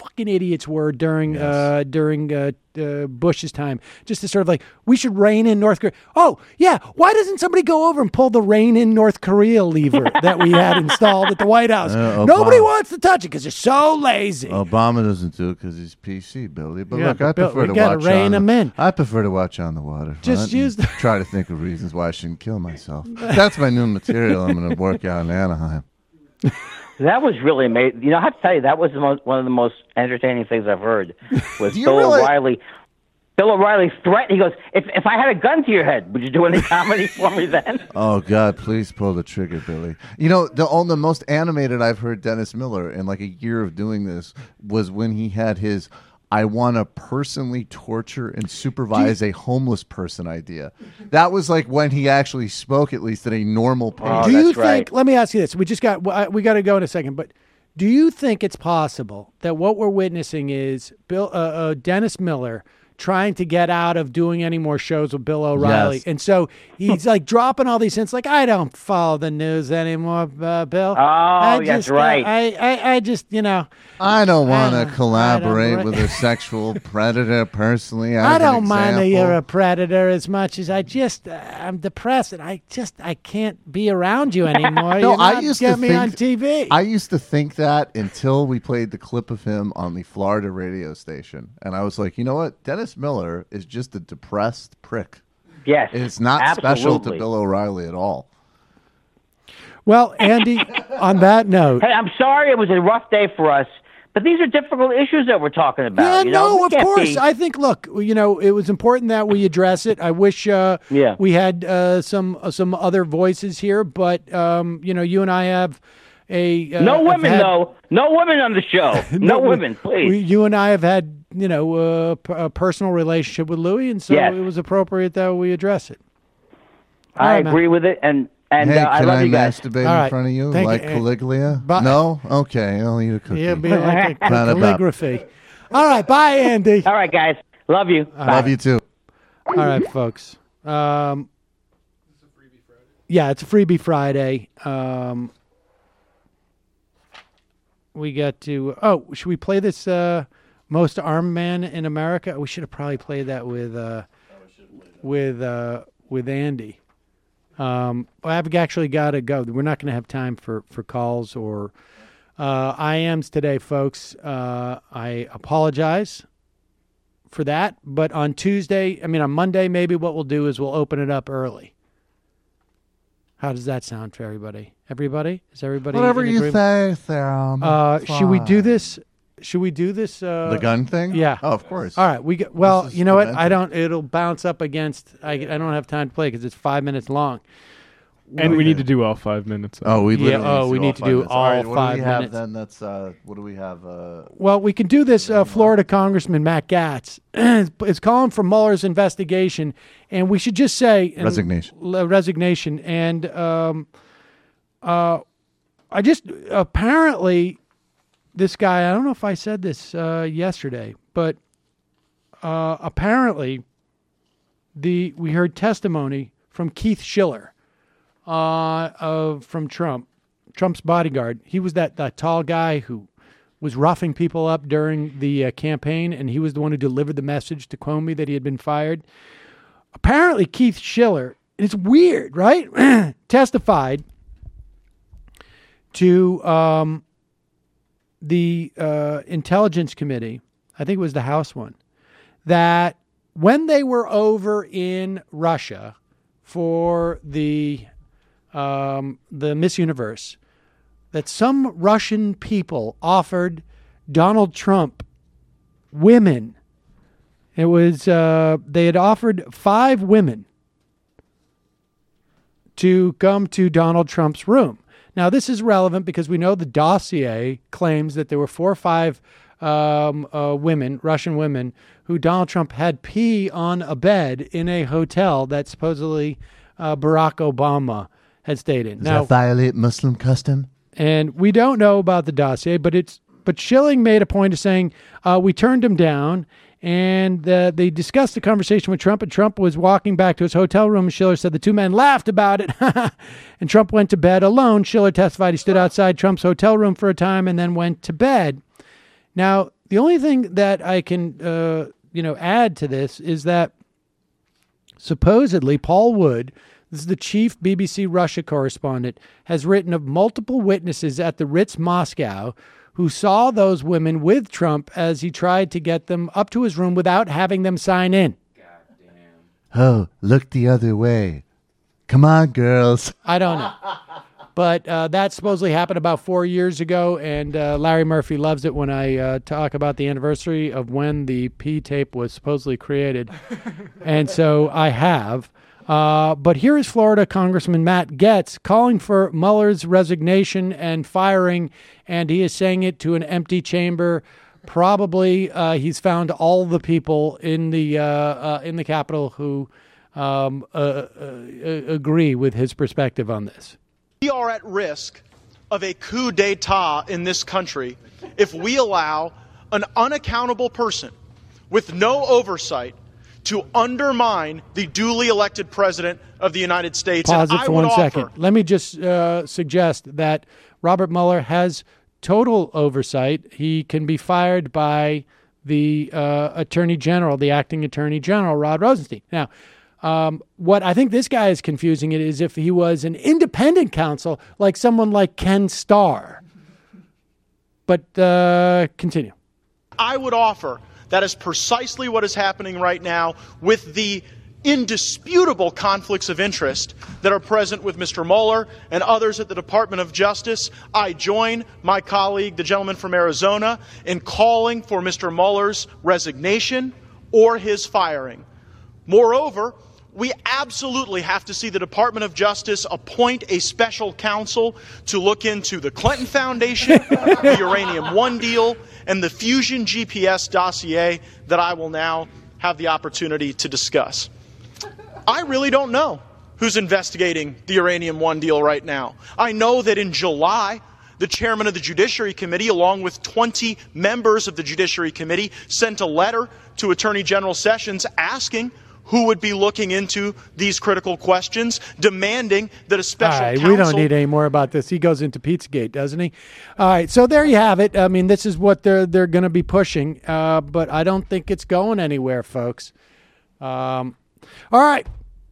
fucking idiots were during uh, during uh, uh, Bush's time. Just to sort of like, we should rein in North Korea. Oh, yeah, why doesn't somebody go over and pull the rein in North Korea lever that we had installed at the White House? Uh, Nobody Obama- wants to touch it because they're so lazy. Obama doesn't do it because he's P C, Billy. But Yeah, look, but I Bill, prefer we to gotta watch rein on him the, in. I prefer to watch on the water. Just use the- try to think of reasons why I shouldn't kill myself. That's my new material. I'm going to work out in Anaheim. That was really amazing. You know, I have to tell you, that was the most, one of the most entertaining things I've heard. Was Do you Bill really- O'Reilly. Bill O'Reilly threat. He goes, "If if I had a gun to your head, would you do any comedy for me then?" Oh God! Please pull the trigger, Billy. You know the only the most animated I've heard Dennis Miller in like a year of doing this was when he had his "I want to personally torture and supervise a homeless person" idea. That was like when he actually spoke, at least at a normal pace. do you think? Let me ask you this: we just got we- we got to go in a second, but do you think it's possible that what we're witnessing is Bill uh, uh, Dennis Miller trying to get out of doing any more shows with Bill O'Reilly, Yes. and so he's like dropping all these hints, like I don't follow the news anymore, uh, Bill. Oh, I that's just, uh, right. I, I I just you know. I don't want I to don't- collaborate I don't- with a sexual predator personally. As I an don't mind that example. you're a predator as much as I just, uh, I'm depressed and I just, I can't be around you anymore. No, You're I not used get to me think, on T V. I used to think that until we played the clip of him on the Florida radio station, and I was like, you know what? Dennis Miller is just a depressed prick. Yes, It's not special to absolutely. Bill O'Reilly at all. Well, Andy, on that note, Hey, I'm sorry it was a rough day for us, but these are difficult issues that we're talking about. yeah, you know? no, We of can't course. be- I think, look, you know, it was important that we address it. I wish uh, Yeah. we had uh, some uh, some other voices here, but um, you know, you and I have a uh, no have women, had- though. No women on the show. No, we- women, please. we- you and I have had, you know, uh, p- a personal relationship with Louis, and so Yes. it was appropriate that we address it. All I right, man. agree with it, and and hey, uh, I can love I you guys. masturbate All in right. front of you Thank like you. Caligula? Bye. No? Okay, I'll eat a cookie. Yeah, be like a Not about- calligraphy. All right, bye, Andy. All right, guys. Love you. Love you too. All right, folks. Um, yeah, it's a freebie Friday. Um, we got to. Oh, should we play this? Uh, Most Armed Man in America. We should have probably played that with uh, with uh, with Andy. Um, I've actually got to go. We're not going to have time for for calls or uh, I Ms today, folks. Uh, I apologize for that. But on Tuesday, I mean on Monday, maybe what we'll do is we'll open it up early. How does that sound for everybody? Everybody? Is everybody Whatever in you say, agreement? Sam. Uh, It's should we do fine. this? Should we do this? Uh, The gun thing? Yeah. Oh, of course. All right. We get, well, This is you know what? the I don't. It'll bounce up against. I, I don't have time to play because it's five minutes long. And we need to do all five minutes. Oh, we Yeah, literally oh, we do need all to five do minutes. all right, what five do we have minutes. then? That's uh, what do we have? Uh, Well, we can do this. Uh, Florida Congressman Matt Gaetz is calling for Mueller's investigation, and we should just say and- Resignation. l- resignation. And um, uh, I just apparently this guy. I don't know if I said this uh, yesterday, but uh, apparently the we heard testimony from Keith Schiller uh, of from Trump. Trump's bodyguard. He was that, that tall guy who was roughing people up during the uh, campaign, and he was the one who delivered the message to Comey that he had been fired. Apparently, Keith Schiller, it's weird, right? Testified to um, the uh, Intelligence Committee, I think it was the House one, that when they were over in Russia for the um, the Miss Universe, that some Russian people offered Donald Trump women. It was uh, they had offered five women to come to Donald Trump's room. Now, this is relevant because we know the dossier claims that there were four or five um, uh, women, Russian women, who Donald Trump had pee on a bed in a hotel that supposedly uh, Barack Obama had stayed in. does Now, that violate Muslim custom? and we don't know about the dossier, but it's but Schilling made a point of saying uh, we turned him down, and uh, they discussed the conversation with Trump, and Trump was walking back to his hotel room, and Schiller said the two men laughed about it, and Trump went to bed alone. Schiller testified he stood outside Trump's hotel room for a time and then went to bed. Now, the only thing that I can, uh, you know, add to this is that supposedly Paul Wood, this is the chief B B C Russia correspondent, has written of multiple witnesses at the Ritz Moscow who saw those women with Trump as he tried to get them up to his room without having them sign in. Oh, look the other way. Come on, girls. I don't know. But uh, that supposedly happened about four years ago, and uh, Larry Murphy loves it when I uh, talk about the anniversary of when the P-tape was supposedly created. And so I have. Uh, but here is Florida Congressman Matt Gaetz calling for Mueller's resignation and firing, and he is saying it to an empty chamber. Probably uh, he's found all the people in the uh, uh, in the Capitol who um, uh, uh, agree with his perspective on this. We are at risk of a coup d'etat in this country if we allow an unaccountable person with no oversight to undermine the duly elected president of the United States. Pause and it I for would one offer, second. Let me just uh, suggest that Robert Mueller has total oversight. He can be fired by the uh, Attorney General, the acting Attorney General, Rod Rosenstein. Now, um, what I think this guy is confusing it is if he was an independent counsel, like someone like Ken Starr. But uh, continue. I would offer that is precisely what is happening right now with the indisputable conflicts of interest that are present with Mister Mueller and others at the Department of Justice. I join my colleague, the gentleman from Arizona, in calling for Mister Mueller's resignation or his firing. Moreover, we absolutely have to see the Department of Justice appoint a special counsel to look into the Clinton Foundation, the Uranium One deal, and the Fusion G P S dossier that I will now have the opportunity to discuss. I really don't know who's investigating the Uranium One deal right now. I know that in July, the chairman of the Judiciary Committee, along with twenty members of the Judiciary Committee, sent a letter to Attorney General Sessions asking who would be looking into these critical questions, demanding that a special All right, counsel... we don't need any more about this. He goes into Pizzagate, doesn't he? All right, so there you have it. I mean, this is what they're they're going to be pushing, uh, but I don't think it's going anywhere, folks. Um, all right.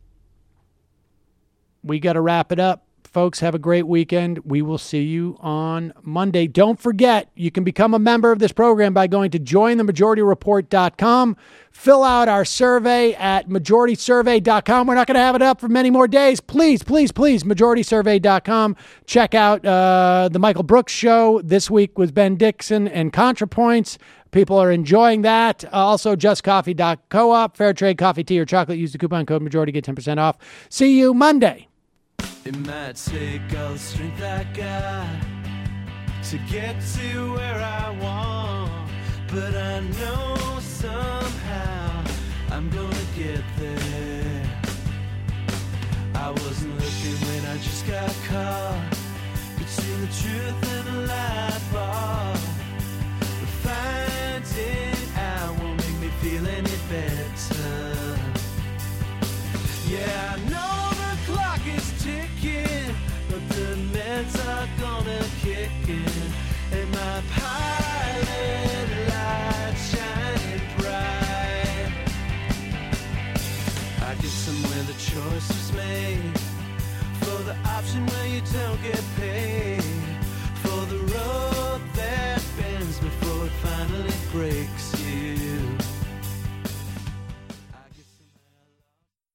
We got to wrap it up. Folks, have a great weekend. We will see you on Monday. Don't forget, you can become a member of this program by going to join the majority report dot com. Fill out our survey at majority survey dot com. We're not going to have it up for many more days. Please, please, please, majority survey dot com. Check out uh, the Michael Brooks Show this week with Ben Dixon and ContraPoints. People are enjoying that. Uh, also, just coffee dot coop. Fair trade coffee, tea, or chocolate. Use the coupon code majority. Get ten percent off. See you Monday. It might take all the strength I got to get to where I want, but I know somehow I'm gonna get there. I wasn't looking when I just got caught between the truth and the lie bar, but finding out won't make me feel any better. Yeah, I know the clock is ticking, but the meds are gonna kick in.